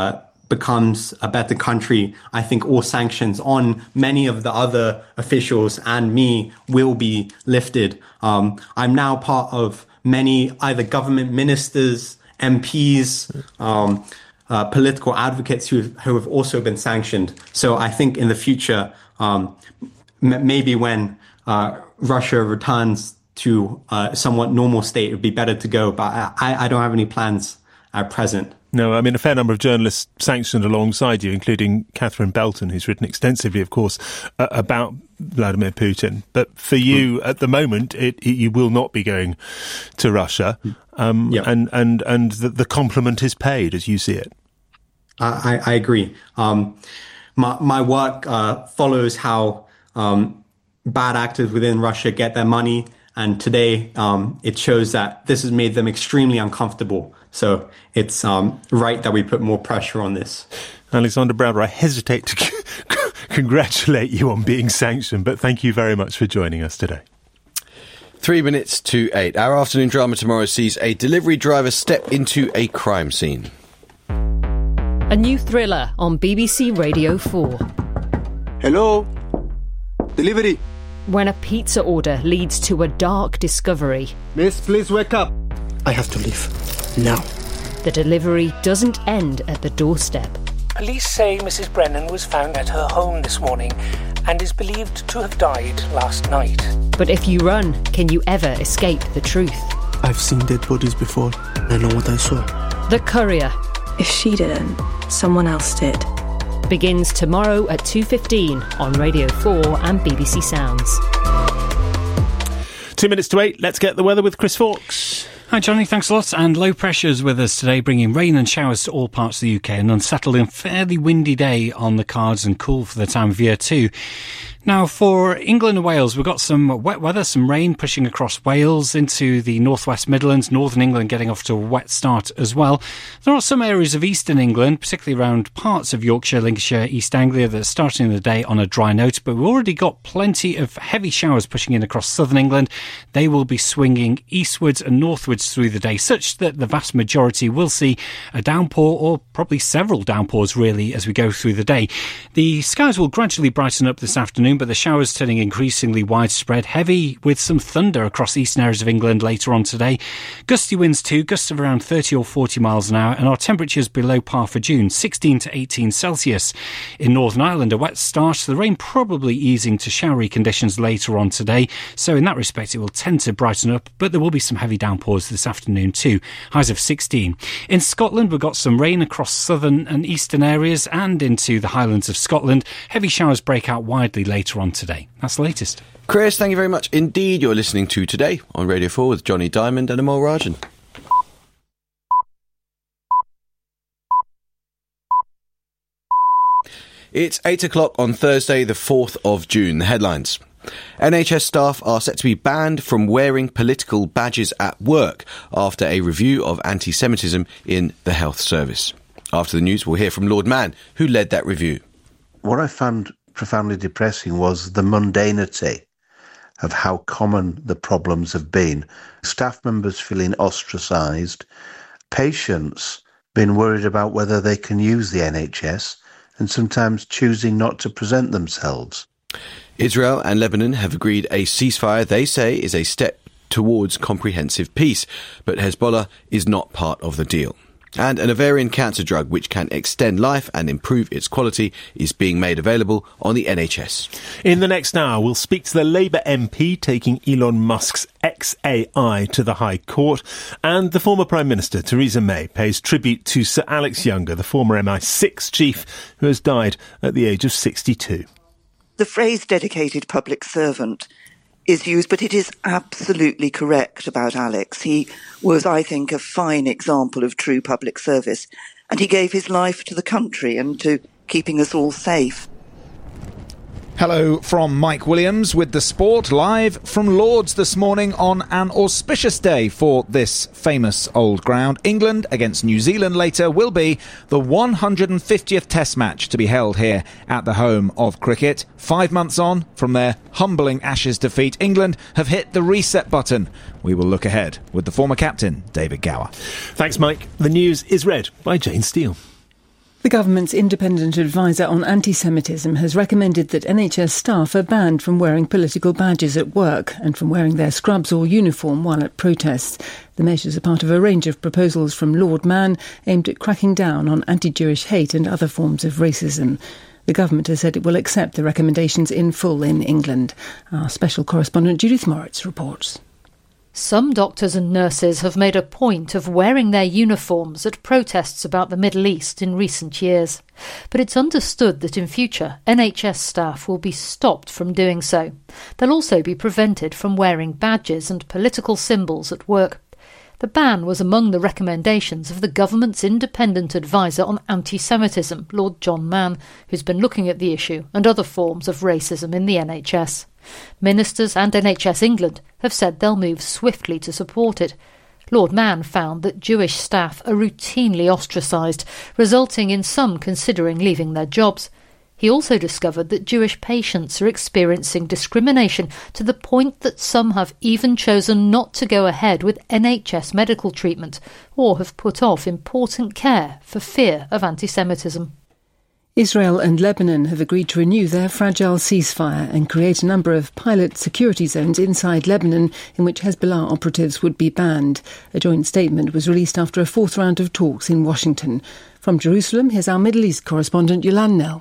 becomes a better country, I think all sanctions on many of the other officials and me will be lifted. Um, I'm now part of many either government ministers, M Ps, um, uh, political advocates who who have also been sanctioned. So I think in the future, um, m- maybe when uh, Russia returns to a somewhat normal state, it would be better to go. But I, I don't have any plans at present. No, I mean, a fair number of journalists sanctioned alongside you, including Catherine Belton, who's written extensively, of course, uh, about Vladimir Putin. But for you, mm. at the moment, it, it, you will not be going to Russia. Um, yep. And, and, and the, the compliment is paid, as you see it. I, I agree. Um, my, my work uh, follows how um, bad actors within Russia get their money. And today, um, it shows that this has made them extremely uncomfortable. So it's um, right that we put more pressure on this. Alexander Browder, I hesitate to c- congratulate you on being sanctioned, but thank you very much for joining us today. Three minutes to eight. Our afternoon drama tomorrow sees a delivery driver step into a crime scene. A new thriller on B B C Radio four. Hello? Delivery. When a pizza order leads to a dark discovery. Miss, please wake up. I have to leave. Now. The delivery doesn't end at the doorstep. Police say Missus Brennan was found at her home this morning and is believed to have died last night. But if you run, can you ever escape the truth? I've seen dead bodies before. I know what I saw. The Courier. If she didn't, someone else did. Begins tomorrow at two fifteen on Radio four and B B C Sounds. Two minutes to eight. Let's get the weather with Chris Fawkes. Hi, Johnny. Thanks a lot. And low pressure's with us today, bringing rain and showers to all parts of the U K. An unsettled and fairly windy day on the cards, and cool for the time of year too. Now, for England and Wales, we've got some wet weather, some rain pushing across Wales into the northwest Midlands, northern England getting off to a wet start as well. There are some areas of eastern England, particularly around parts of Yorkshire, Lincolnshire, East Anglia, that are starting the day on a dry note, but we've already got plenty of heavy showers pushing in across southern England. They will be swinging eastwards and northwards through the day, such that the vast majority will see a downpour, or probably several downpours really, as we go through the day. The skies will gradually brighten up this afternoon, but the showers turning increasingly widespread, heavy with some thunder across eastern areas of England later on today. Gusty winds too, gusts of around thirty or forty miles an hour, and our temperatures below par for June, sixteen to eighteen Celsius. In Northern Ireland, a wet start, the rain probably easing to showery conditions later on today, so in that respect it will tend to brighten up, but there will be some heavy downpours this afternoon too, highs of sixteen. In Scotland, we've got some rain across southern and eastern areas and into the Highlands of Scotland. Heavy showers break out widely later on today. That's the latest. Chris, thank you very much indeed. You're listening to Today on Radio four with Johnny Diamond and Amol Rajan. It's eight o'clock on Thursday, the fourth of June. The headlines. N H S staff are set to be banned from wearing political badges at work after a review of anti-Semitism in the health service. After the news, we'll hear from Lord Mann, who led that review. What I found profoundly depressing was the mundanity of how common the problems have been. Staff members feeling ostracised, patients being worried about whether they can use the N H S, and sometimes choosing not to present themselves. Israel and Lebanon have agreed a ceasefire they say is a step towards comprehensive peace, but Hezbollah is not part of the deal. And an ovarian cancer drug which can extend life and improve its quality is being made available on the N H S. In the next hour, we'll speak to the Labour M P taking Elon Musk's X A I to the High Court, and the former Prime Minister, Theresa May, pays tribute to Sir Alex Younger, the former M I six chief who has died at the age of sixty-two. The phrase dedicated public servant is used, but it is absolutely correct about Alex. He was, I think, a fine example of true public service, and he gave his life to the country and to keeping us all safe. Hello from Mike Williams with the sport, live from Lord's this morning on an auspicious day for this famous old ground. England against New Zealand later will be the one hundred fiftieth Test match to be held here at the home of cricket. Five months on from their humbling Ashes defeat, England have hit the reset button. We will look ahead with the former captain, David Gower. Thanks, Mike. The news is read by Jane Steele. The government's independent advisor on anti-Semitism has recommended that N H S staff are banned from wearing political badges at work and from wearing their scrubs or uniform while at protests. The measures are part of a range of proposals from Lord Mann aimed at cracking down on anti-Jewish hate and other forms of racism. The government has said it will accept the recommendations in full in England. Our special correspondent Judith Moritz reports. Some doctors and nurses have made a point of wearing their uniforms at protests about the Middle East in recent years. But it's understood that in future N H S staff will be stopped from doing so. They'll also be prevented from wearing badges and political symbols at work. The ban was among the recommendations of the government's independent advisor on anti-Semitism, Lord John Mann, who's been looking at the issue and other forms of racism in the N H S. Ministers and N H S England have said they'll move swiftly to support it. Lord Mann found that Jewish staff are routinely ostracised, resulting in some considering leaving their jobs. He also discovered that Jewish patients are experiencing discrimination to the point that some have even chosen not to go ahead with N H S medical treatment or have put off important care for fear of anti-Semitism. Israel and Lebanon have agreed to renew their fragile ceasefire and create a number of pilot security zones inside Lebanon in which Hezbollah operatives would be banned. A joint statement was released after a fourth round of talks in Washington. From Jerusalem, here's our Middle East correspondent Yolande Knell.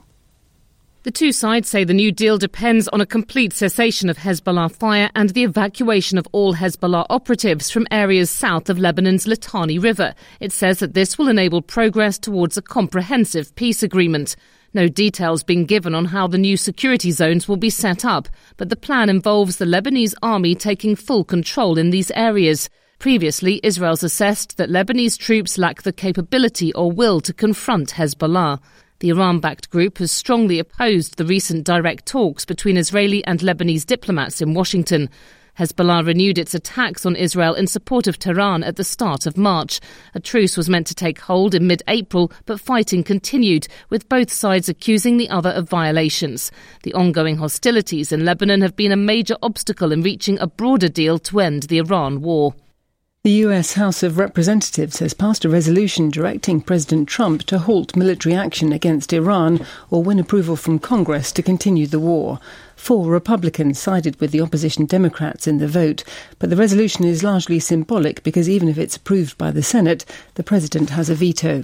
The two sides say the new deal depends on a complete cessation of Hezbollah fire and the evacuation of all Hezbollah operatives from areas south of Lebanon's Litani River. It says that this will enable progress towards a comprehensive peace agreement. No details being given on how the new security zones will be set up, but the plan involves the Lebanese army taking full control in these areas. Previously, Israel's assessed that Lebanese troops lack the capability or will to confront Hezbollah. The Iran-backed group has strongly opposed the recent direct talks between Israeli and Lebanese diplomats in Washington. Hezbollah renewed its attacks on Israel in support of Tehran at the start of March. A truce was meant to take hold in mid-April, but fighting continued, with both sides accusing the other of violations. The ongoing hostilities in Lebanon have been a major obstacle in reaching a broader deal to end the Iran war. The U S House of Representatives has passed a resolution directing President Trump to halt military action against Iran or win approval from Congress to continue the war. Four Republicans sided with the opposition Democrats in the vote, but the resolution is largely symbolic because even if it's approved by the Senate, the President has a veto.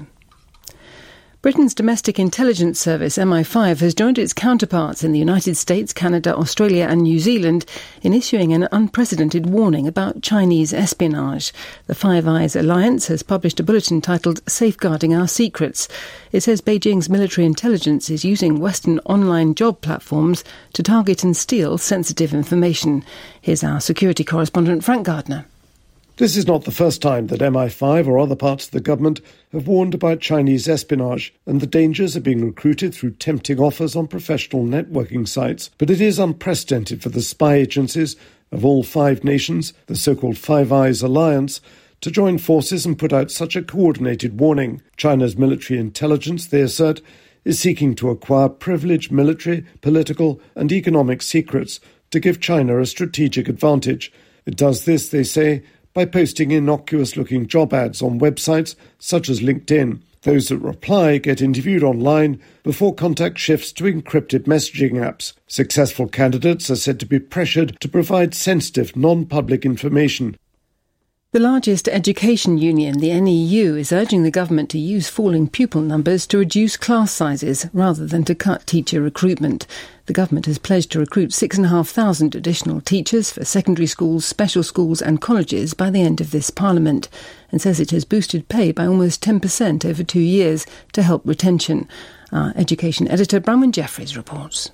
Britain's domestic intelligence service, M I five, has joined its counterparts in the United States, Canada, Australia and New Zealand in issuing an unprecedented warning about Chinese espionage. The Five Eyes Alliance has published a bulletin titled Safeguarding Our Secrets. It says Beijing's military intelligence is using Western online job platforms to target and steal sensitive information. Here's our security correspondent, Frank Gardner. This is not the first time that M I five or other parts of the government have warned about Chinese espionage and the dangers of being recruited through tempting offers on professional networking sites. But it is unprecedented for the spy agencies of all five nations, the so-called Five Eyes Alliance, to join forces and put out such a coordinated warning. China's military intelligence, they assert, is seeking to acquire privileged military, political and economic secrets to give China a strategic advantage. It does this, they say, by posting innocuous-looking job ads on websites such as LinkedIn. Those that reply get interviewed online before contact shifts to encrypted messaging apps. Successful candidates are said to be pressured to provide sensitive, non-public information. The largest education union, the N E U, is urging the government to use falling pupil numbers to reduce class sizes rather than to cut teacher recruitment. The government has pledged to recruit six and a half thousand additional teachers for secondary schools, special schools and colleges by the end of this parliament, and says it has boosted pay by almost ten percent over two years to help retention. Our education editor, Bronwyn Jeffries, reports.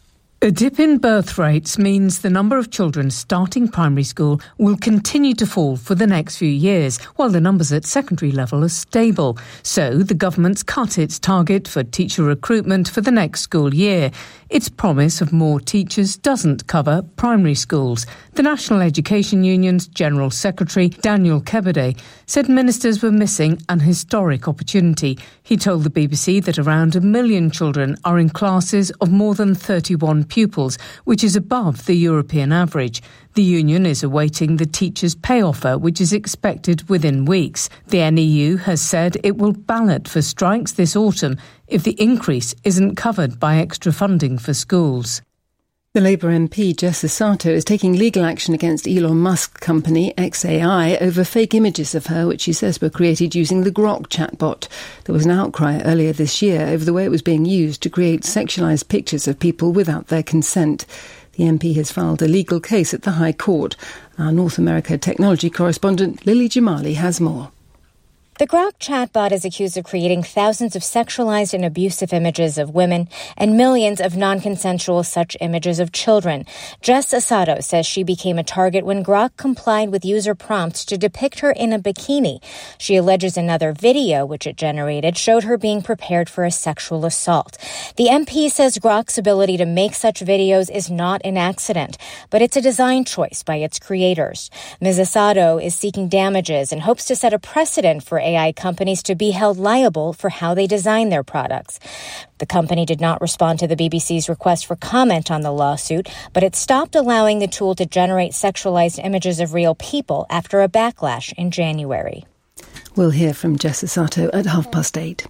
A dip in birth rates means the number of children starting primary school will continue to fall for the next few years, while the numbers at secondary level are stable. So the government's cut its target for teacher recruitment for the next school year. Its promise of more teachers doesn't cover primary schools. The National Education Union's General Secretary, Daniel Kebede, said ministers were missing an historic opportunity. He told the B B C that around a million children are in classes of more than thirty-one pupils, which is above the European average. The union is awaiting the teachers' pay offer, which is expected within weeks. The N E U has said it will ballot for strikes this autumn if the increase isn't covered by extra funding for schools. The Labour M P Jess Sato is taking legal action against Elon Musk company X A I over fake images of her, which she says were created using the Grok chatbot. There was an outcry earlier this year over the way it was being used to create sexualised pictures of people without their consent. The M P has filed a legal case at the High Court. Our North America technology correspondent Lily Jamali has more. The Grok chatbot is accused of creating thousands of sexualized and abusive images of women and millions of non-consensual such images of children. Jess Asato says she became a target when Grok complied with user prompts to depict her in a bikini. She alleges another video, which it generated, showed her being prepared for a sexual assault. The M P says Grok's ability to make such videos is not an accident, but it's a design choice by its creators. Miz Asato is seeking damages and hopes to set a precedent for A I companies to be held liable for how they design their products. The company did not respond to the B B C's request for comment on the lawsuit, but it stopped allowing the tool to generate sexualized images of real people after a backlash in January. We'll hear from Jess Sato at half past eight.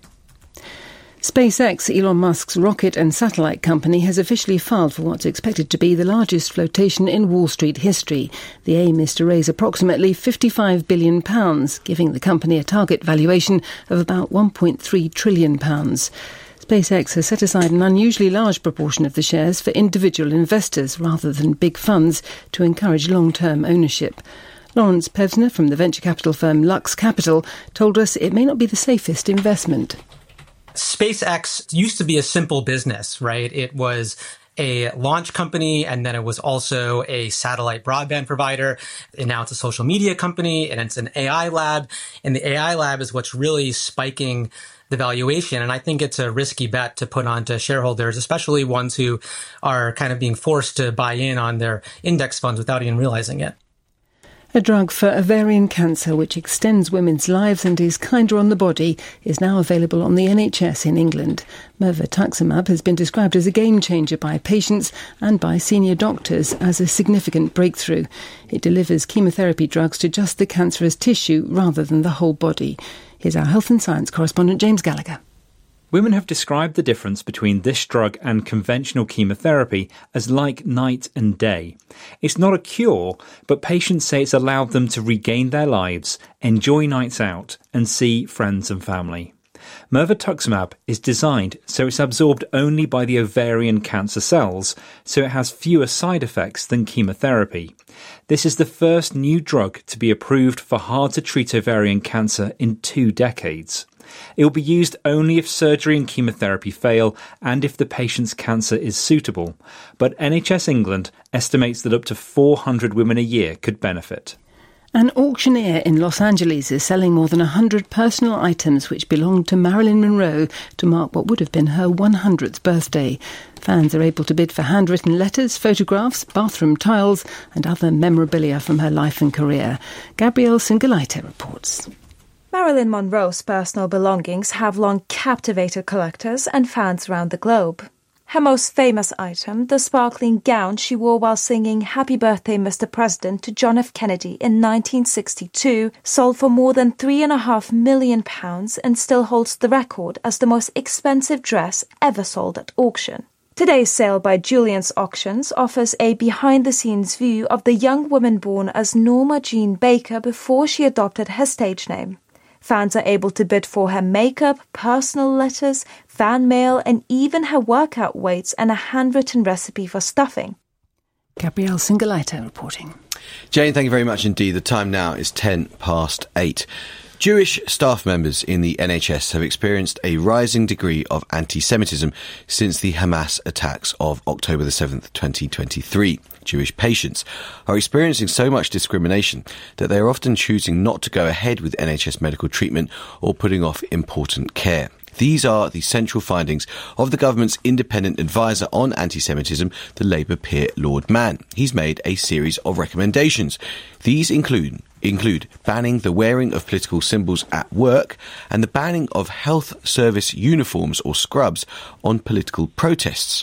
SpaceX, Elon Musk's rocket and satellite company, has officially filed for what's expected to be the largest flotation in Wall Street history. The aim is to raise approximately fifty-five billion pounds, giving the company a target valuation of about one point three trillion pounds. SpaceX has set aside an unusually large proportion of the shares for individual investors rather than big funds to encourage long-term ownership. Lawrence Pevsner from the venture capital firm Lux Capital told us it may not be the safest investment. SpaceX used to be a simple business, right? It was a launch company, and then it was also a satellite broadband provider. And now it's a social media company, and it's an A I lab. And the A I lab is what's really spiking the valuation. And I think it's a risky bet to put onto shareholders, especially ones who are kind of being forced to buy in on their index funds without even realizing it. A drug for ovarian cancer, which extends women's lives and is kinder on the body, is now available on the N H S in England. Mirvetuximab has been described as a game-changer by patients and by senior doctors as a significant breakthrough. It delivers chemotherapy drugs to just the cancerous tissue rather than the whole body. Here's our health and science correspondent James Gallagher. Women have described the difference between this drug and conventional chemotherapy as like night and day. It's not a cure, but patients say it's allowed them to regain their lives, enjoy nights out, and see friends and family. Mirvetuximab is designed so it's absorbed only by the ovarian cancer cells, so it has fewer side effects than chemotherapy. This is the first new drug to be approved for hard-to-treat ovarian cancer in two decades. It will be used only if surgery and chemotherapy fail and if the patient's cancer is suitable. But N H S England estimates that up to four hundred women a year could benefit. An auctioneer in Los Angeles is selling more than one hundred personal items which belonged to Marilyn Monroe to mark what would have been her one hundredth birthday. Fans are able to bid for handwritten letters, photographs, bathroom tiles and other memorabilia from her life and career. Gabrielle Singolaita reports. Marilyn Monroe's personal belongings have long captivated collectors and fans around the globe. Her most famous item, the sparkling gown she wore while singing Happy Birthday, Mister President to John F. Kennedy in nineteen sixty-two, sold for more than three and a half million pounds and still holds the record as the most expensive dress ever sold at auction. Today's sale by Julian's Auctions offers a behind-the-scenes view of the young woman born as Norma Jean Baker before she adopted her stage name. Fans are able to bid for her makeup, personal letters, fan mail, and even her workout weights and a handwritten recipe for stuffing. Gabrielle Singolaita reporting. Jane, thank you very much indeed. The time now is ten past eight. Jewish staff members in the N H S have experienced a rising degree of anti-Semitism since the Hamas attacks of October the seventh, twenty twenty-three. Jewish patients are experiencing so much discrimination that they are often choosing not to go ahead with N H S medical treatment or putting off important care. These are the central findings of the government's independent advisor on anti-Semitism, the Labour peer Lord Mann. He's made a series of recommendations. These include include banning the wearing of political symbols at work and the banning of health service uniforms or scrubs on political protests.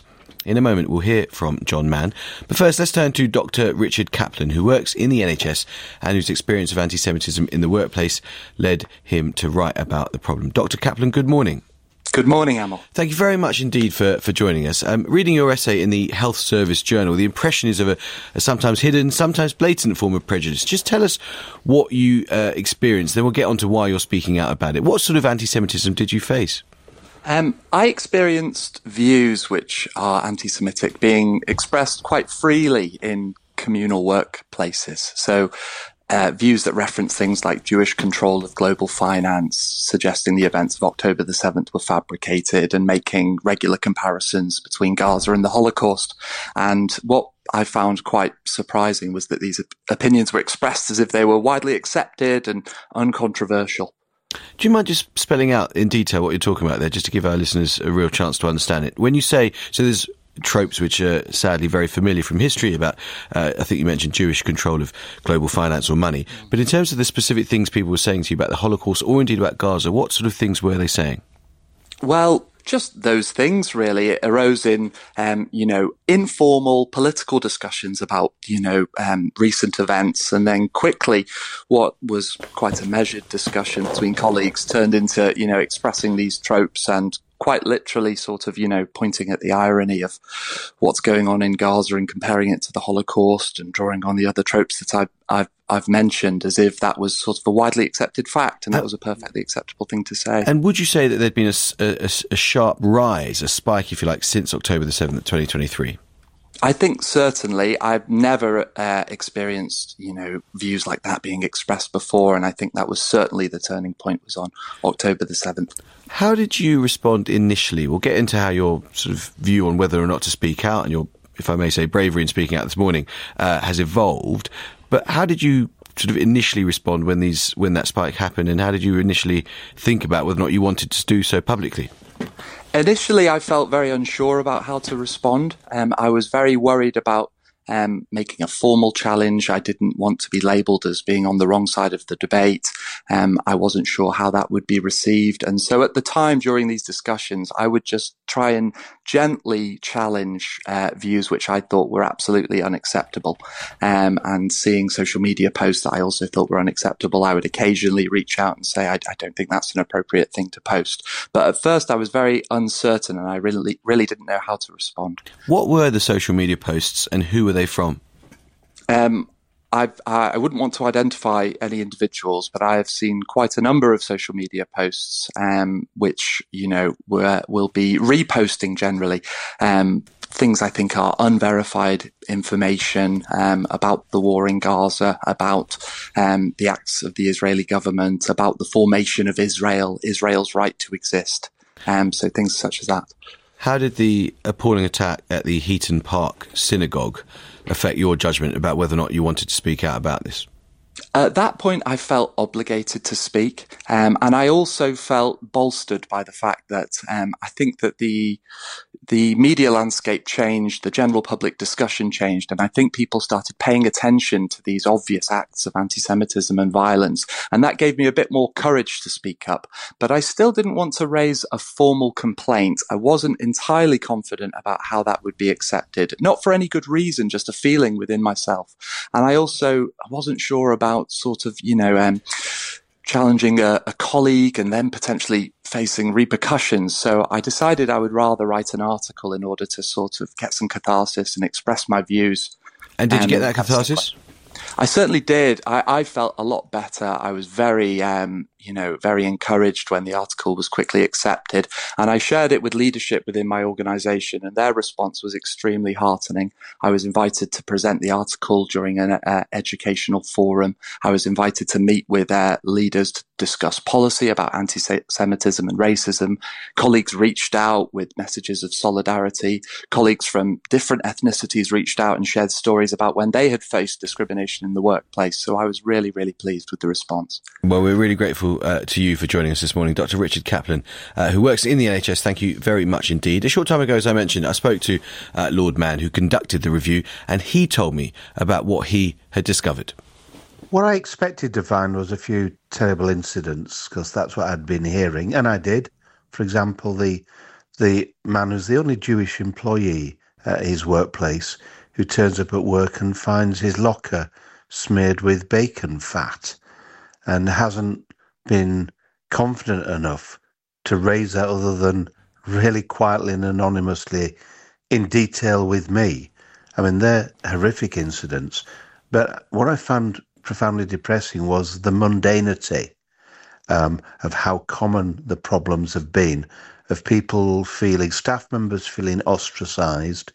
In a moment, we'll hear from John Mann. But first, let's turn to Doctor Richard Kaplan, who works in the N H S and whose experience of anti-Semitism in the workplace led him to write about the problem. Doctor Kaplan, good morning. Good morning, Emil. Thank you very much indeed for, for joining us. Um, reading your essay in the Health Service Journal, the impression is of a, a sometimes hidden, sometimes blatant form of prejudice. Just tell us what you uh, experienced, then we'll get on to why you're speaking out about it. What sort of anti-Semitism did you face? Um, I experienced views which are anti-Semitic being expressed quite freely in communal workplaces. So Uh, views that reference things like Jewish control of global finance, suggesting the events of October the seventh were fabricated, and making regular comparisons between Gaza and the Holocaust. And what I found quite surprising was that these op- opinions were expressed as if they were widely accepted and uncontroversial. Do you mind just spelling out in detail what you're talking about there, just to give our listeners a real chance to understand it? When you say, so there's tropes which are sadly very familiar from history about, uh, I think you mentioned Jewish control of global finance or money. But in terms of the specific things people were saying to you about the Holocaust or indeed about Gaza, what sort of things were they saying? Well, just those things, really. It arose in, um, you know, informal political discussions about, you know, um, recent events. And then quickly, what was quite a measured discussion between colleagues turned into, you know, expressing these tropes and quite literally sort of, you know, pointing at the irony of what's going on in Gaza and comparing it to the Holocaust and drawing on the other tropes that I've, I've, I've mentioned as if that was sort of a widely accepted fact and that was a perfectly acceptable thing to say. And would you say that there'd been a, a, a sharp rise, a spike, if you like, since October the seventh, twenty twenty-three? I think certainly. I've never uh, experienced, you know, views like that being expressed before, and I think that was certainly the turning point was on October the seventh. How did you respond initially? We'll get into how your sort of view on whether or not to speak out and your, if I may say, bravery in speaking out this morning uh, has evolved. But how did you sort of initially respond when these when that spike happened, and how did you initially think about whether or not you wanted to do so publicly? Initially, I felt very unsure about how to respond. Um, I was very worried about um, making a formal challenge. I didn't want to be labelled as being on the wrong side of the debate. Um, I wasn't sure how that would be received. And so at the time during these discussions, I would just try and gently challenge uh, views which I thought were absolutely unacceptable. Um, and seeing social media posts that I also thought were unacceptable, I would occasionally reach out and say, I, I don't think that's an appropriate thing to post. But at first I was very uncertain and I really, really didn't know how to respond. What were the social media posts and who were they from? Um, I've, I wouldn't want to identify any individuals, but I have seen quite a number of social media posts, um, which, you know, were, will be reposting generally, um, things I think are unverified information, um, about the war in Gaza, about, um, the acts of the Israeli government, about the formation of Israel, Israel's right to exist. Um, so things such as that. How did the appalling attack at the Heaton Park synagogue affect your judgment about whether or not you wanted to speak out about this? At that point, I felt obligated to speak, um, and I also felt bolstered by the fact that um, I think that the the media landscape changed, the general public discussion changed, and I think people started paying attention to these obvious acts of anti-Semitism and violence, and that gave me a bit more courage to speak up. But I still didn't want to raise a formal complaint. I wasn't entirely confident about how that would be accepted, not for any good reason, just a feeling within myself. And I also I wasn't sure about sort of, you know, um, challenging a, a colleague and then potentially facing repercussions. So I decided I would rather write an article in order to sort of get some catharsis and express my views. And did you get that catharsis? I certainly did. I, I felt a lot better. I was very, um, you know, very encouraged when the article was quickly accepted. And I shared it with leadership within my organization, and their response was extremely heartening. I was invited to present the article during an uh, educational forum. I was invited to meet with uh, leaders to discuss policy about anti-Semitism and racism. Colleagues reached out with messages of solidarity. Colleagues from different ethnicities reached out and shared stories about when they had faced discrimination in the workplace. So I was really, really pleased with the response. Well, we're really grateful uh, to you for joining us this morning, Doctor Richard Kaplan, uh, who works in the N H S. Thank you very much indeed. A short time ago, as I mentioned, I spoke to uh, Lord Mann, who conducted the review, and he told me about what he had discovered. What I expected to find was a few terrible incidents, because that's what I'd been hearing, and I did. For example, the the man who's the only Jewish employee at his workplace who turns up at work and finds his locker smeared with bacon fat and hasn't been confident enough to raise that other than really quietly and anonymously in detail with me. I mean, they're horrific incidents. But what I found profoundly depressing was the mundanity um, of how common the problems have been, of people feeling, staff members feeling ostracised,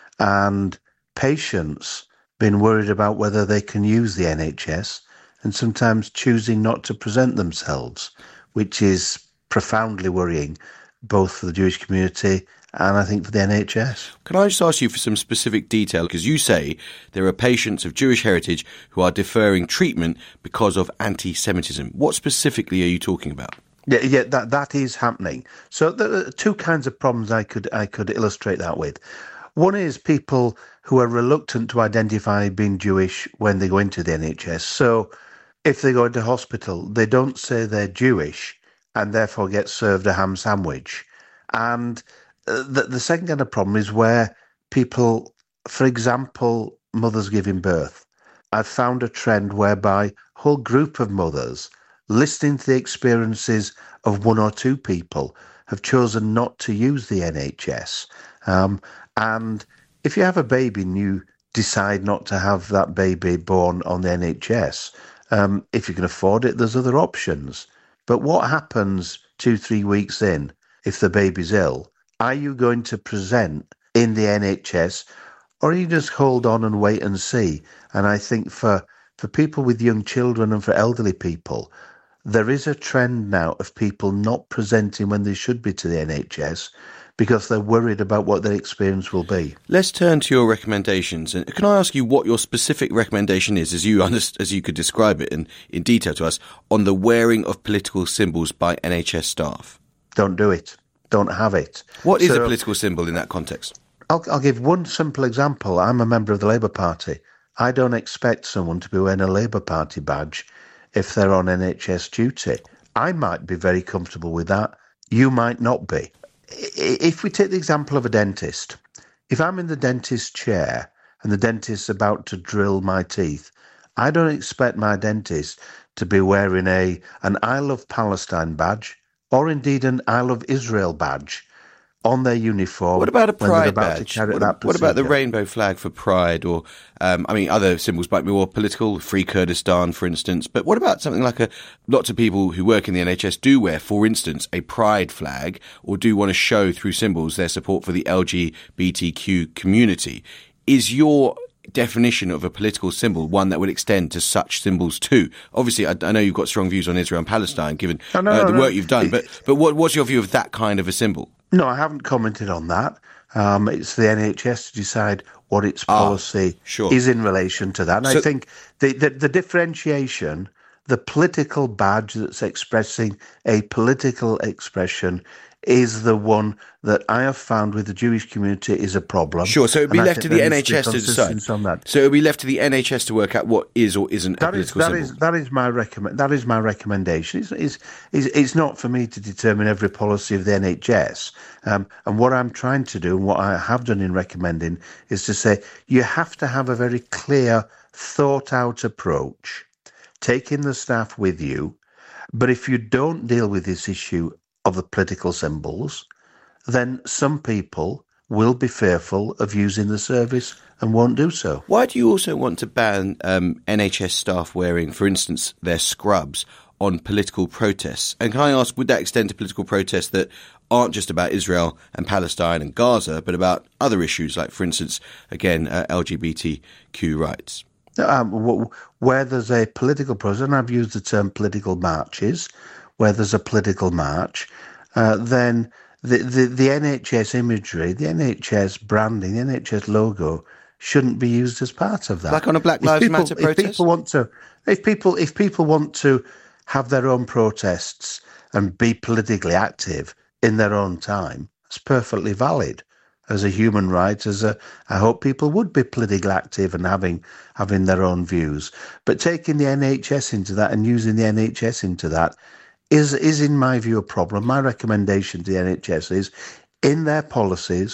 and patients being worried about whether they can use the N H S and sometimes choosing not to present themselves, which is profoundly worrying, both for the Jewish community and I think for the N H S. Can I just ask you for some specific detail? Because you say there are patients of Jewish heritage who are deferring treatment because of anti-Semitism. What specifically are you talking about? Yeah, yeah, that that is happening. So there are two kinds of problems I could I could illustrate that with. One is people who are reluctant to identify being Jewish when they go into the N H S. So if they go into hospital, they don't say they're Jewish and therefore get served a ham sandwich. And the, the second kind of problem is where people, for example, mothers giving birth. I've found a trend whereby a whole group of mothers, listening to the experiences of one or two people, have chosen not to use the N H S. Um, and if you have a baby and you decide not to have that baby born on the N H S, um, if you can afford it, there's other options. But what happens two, three weeks in if the baby's ill? Are you going to present in the N H S, or are you just hold on and wait and see? And I think for, for people with young children and for elderly people, there is a trend now of people not presenting when they should be to the N H S because they're worried about what their experience will be. Let's turn to your recommendations. And can I ask you what your specific recommendation is, as you underst- as you could describe it in, in detail to us, on the wearing of political symbols by N H S staff? Don't do it. Don't have it. What is so, a political symbol in that context? I'll, I'll give one simple example. I'm a member of the Labour Party. I don't expect someone to be wearing a Labour Party badge if they're on N H S duty. I might be very comfortable with that. You might not be. If we take the example of a dentist, if I'm in the dentist chair and the dentist's about to drill my teeth, I don't expect my dentist to be wearing a an I Love Palestine badge or indeed an I Love Israel badge on their uniform. What about a pride about badge? What, what about the rainbow flag for pride, or um, I mean, other symbols might be more political, Free Kurdistan, for instance. But what about something like a lots of people who work in the N H S do wear, for instance, a pride flag, or do want to show through symbols their support for the L G B T Q community? Is your definition of a political symbol one that would extend to such symbols too? Obviously, I, I know you've got strong views on Israel and Palestine, given no, no, uh, no, the no. work you've done. But but what, what's your view of that kind of a symbol? No, I haven't commented on that. Um, it's the N H S to decide what its policy ah, sure. is in relation to that. And so, I think the, the, the differentiation, the political badge that's expressing a political expression, is the one that I have found with the Jewish community is a problem. Sure, so it would be and left to the N H S to decide. On that. So it would be left to the N H S to work out what is or isn't that a political is, that symbol. Is, that is my recommend. That is my recommendation. It's, it's, it's, it's not for me to determine every policy of the N H S. Um, and what I'm trying to do, and what I have done in recommending, is to say you have to have a very clear, thought-out approach, taking the staff with you. But if you don't deal with this issue of the political symbols, then some people will be fearful of using the service and won't do so. Why do you also want to ban um, N H S staff wearing, for instance, their scrubs on political protests? And can I ask, would that extend to political protests that aren't just about Israel and Palestine and Gaza, but about other issues like, for instance, again, uh, L G B T Q rights? Um, where there's a political process, and I've used the term political marches, where there's a political march, uh, then the, the, the N H S imagery, the N H S branding, the N H S logo shouldn't be used as part of that. Like on a Black Lives people, Matter protest? If people want to, if people, if people want to have their own protests and be politically active in their own time, it's perfectly valid. As a human right, as a, I hope people would be politically active and having having their own views. But taking the N H S into that and using the N H S into that is, is in my view, a problem. My recommendation to the N H S is, in their policies,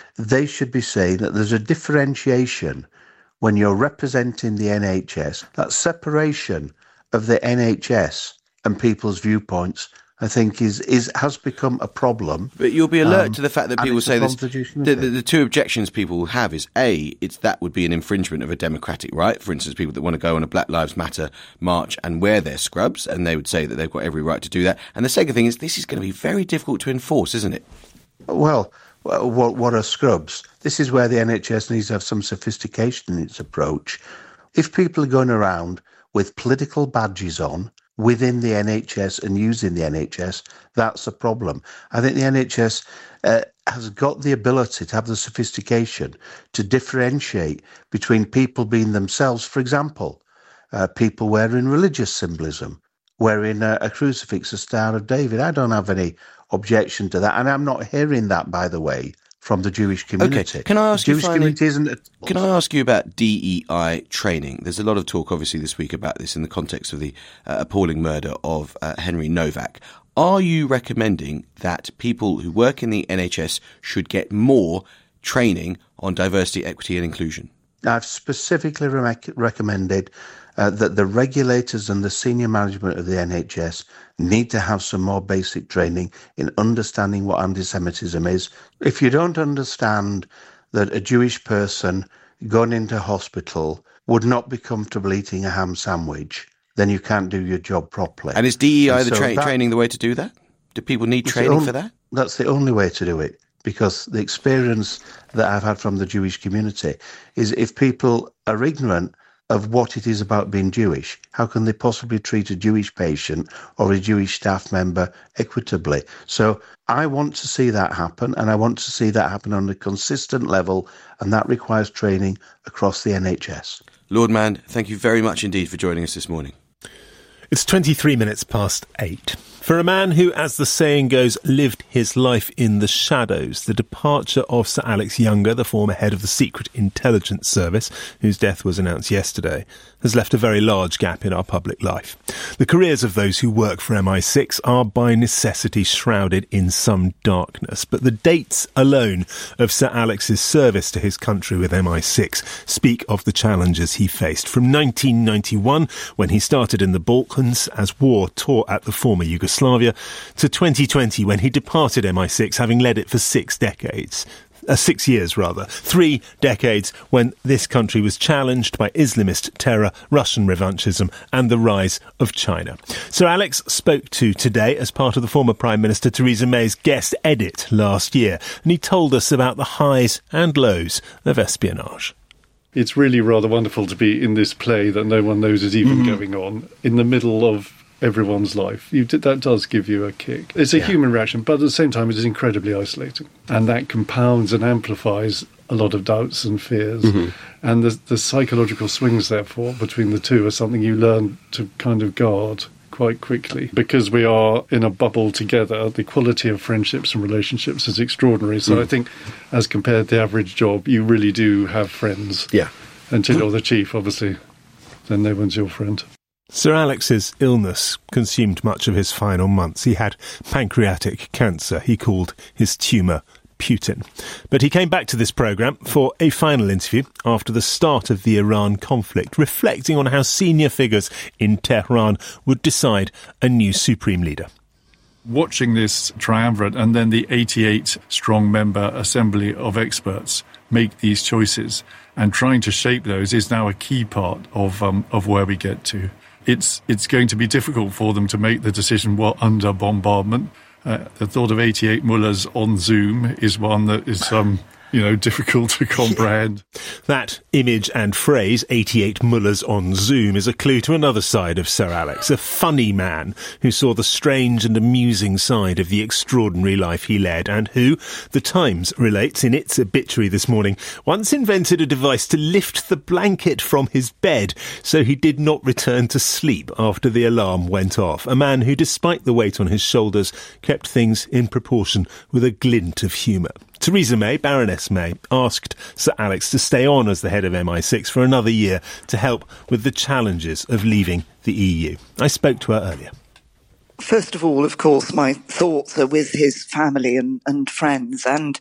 they should be saying that there's a differentiation when you're representing the N H S, that separation of the N H S and people's viewpoints, I think, is, is has become a problem. But you'll be alert um, to the fact that people say this. The, the, the two objections people have is, A, it's that would be an infringement of a democratic right. For instance, people that want to go on a Black Lives Matter march and wear their scrubs, and they would say that they've got every right to do that. And the second thing is, this is going to be very difficult to enforce, isn't it? Well, what, what are scrubs? This is where the N H S needs to have some sophistication in its approach. If people are going around with political badges on within the N H S and using the N H S, that's a problem. I think the N H S uh, has got the ability to have the sophistication to differentiate between people being themselves. For example, uh, people wearing religious symbolism, wearing a, a crucifix, a Star of David. I don't have any objection to that, and I'm not hearing that, by the way, from the Jewish community. Okay, can I ask the you Jewish finally, community isn't a, can I ask you about D E I training? There's a lot of talk, obviously, this week about this in the context of the uh, appalling murder of uh, Henry Novak. Are you recommending that people who work in the N H S should get more training on diversity, equity and inclusion? I've specifically re- recommended uh, that the regulators and the senior management of the N H S need to have some more basic training in understanding what anti-Semitism is. If you don't understand that a Jewish person going into hospital would not be comfortable eating a ham sandwich, then you can't do your job properly. And is D E I and the so tra- that, training the way to do that? Do people need training only, for that? That's the only way to do it, because the experience that I've had from the Jewish community is if people are ignorant of what it is about being Jewish, how can they possibly treat a Jewish patient or a Jewish staff member equitably? So I want to see that happen, and I want to see that happen on a consistent level, and that requires training across the N H S. Lord Mann, thank you very much indeed for joining us this morning. It's twenty-three minutes past eight. For a man who, as the saying goes, lived his life in the shadows, the departure of Sir Alex Younger, the former head of the Secret Intelligence Service, whose death was announced yesterday, has left a very large gap in our public life. The careers of those who work for M I six are by necessity shrouded in some darkness, but the dates alone of Sir Alex's service to his country with M I six speak of the challenges he faced. From nineteen ninety-one, when he started in the Balkans as war tore at the former Yugoslavia, to twenty twenty, when he departed M I six, having led it for six decades. Uh, six years, rather. Three decades when this country was challenged by Islamist terror, Russian revanchism and the rise of China. Sir Alex spoke to Today as part of the former Prime Minister Theresa May's guest edit last year, and he told us about the highs and lows of espionage. It's really rather wonderful to be in this play that no one knows is even mm-hmm. going on, in the middle of everyone's life. You, that does give you a kick. It's a yeah. human reaction, but at the same time it is incredibly isolating, and that compounds and amplifies a lot of doubts and fears. Mm-hmm. And the, the psychological swings, therefore, between the two are something you learn to kind of guard quite quickly. Because we are in a bubble together, the quality of friendships and relationships is extraordinary. So mm. I think, as compared to the average job, you really do have friends. Yeah. Until you're the chief, obviously, then no one's your friend. Sir Alex's illness consumed much of his final months. He had pancreatic cancer. He called his tumour Putin. But he came back to this programme for a final interview after the start of the Iran conflict, reflecting on how senior figures in Tehran would decide a new supreme leader. Watching this triumvirate and then the eighty-eight strong member assembly of experts make these choices and trying to shape those is now a key part of um, of where we get to. It's it's going to be difficult for them to make the decision while under bombardment. Uh, the thought of eighty-eight mullahs on Zoom is one that is, um, you know, difficult to comprehend. That image and phrase, eighty-eight mullahs on Zoom, is a clue to another side of Sir Alex, a funny man who saw the strange and amusing side of the extraordinary life he led, and who, The Times relates in its obituary this morning, once invented a device to lift the blanket from his bed so he did not return to sleep after the alarm went off. A man who, despite the weight on his shoulders, kept things in proportion with a glint of humour. Theresa May, Baroness May, asked Sir Alex to stay on as the head of M I six for another year to help with the challenges of leaving the E U. I spoke to her earlier. First of all, of course, my thoughts are with his family and, and friends, and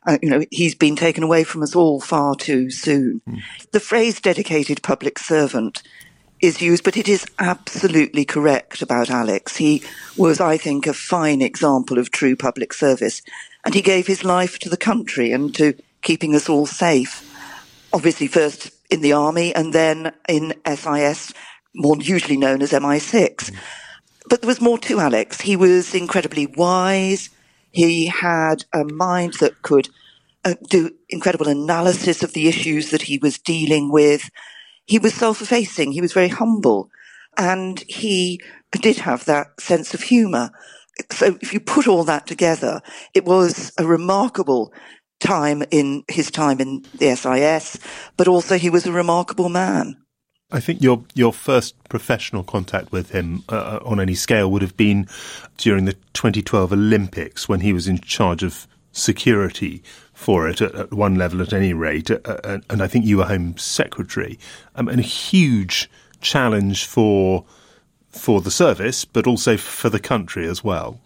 Uh, you know, he's been taken away from us all far too soon. Mm. The phrase dedicated public servant is used, but it is absolutely correct about Alex. He was, I think, a fine example of true public service, and he gave his life to the country and to keeping us all safe. Obviously, first in the army and then in S I S, more usually known as M I six. Mm. But there was more to Alex. He was incredibly wise. He had a mind that could uh, do incredible analysis of the issues that he was dealing with. He was self-effacing. He was very humble. And he did have that sense of humour. So if you put all that together, it was a remarkable time in his time in the S I S, but also he was a remarkable man. I think your your first professional contact with him uh, on any scale would have been during the twenty twelve Olympics, when he was in charge of security for it, at, at one level at any rate, uh, uh, and I think you were Home Secretary, um, and a huge challenge for for the service, but also for the country as well.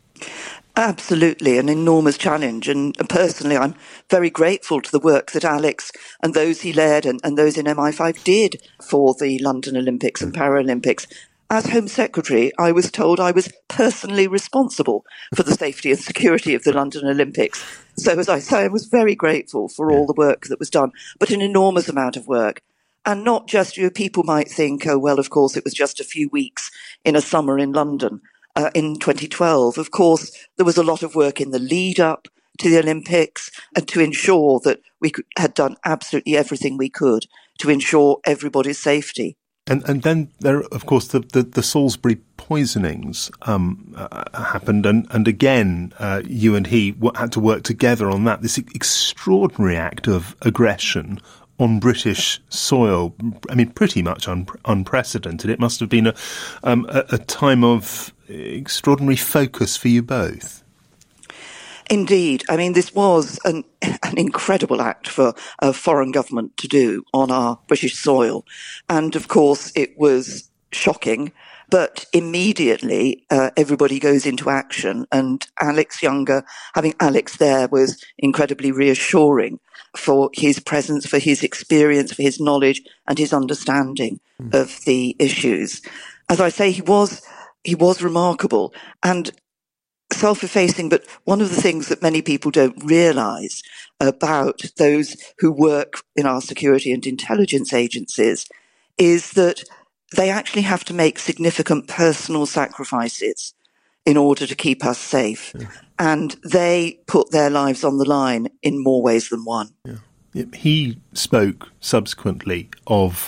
Absolutely, an enormous challenge. And personally, I'm very grateful to the work that Alex and those he led and, and those in M I five did for the London Olympics and Paralympics. As Home Secretary, I was told I was personally responsible for the safety and security of the London Olympics. So, as I say, I was very grateful for all the work that was done, but an enormous amount of work. And not just, you know, people might think, oh, well, of course, it was just a few weeks in a summer in London. Uh, in twenty twelve, of course, there was a lot of work in the lead up to the Olympics and to ensure that we could, had done absolutely everything we could to ensure everybody's safety. And and then there, of course, the, the, the Salisbury poisonings um, uh, happened, and and again, uh, you and he w- had to work together on that. This extraordinary act of aggression on British soil. I mean, pretty much un- unprecedented. It must have been a, um, a a time of extraordinary focus for you both. Indeed. I mean, this was an, an incredible act for a foreign government to do on our British soil. And of course, it was shocking. But immediately, uh, everybody goes into action. And Alex Younger, having Alex there was incredibly reassuring for his presence, for his experience, for his knowledge and his understanding mm. of the issues. As I say, he was He was remarkable and self-effacing, but one of the things that many people don't realise about those who work in our security and intelligence agencies is that they actually have to make significant personal sacrifices in order to keep us safe. Yeah. And they put their lives on the line in more ways than one. Yeah. He spoke subsequently of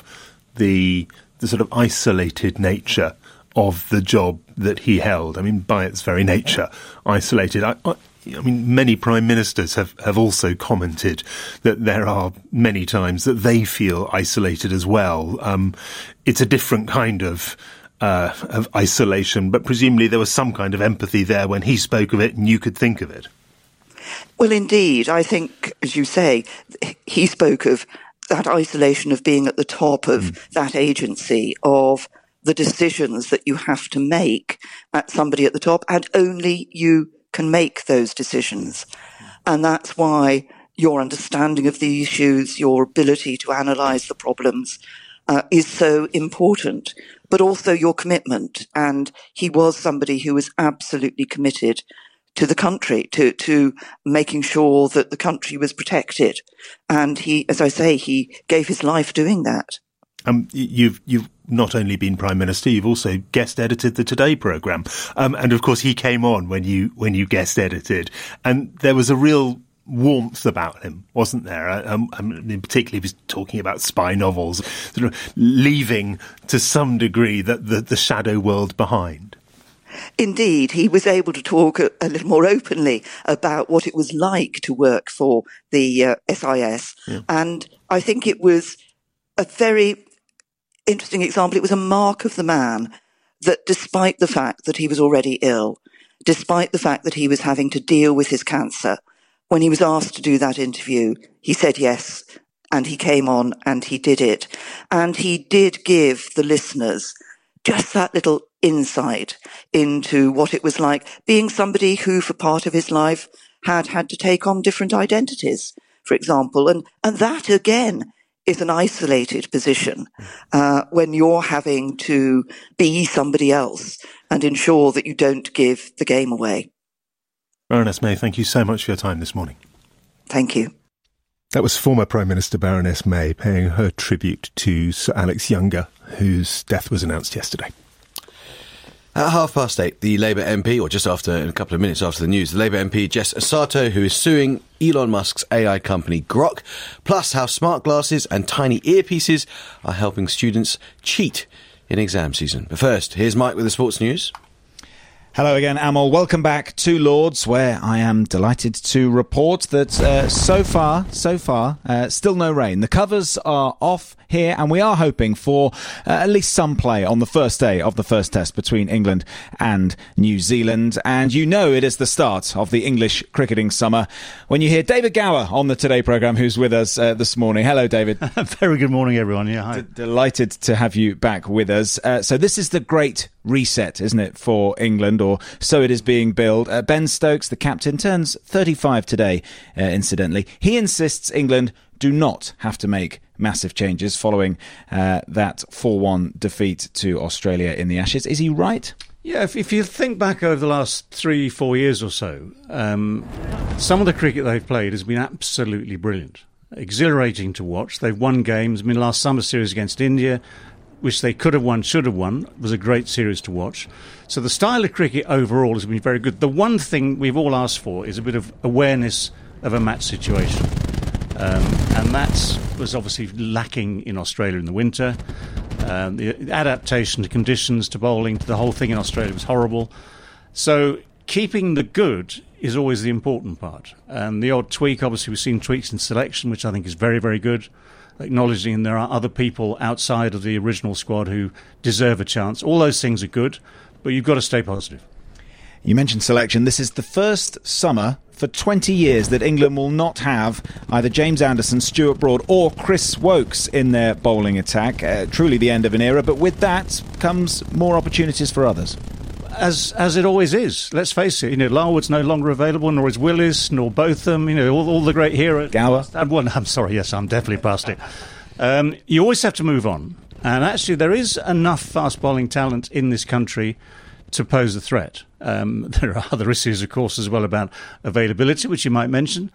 the the sort of isolated nature of the job that he held. I mean, by its very nature, isolated. I, I, I mean, many prime ministers have, have also commented that there are many times that they feel isolated as well. Um, it's a different kind of uh, of isolation, but presumably there was some kind of empathy there when he spoke of it and you could think of it. Well, indeed. I think, as you say, he spoke of that isolation of being at the top of mm. that agency, of the decisions that you have to make at somebody at the top, and only you can make those decisions. And that's why your understanding of the issues, your ability to analyse the problems uh, is so important, but also your commitment. And he was somebody who was absolutely committed to the country, to, to making sure that the country was protected. And he, as I say, he gave his life doing that. Um, you've you've not only been Prime Minister, you've also guest edited the Today programme, um, and of course he came on when you when you guest edited, and there was a real warmth about him, wasn't there? Um, I mean, particularly, he was talking about spy novels, sort of leaving to some degree the the, the shadow world behind. Indeed, he was able to talk a, a little more openly about what it was like to work for the uh, S I S, yeah. And I think it was a very interesting example. It was a mark of the man that despite the fact that he was already ill, despite the fact that he was having to deal with his cancer, when he was asked to do that interview, he said yes, and he came on and he did it. And he did give the listeners just that little insight into what it was like being somebody who, for part of his life, had had to take on different identities, for example. And, and that, again, is an isolated position uh, when you're having to be somebody else and ensure that you don't give the game away. Baroness May, thank you so much for your time this morning. Thank you. That was former Prime Minister Baroness May paying her tribute to Sir Alex Younger, whose death was announced yesterday. At half past eight, the Labour M P, or just after, in a couple of minutes after the news, the Labour M P Jess Asato, who is suing Elon Musk's A I company Grok, plus how smart glasses and tiny earpieces are helping students cheat in exam season. But first, here's Mike with the sports news. Hello again, Amal. Welcome back to Lords, where I am delighted to report that uh, so far, so far, uh, still no rain. The covers are off here, and we are hoping for uh, at least some play on the first day of the first test between England and New Zealand. And you know it is the start of the English cricketing summer when you hear David Gower on the Today programme, who's with us uh, this morning. Hello, David. Very good morning, everyone. Yeah, hi. D- delighted to have you back with us. Uh, so this is the great reset, isn't it, for England, or so it is being billed. Uh, Ben Stokes, the captain, turns thirty-five today, uh, incidentally. He insists England do not have to make massive changes following uh, that four one defeat to Australia in the Ashes. Is he right? Yeah, if, if you think back over the last three, four years or so, um, some of the cricket they've played has been absolutely brilliant. Exhilarating to watch. They've won games. I mean, last summer series against India, which they could have won, should have won, was a great series to watch. So the style of cricket overall has been very good. The one thing we've all asked for is a bit of awareness of a match situation. Um, and that was obviously lacking in Australia in the winter. Um, the adaptation to conditions, to bowling, to the whole thing in Australia was horrible. So keeping the good is always the important part. And the odd tweak, obviously we've seen tweaks in selection, which I think is very, very good. Acknowledging there are other people outside of the original squad who deserve a chance. All those things are good, but you've got to stay positive. You mentioned selection. This is the first summer for twenty years that England will not have either James Anderson, Stuart Broad or Chris Woakes in their bowling attack. Uh, truly the end of an era, but with that comes more opportunities for others. As as it always is. Let's face it, you know, Larwood's no longer available, nor is Willis, nor Botham, you know, all, all the great heroes. Gower. Well, I'm sorry, yes, I'm definitely past it. Um, you always have to move on. And actually, there is enough fast bowling talent in this country to pose a threat. Um, there are other issues, of course, as well about availability, which you might mention.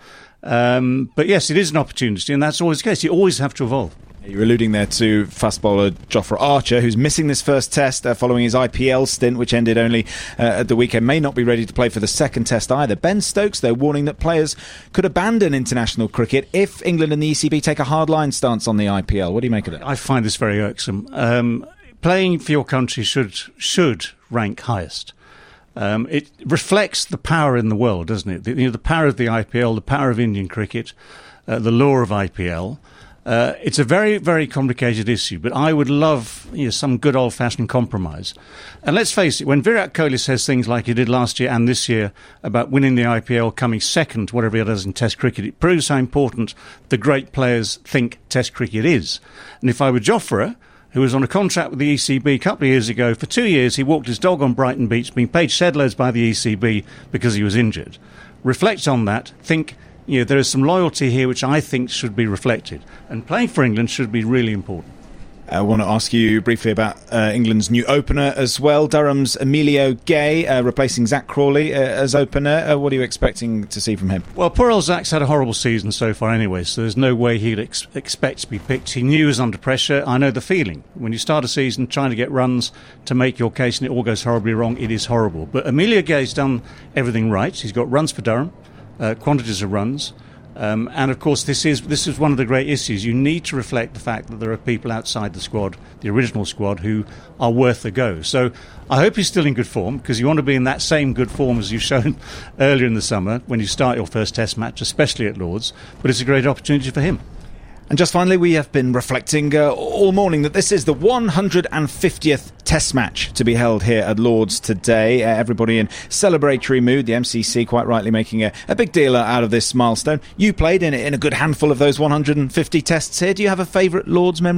Um, but yes, it is an opportunity, and that's always the case. You always have to evolve. You're alluding there to fast bowler Jofra Archer, who's missing this first test uh, following his I P L stint, which ended only uh, at the weekend. May not be ready to play for the second test either. Ben Stokes, though, warning that players could abandon international cricket if England and the E C B take a hardline stance on the I P L. What do you make of it? I find this very irksome. Um, playing for your country should should rank highest. Um, it reflects the power in the world, doesn't it? The, you know, the power of the I P L, the power of Indian cricket, uh, the lure of I P L. Uh, it's a very, very complicated issue, but I would love you know, some good old-fashioned compromise. And let's face it, when Virat Kohli says things like he did last year and this year about winning the I P L, coming second to whatever he does in Test cricket, it proves how important the great players think Test cricket is. And if I were Jofra, who was on a contract with the E C B a couple of years ago, for two years he walked his dog on Brighton Beach, being paid shed loads by the E C B because he was injured. Reflect on that, think... You know, there is some loyalty here which I think should be reflected. And playing for England should be really important. I want to ask you briefly about uh, England's new opener as well. Durham's Emilio Gay uh, replacing Zach Crawley uh, as opener. Uh, what are you expecting to see from him? Well, poor old Zach's had a horrible season so far anyway, so there's no way he'd ex- expect to be picked. He knew he was under pressure. I know the feeling. When you start a season trying to get runs to make your case and it all goes horribly wrong, it is horrible. But Emilio Gay's done everything right. He's got runs for Durham. Uh, quantities of runs. Um, and, of course, this is this is one of the great issues. You need to reflect the fact that there are people outside the squad, the original squad, who are worth a go. So I hope he's still in good form, because you want to be in that same good form as you've shown earlier in the summer when you start your first Test match, especially at Lords. But it's a great opportunity for him. And just finally, we have been reflecting uh, all morning that this is the one hundred fiftieth Test match to be held here at Lords today. Uh, everybody in celebratory mood. The M C C quite rightly making a, a big deal out of this milestone. You played in, in a good handful of those one hundred fifty tests here. Do you have a favourite Lords memory?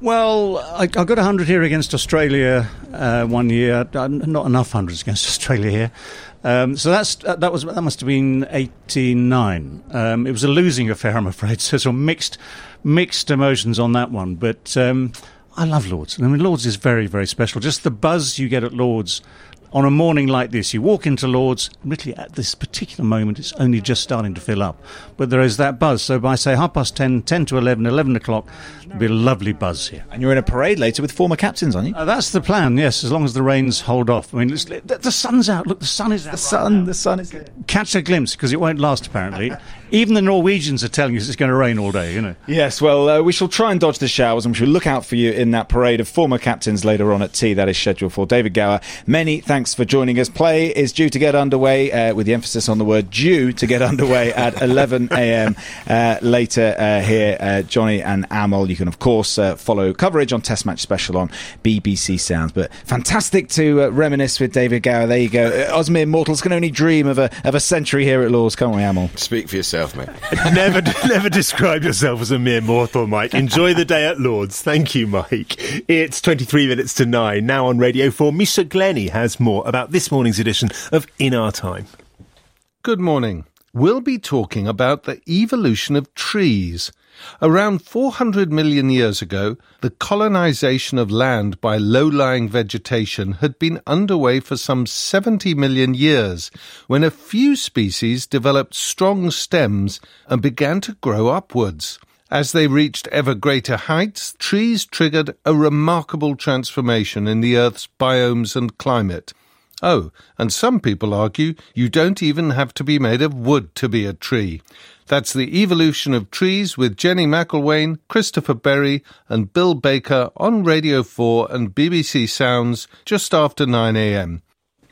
Well, I, I got one hundred here against Australia uh, one year. Uh, not enough hundreds against Australia here. Um, so that's uh, that was that must have been eighty-nine. Um, it was a losing affair, I'm afraid. So sort of mixed mixed emotions on that one. But um, I love Lord's. I mean, Lord's is very, very special. Just the buzz you get at Lord's on a morning like this. You walk into Lord's, literally at this particular moment, it's only just starting to fill up. But there is that buzz. So by, say, half past ten, ten to eleven, eleven o'clock, there'll be a lovely buzz here. And you're in a parade later with former captains, aren't you? Uh, that's the plan, yes, as long as the rains hold off. I mean, it's, the, the sun's out. Look, the sun is out. The sun, right the sun is there. Catch a glimpse, because it won't last, apparently. Even the Norwegians are telling us it's going to rain all day, you know. Yes, well, uh, we shall try and dodge the showers, and we shall look out for you in that parade of former captains later on at tea. That is scheduled for. David Gower, many thanks for joining us. Play is due to get underway, uh, with the emphasis on the word due, to get underway at eleven a.m. Uh, later uh, here. Uh, Johnny and Amal, you can, of course, uh, follow coverage on Test Match Special on B B C Sounds. But fantastic to uh, reminisce with David Gower. There you go. Uh, us mere mortals can only dream of a, of a century here at Lord's, can't we, Amal? Speak for yourself. Mate. never never describe yourself as a mere mortal, Mike. Enjoy the day at Lord's. Thank you, Mike. It's twenty-three minutes to nine. Now on Radio four, Misha Glenny has more about this morning's edition of In Our Time. Good morning. We'll be talking about the evolution of trees. Around four hundred million years ago, the colonization of land by low-lying vegetation had been underway for some seventy million years, when a few species developed strong stems and began to grow upwards. As they reached ever greater heights, trees triggered a remarkable transformation in the Earth's biomes and climate. Oh, and some people argue you don't even have to be made of wood to be a tree. That's the evolution of trees with Jenny McElwain, Christopher Berry and Bill Baker on Radio four and B B C Sounds just after nine a.m.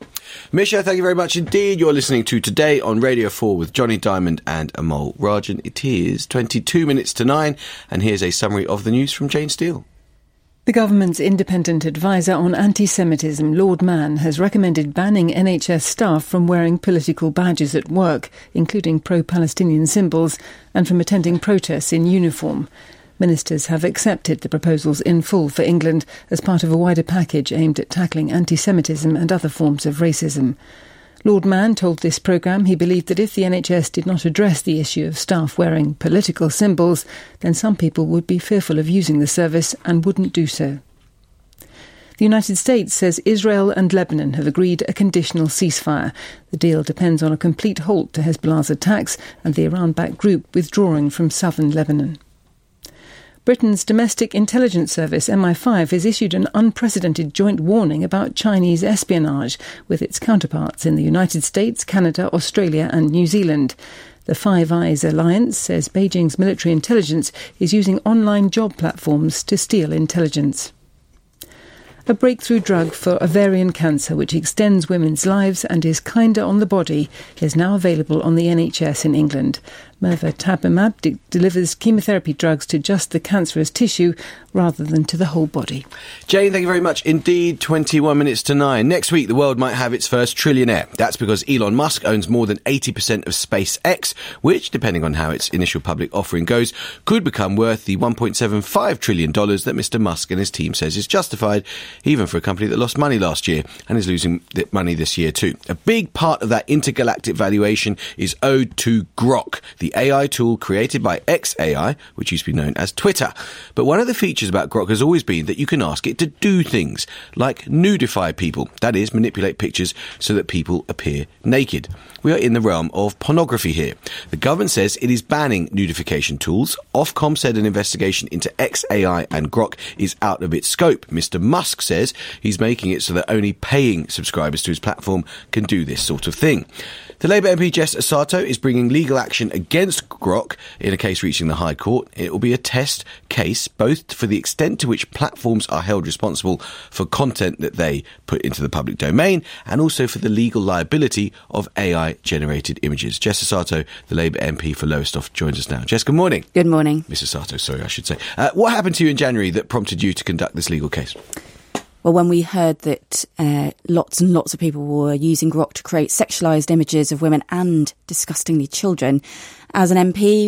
Misha, thank you very much indeed. You're listening to Today on Radio four with Johnny Diamond and Amal Rajan. It is twenty-two minutes to nine, and here's a summary of the news from Jane Steele. The government's independent advisor on anti-Semitism, Lord Mann, has recommended banning N H S staff from wearing political badges at work, including pro-Palestinian symbols, and from attending protests in uniform. Ministers have accepted the proposals in full for England as part of a wider package aimed at tackling anti-Semitism and other forms of racism. Lord Mann told this programme he believed that if the N H S did not address the issue of staff wearing political symbols, then some people would be fearful of using the service and wouldn't do so. The United States says Israel and Lebanon have agreed a conditional ceasefire. The deal depends on a complete halt to Hezbollah's attacks and the Iran-backed group withdrawing from southern Lebanon. Britain's domestic intelligence service, M I five, has issued an unprecedented joint warning about Chinese espionage with its counterparts in the United States, Canada, Australia and New Zealand. The Five Eyes Alliance says Beijing's military intelligence is using online job platforms to steal intelligence. A breakthrough drug for ovarian cancer which extends women's lives and is kinder on the body is now available on the N H S in England. Mirvetuximab de- delivers chemotherapy drugs to just the cancerous tissue rather than to the whole body. Jane, thank you very much indeed. twenty-one minutes to nine. Next week, the world might have its first trillionaire. That's because Elon Musk owns more than eighty percent of SpaceX, which, depending on how its initial public offering goes, could become worth the one point seven five trillion dollars that Mister Musk and his team says is justified, even for a company that lost money last year and is losing money this year too. A big part of that intergalactic valuation is owed to Grok, the A I tool created by X A I, which used to be known as Twitter. But one of the features about Grok has always been that you can ask it to do things, like nudify people, that is, manipulate pictures so that people appear naked. We are in the realm of pornography here. The government says it is banning nudification tools. Ofcom said an investigation into X A I and Grok is out of its scope. Mister Musk says he's making it so that only paying subscribers to his platform can do this sort of thing. The Labour M P Jess Asato is bringing legal action against Grok in a case reaching the High Court. It will be a test case both for the extent to which platforms are held responsible for content that they put into the public domain and also for the legal liability of A I-generated images. Jess Asato, the Labour M P for Lowestoft, joins us now. Jess, good morning. Good morning. Miss Asato, sorry, I should say. Uh, what happened to you in January that prompted you to conduct this legal case? Well, when we heard that uh, lots and lots of people were using Grok to create sexualised images of women and disgustingly children, as an M P,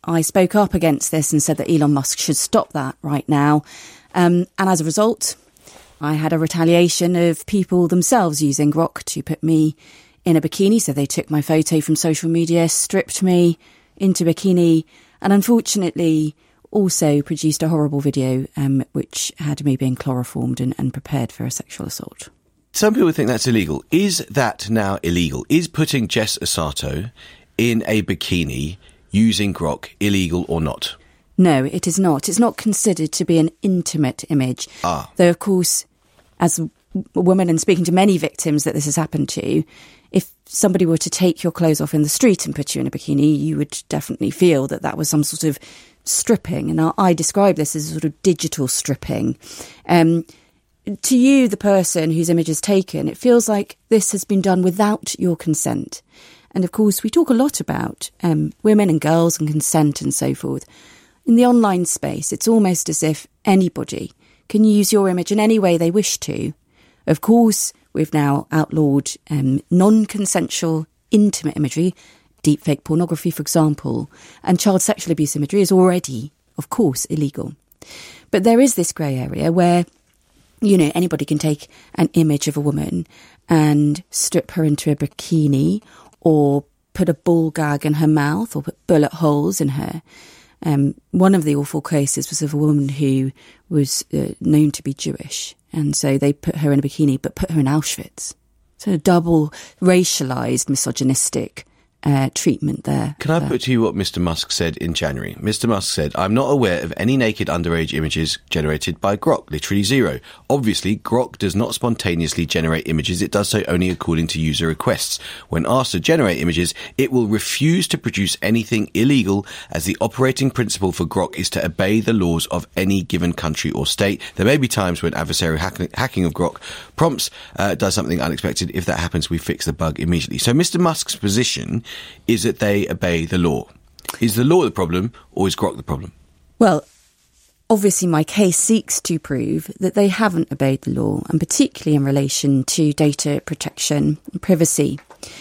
I spoke up against this and said that Elon Musk should stop that right now. Um, and as a result, I had a retaliation of people themselves using Grok to put me in a bikini. So they took my photo from social media, stripped me into bikini, and unfortunately also produced a horrible video um, which had me being chloroformed and, and prepared for a sexual assault. Some people think that's illegal. Is that now illegal? Is putting Jess Asato in a bikini using Grok illegal or not? No, it is not. It's not considered to be an intimate image. Ah. Though, of course, as a woman and speaking to many victims that this has happened to, if somebody were to take your clothes off in the street and put you in a bikini, you would definitely feel that that was some sort of stripping. And I describe this as sort of digital stripping. Um, to you, the person whose image is taken, it feels like this has been done without your consent. And of course, we talk a lot about um, women and girls and consent and so forth. In the online space, it's almost as if anybody can use your image in any way they wish to. Of course, we've now outlawed um, non-consensual intimate imagery, deepfake pornography, for example, and child sexual abuse imagery is already, of course, illegal. But there is this grey area where, you know, anybody can take an image of a woman and strip her into a bikini or put a ball gag in her mouth or put bullet holes in her. Um, one of the awful cases was of a woman who was uh, known to be Jewish, and so they put her in a bikini but put her in Auschwitz. So a double racialised, misogynistic uh, treatment there. Can I put to you what Mister Musk said in January? Mister Musk said, I'm not aware of any naked underage images generated by Grok, literally zero. Obviously, Grok does not spontaneously generate images. It does so only according to user requests. When asked to generate images, it will refuse to produce anything illegal, as the operating principle for Grok is to obey the laws of any given country or state. There may be times when adversarial hack- hacking of Grok prompts uh, does something unexpected. If that happens, we fix the bug immediately. So Mister Musk's position is that they obey the law. Is the law the problem, or is Grok the problem? Well, obviously my case seeks to prove that they haven't obeyed the law, and particularly in relation to data protection and privacy.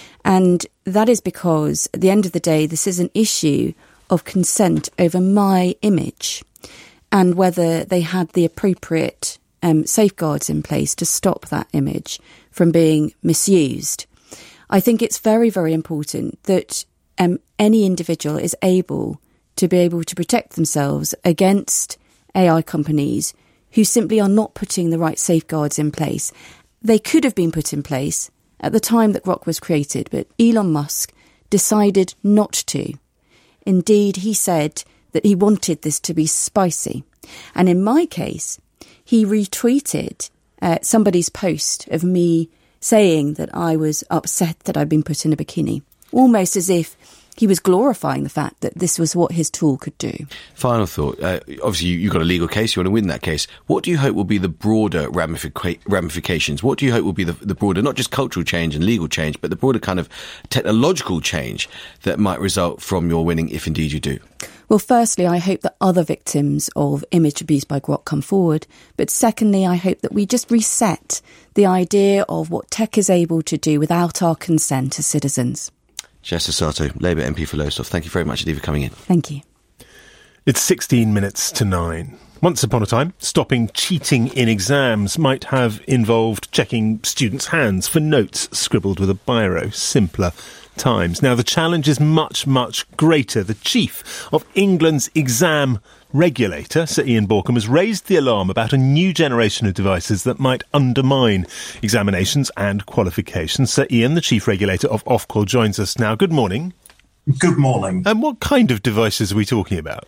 And that is because, at the end of the day, this is an issue of consent over my image and whether they had the appropriate um, safeguards in place to stop that image from being misused. I think it's very, very important that um, any individual is able to be able to protect themselves against A I companies who simply are not putting the right safeguards in place. They could have been put in place at the time that Grok was created, but Elon Musk decided not to. Indeed, he said that he wanted this to be spicy. And in my case, he retweeted uh, somebody's post of me saying that I was upset that I'd been put in a bikini, almost as if he was glorifying the fact that this was what his tool could do. Final thought. Uh, obviously, you, you've got a legal case. You want to win that case. What do you hope will be the broader ramific- ramifications? What do you hope will be the, the broader, not just cultural change and legal change, but the broader kind of technological change that might result from your winning, if indeed you do? Well, firstly, I hope that other victims of image abuse by Grok come forward. But secondly, I hope that we just reset the idea of what tech is able to do without our consent as citizens. Jess Asato, Labour M P for Lowestoft. Thank you very much indeed for coming in. Thank you. It's sixteen minutes to nine. Once upon a time, stopping cheating in exams might have involved checking students' hands for notes scribbled with a biro. Simpler times. Now, the challenge is much, much greater. The chief of England's exam regulator, Sir Ian Borkham, has raised the alarm about a new generation of devices that might undermine examinations and qualifications. Sir Ian, the chief regulator of Ofqual, joins us now. Good morning. Good morning. And what kind of devices are we talking about?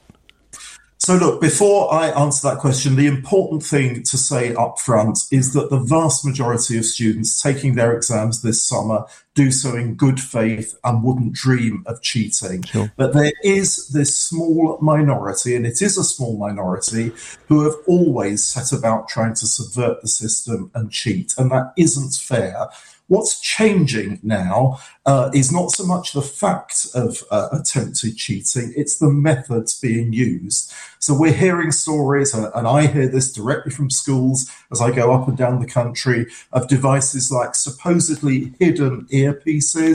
So look, before I answer that question, the important thing to say up front is that the vast majority of students taking their exams this summer do so in good faith and wouldn't dream of cheating. Sure. But there is this small minority, and it is a small minority, who have always set about trying to subvert the system and cheat, and that isn't fair. What's changing now uh, is not so much the fact of uh, attempted cheating, it's the methods being used. So we're hearing stories, uh, and I hear this directly from schools as I go up and down the country, of devices like supposedly hidden earpieces,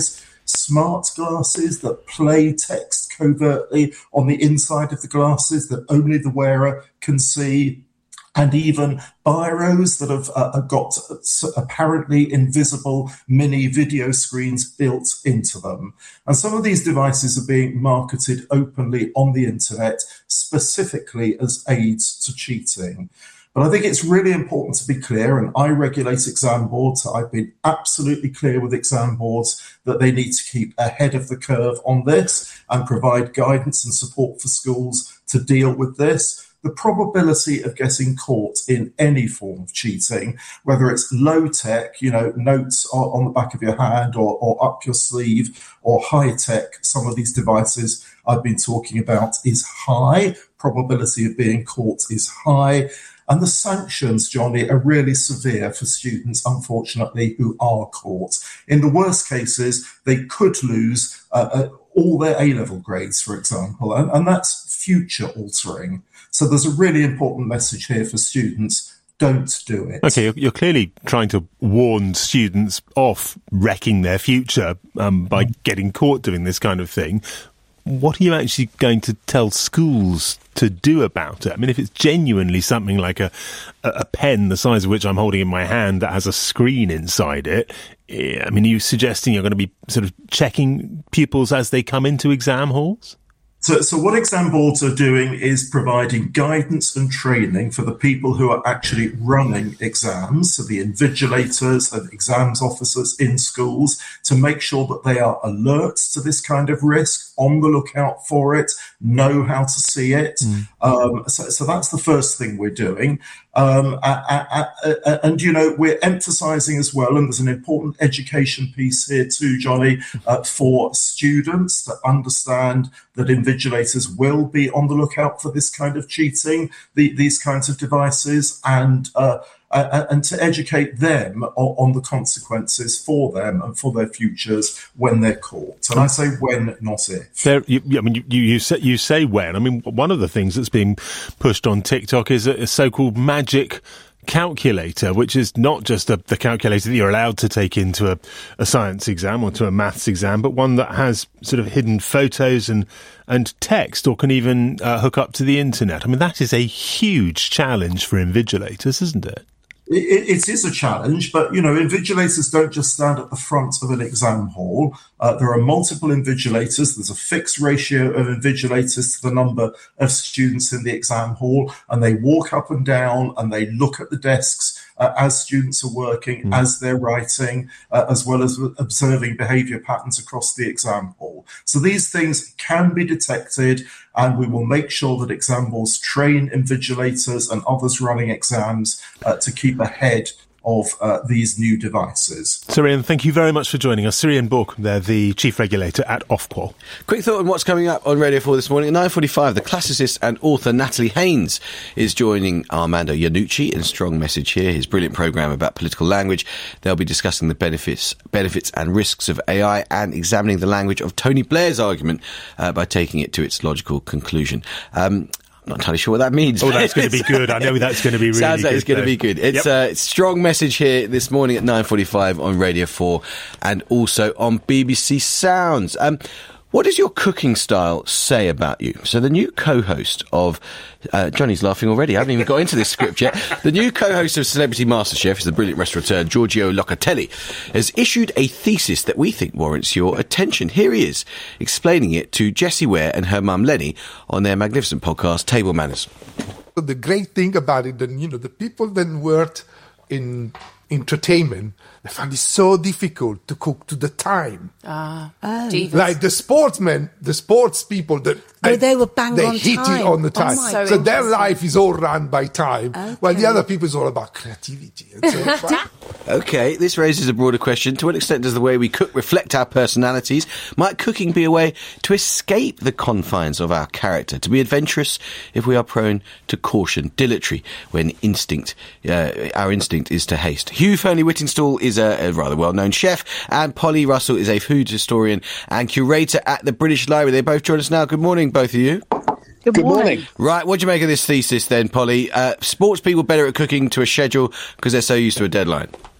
smart glasses that play text covertly on the inside of the glasses that only the wearer can see, and even biros that have uh, got apparently invisible mini video screens built into them. And some of these devices are being marketed openly on the internet, specifically as aids to cheating. But I think it's really important to be clear, and I regulate exam boards. I've been absolutely clear with exam boards that they need to keep ahead of the curve on this and provide guidance and support for schools to deal with this. The probability of getting caught in any form of cheating, whether it's low tech, you know, notes on the back of your hand or, or up your sleeve, or high tech, some of these devices I've been talking about, is high. Probability of being caught is high. And the sanctions, Johnny, are really severe for students, unfortunately, who are caught. In the worst cases, they could lose uh, uh, all their A-level grades, for example, and, and that's future altering. So there's a really important message here for students. Don't do it. Okay, you're, you're clearly trying to warn students off wrecking their future um, by mm. getting caught doing this kind of thing. What are you actually going to tell schools to do about it? I mean, if it's genuinely something like a, a pen the size of which I'm holding in my hand that has a screen inside it, I mean, are you suggesting you're going to be sort of checking pupils as they come into exam halls? So, so what exam boards are doing is providing guidance and training for the people who are actually running exams, so the invigilators and exams officers in schools, to make sure that they are alert to this kind of risk, on the lookout for it, know how to see it. Mm. Um, so, so that's the first thing we're doing. Um, uh, uh, uh, and, you know, we're emphasising as well, and there's an important education piece here too, Johnny, uh, for students to understand that invigilators will be on the lookout for this kind of cheating, the, these kinds of devices, and uh, uh, and to educate them on, on the consequences for them and for their futures when they're caught. And I say when, not if. There, you, I mean, you, you, say, you say when. I mean, one of the things that's being pushed on TikTok is a, a so-called magic calculator, which is not just a, the calculator that you're allowed to take into a, a science exam or to a maths exam, but one that has sort of hidden photos and and text, or can even uh, hook up to the internet. I mean, that is a huge challenge for invigilators, isn't it? It, it is a challenge, but, you know, invigilators don't just stand at the front of an exam hall. Uh, there are multiple invigilators. There's a fixed ratio of invigilators to the number of students in the exam hall, and they walk up and down and they look at the desks uh, as students are working, mm. as they're writing, uh, as well as observing behaviour patterns across the exam hall. So these things can be detected, and we will make sure that exam halls train invigilators and others running exams uh, to keep ahead of uh, these new devices. Cyrian, thank you very much for joining us. Cyrian Borkum, they're the Chief Regulator at Ofqual. Quick thought on what's coming up on Radio four this morning. At nine forty-five, the classicist and author Natalie Haynes is joining Armando Iannucci in Strong Message Here, his brilliant programme about political language. They'll be discussing the benefits benefits and risks of A I and examining the language of Tony Blair's argument uh, by taking it to its logical conclusion. Um, I'm not entirely sure what that means. Oh, that's going to be good. I know that's going to be really good. Sounds like good, it's going though. to be good. It's yep. a uh, Strong Message Here this morning at nine forty-five on Radio four and also on B B C Sounds. Um, what does your cooking style say about you? So the new co-host of... Uh, Johnny's laughing already. I haven't even got into this script yet. The new co-host of Celebrity MasterChef is the brilliant restaurateur Giorgio Locatelli, has issued a thesis that we think warrants your attention. Here he is, explaining it to Jessie Ware and her mum Lenny on their magnificent podcast, Table Manners. The great thing about it, then, you know, the people that worked in entertainment, they find it so difficult to cook to the time. Ah, uh, oh. Like the sportsmen, the sports people that they, they were bang they on hit time. it on the time. Oh, so so their life is all run by time, okay. while the other people is all about creativity. And so Okay, this raises a broader question. To what extent does the way we cook reflect our personalities? Might cooking be a way to escape the confines of our character, to be adventurous if we are prone to caution, dilatory when instinct, uh, our instinct is to haste? Hugh Fearnley-Whittingstall is a, a rather well-known chef, and Polly Russell is a food historian and curator at the British Library. They both join us now. Good morning, both of you. Good, Good morning. morning. Right, what do you make of this thesis then, Polly? Uh, sports people better at cooking to a schedule because they're so used to a deadline.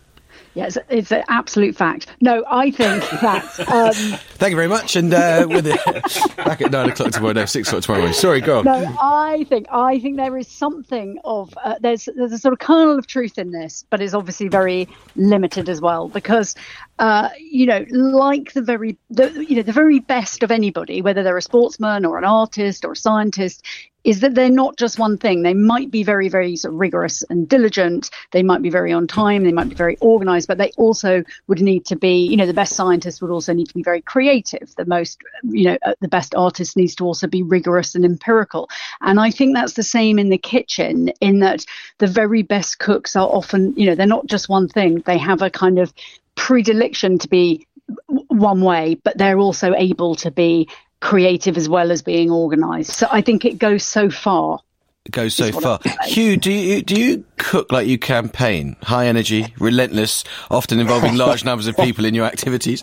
Yeah, it's, it's an absolute fact. No, I think that... Um, Thank you very much, and uh, with it, back at nine o'clock tomorrow, no, six o'clock tomorrow morning. Sorry, go on. No, I think I think there is something of... Uh, there's, there's a sort of kernel of truth in this, but it's obviously very limited as well, because, uh, you know, like the very, the, you know, the very best of anybody, whether they're a sportsman or an artist or a scientist, is that they're not just one thing. They might be very, very sort of rigorous and diligent. They might be very on time. They might be very organized, but they also would need to be, you know, the best scientist would also need to be very creative. The most, you know, the best artist needs to also be rigorous and empirical. And I think that's the same in the kitchen, in that the very best cooks are often, you know, they're not just one thing. They have a kind of predilection to be one way, but they're also able to be creative as well as being organised. So I think it goes so far. It goes so far. Hugh, do you do you cook like you campaign? High energy, relentless, often involving large numbers of people in your activities?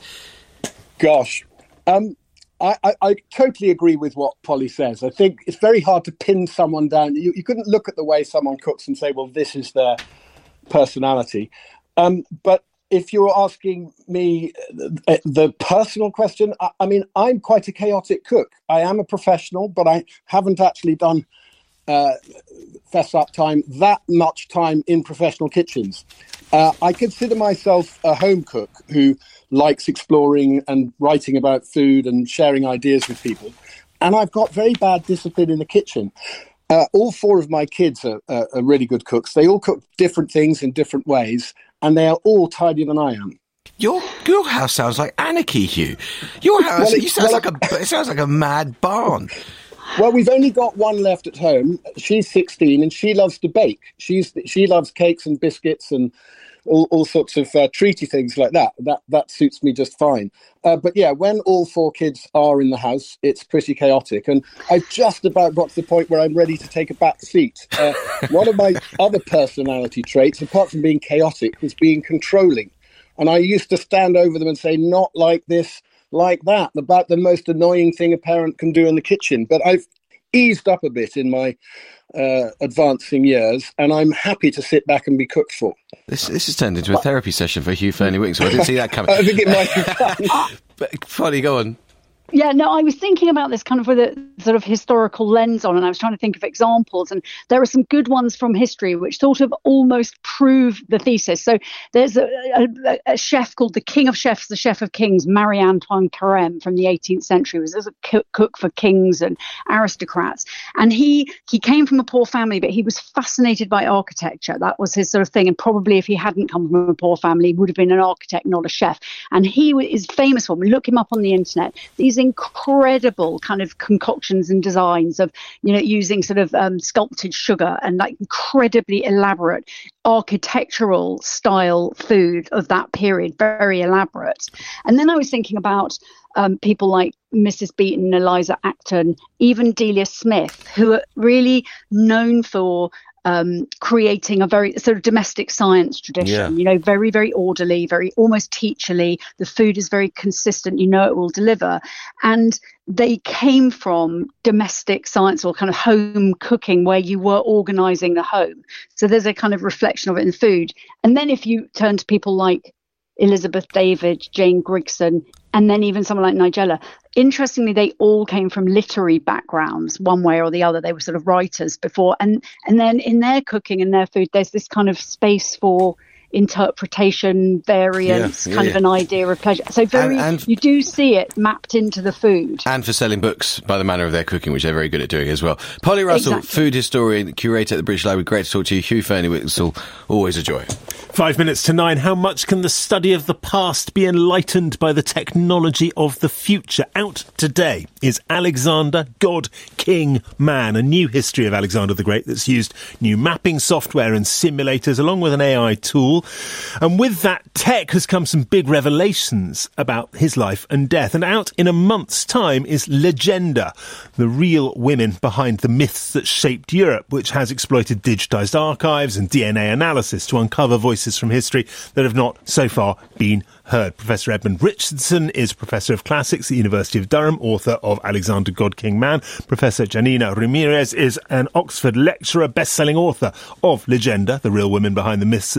Gosh, um, I, I, I totally agree with what Polly says. I think it's very hard to pin someone down. You, you couldn't look at the way someone cooks and say, well, this is their personality. Um, but if you're asking me the, the personal question, I, I mean, I'm quite a chaotic cook. I am a professional, but I haven't actually done, uh, fess up time, that much time in professional kitchens. Uh, I consider myself a home cook who likes exploring and writing about food and sharing ideas with people. And I've got very bad discipline in the kitchen. Uh, all four of my kids are, are, are really good cooks. They all cook different things in different ways, and they are all tidier than I am. Your your house sounds like anarchy, Hugh. Your house well, it, you sounds well, like a it sounds like a mad barn. Well, we've only got one left at home. She's sixteen, and she loves to bake. She's she loves cakes and biscuits and all, all sorts of uh, treaty things like that. That that suits me just fine. Uh, but yeah, when all four kids are in the house, it's pretty chaotic. And I've just about got to the point where I'm ready to take a back seat. Uh, one of my other personality traits, apart from being chaotic, was being controlling. And I used to stand over them and say, not like this, like that, about the most annoying thing a parent can do in the kitchen. But I've eased up a bit in my uh, advancing years, and I'm happy to sit back and be cooked for. This this has turned into a therapy session for Hugh Fearnley-Whittingstall. I didn't see that coming. I think it might be fun. But, Polly, go on. Yeah, no, I was thinking about this kind of with a sort of historical lens on, and I was trying to think of examples, and there are some good ones from history which sort of almost prove the thesis. So there's a, a, a chef called the King of Chefs, the Chef of Kings, Marie-Antoine Carême from the eighteenth century. He was a cook for kings and aristocrats, and he he came from a poor family, but he was fascinated by architecture. That was his sort of thing, and probably if he hadn't come from a poor family, he would have been an architect, not a chef. And he is famous for, we look him up on the internet, these incredible kind of concoctions and designs of, you know, using sort of um, sculpted sugar and like incredibly elaborate architectural style food of that period, very elaborate. And then I was thinking about um, people like Missus Beaton, Eliza Acton, even Delia Smith, who are really known for Um, creating a very sort of domestic science tradition, yeah. you know, very, very orderly, very almost teacherly. The food is very consistent. You know, it will deliver. And they came from domestic science or kind of home cooking where you were organizing the home. So there's a kind of reflection of it in food. And then if you turn to people like Elizabeth David, Jane Grigson, and then even someone like Nigella, interestingly, they all came from literary backgrounds, one way or the other. They were sort of writers before. And, and then in their cooking and their food, there's this kind of space for interpretation, variance, yeah, yeah, kind yeah. of an idea of pleasure. So very, and, and you do see it mapped into the food. And for selling books by the manner of their cooking, which they're very good at doing as well. Polly Russell, exactly. Food historian, curator at the British Library. Great to talk to you. Hugh Fearnley-Whittingstall, always a joy. Five minutes to nine. How much can the study of the past be enlightened by the technology of the future? Out today is Alexander, God, King, Man, a new history of Alexander the Great that's used new mapping software and simulators along with an A I tool. And with that tech has come some big revelations about his life and death. And out in a month's time is Legenda, the real women behind the myths that shaped Europe, which has exploited digitised archives and D N A analysis to uncover voices from history that have not so far been heard. Professor Edmund Richardson is Professor of Classics at the University of Durham, author of Alexander, God, King, Man. Professor Janina Ramirez is an Oxford lecturer, best-selling author of Legenda, the real women behind the myths that shaped Europe.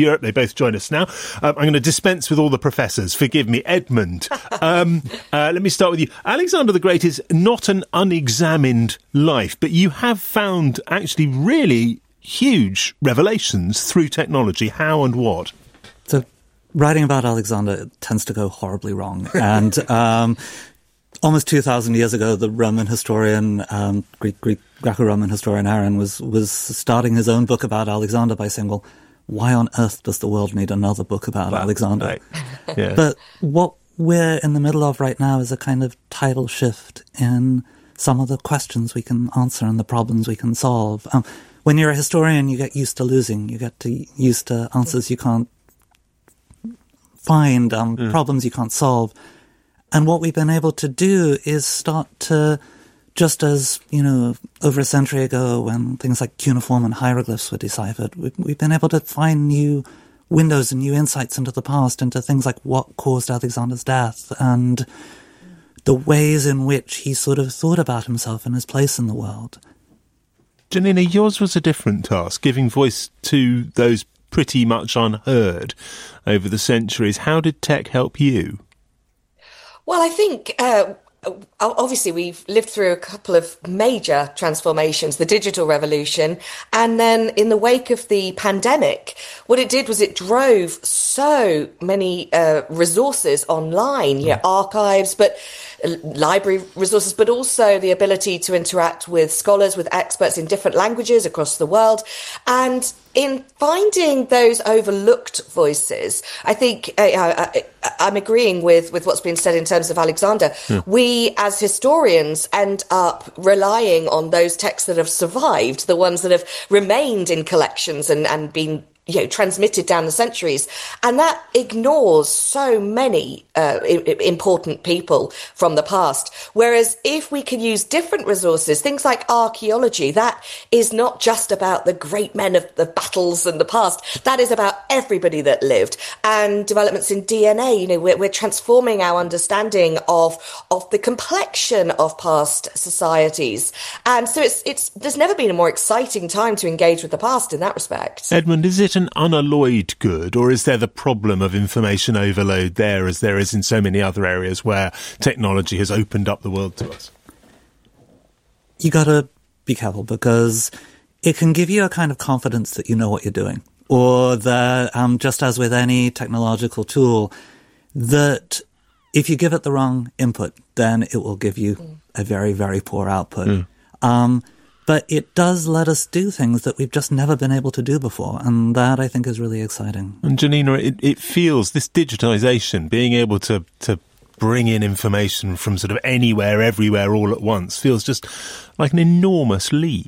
Europe. They both join us now. Um, I'm going to dispense with all the professors. Forgive me. Edmund, um, uh, let me start with you. Alexander the Great is not an unexamined life, but you have found actually really huge revelations through technology. How and what? So writing about Alexander tends to go horribly wrong. And um, almost two thousand years ago, the Roman historian, um, Greek, Greek Greco-Roman historian Aaron was, was starting his own book about Alexander by saying, well, why on earth does the world need another book about wow. Alexander? Right. Yeah. But what we're in the middle of right now is a kind of tidal shift in some of the questions we can answer and the problems we can solve. Um, when you're a historian, you get used to losing. You get to used to answers you can't find, um, mm. problems you can't solve. And what we've been able to do is start to, just as, you know, over a century ago when things like cuneiform and hieroglyphs were deciphered, we've, we've been able to find new windows and new insights into the past, into things like what caused Alexander's death and the ways in which he sort of thought about himself and his place in the world. Janina, yours was a different task, giving voice to those pretty much unheard over the centuries. How did tech help you? Well, I think uh, obviously we've lived through a couple of major transformations, the digital revolution, and then in the wake of the pandemic, what it did was it drove so many uh, resources online, you know, archives, but library resources, but also the ability to interact with scholars, with experts in different languages across the world. And in finding those overlooked voices, I think uh, I, I'm agreeing with, with what's been said in terms of Alexander. Yeah. We, as historians, end up relying on those texts that have survived, the ones that have remained in collections and, and been you know, transmitted down the centuries. And that ignores so many uh, I- important people from the past. Whereas if we can use different resources, things like archaeology, that is not just about the great men of the battles and the past. That is about everybody that lived. And developments in D N A, you know, we're, we're transforming our understanding of, of the complexion of past societies. And so it's, it's, there's never been a more exciting time to engage with the past in that respect. Edmund, is it an unalloyed good, or is there the problem of information overload there, as there is in so many other areas where technology has opened up the world to us? You gotta be careful, because it can give you a kind of confidence that you know what you're doing, or that, um, just as with any technological tool, that if you give it the wrong input, then it will give you mm. a very, very poor output. Mm. Um, But it does let us do things that we've just never been able to do before. And that, I think, is really exciting. And Janina, it, it feels, this digitization, being able to, to bring in information from sort of anywhere, everywhere, all at once, feels just like an enormous leap.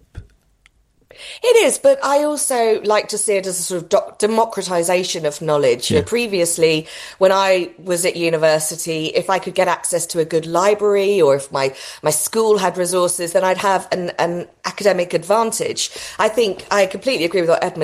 It is, but I also like to see it as a sort of doc- democratization of knowledge. Yeah. You know, previously, when I was at university, if I could get access to a good library, or if my, my school had resources, then I'd have an, an academic advantage. I think I completely agree with what Edmund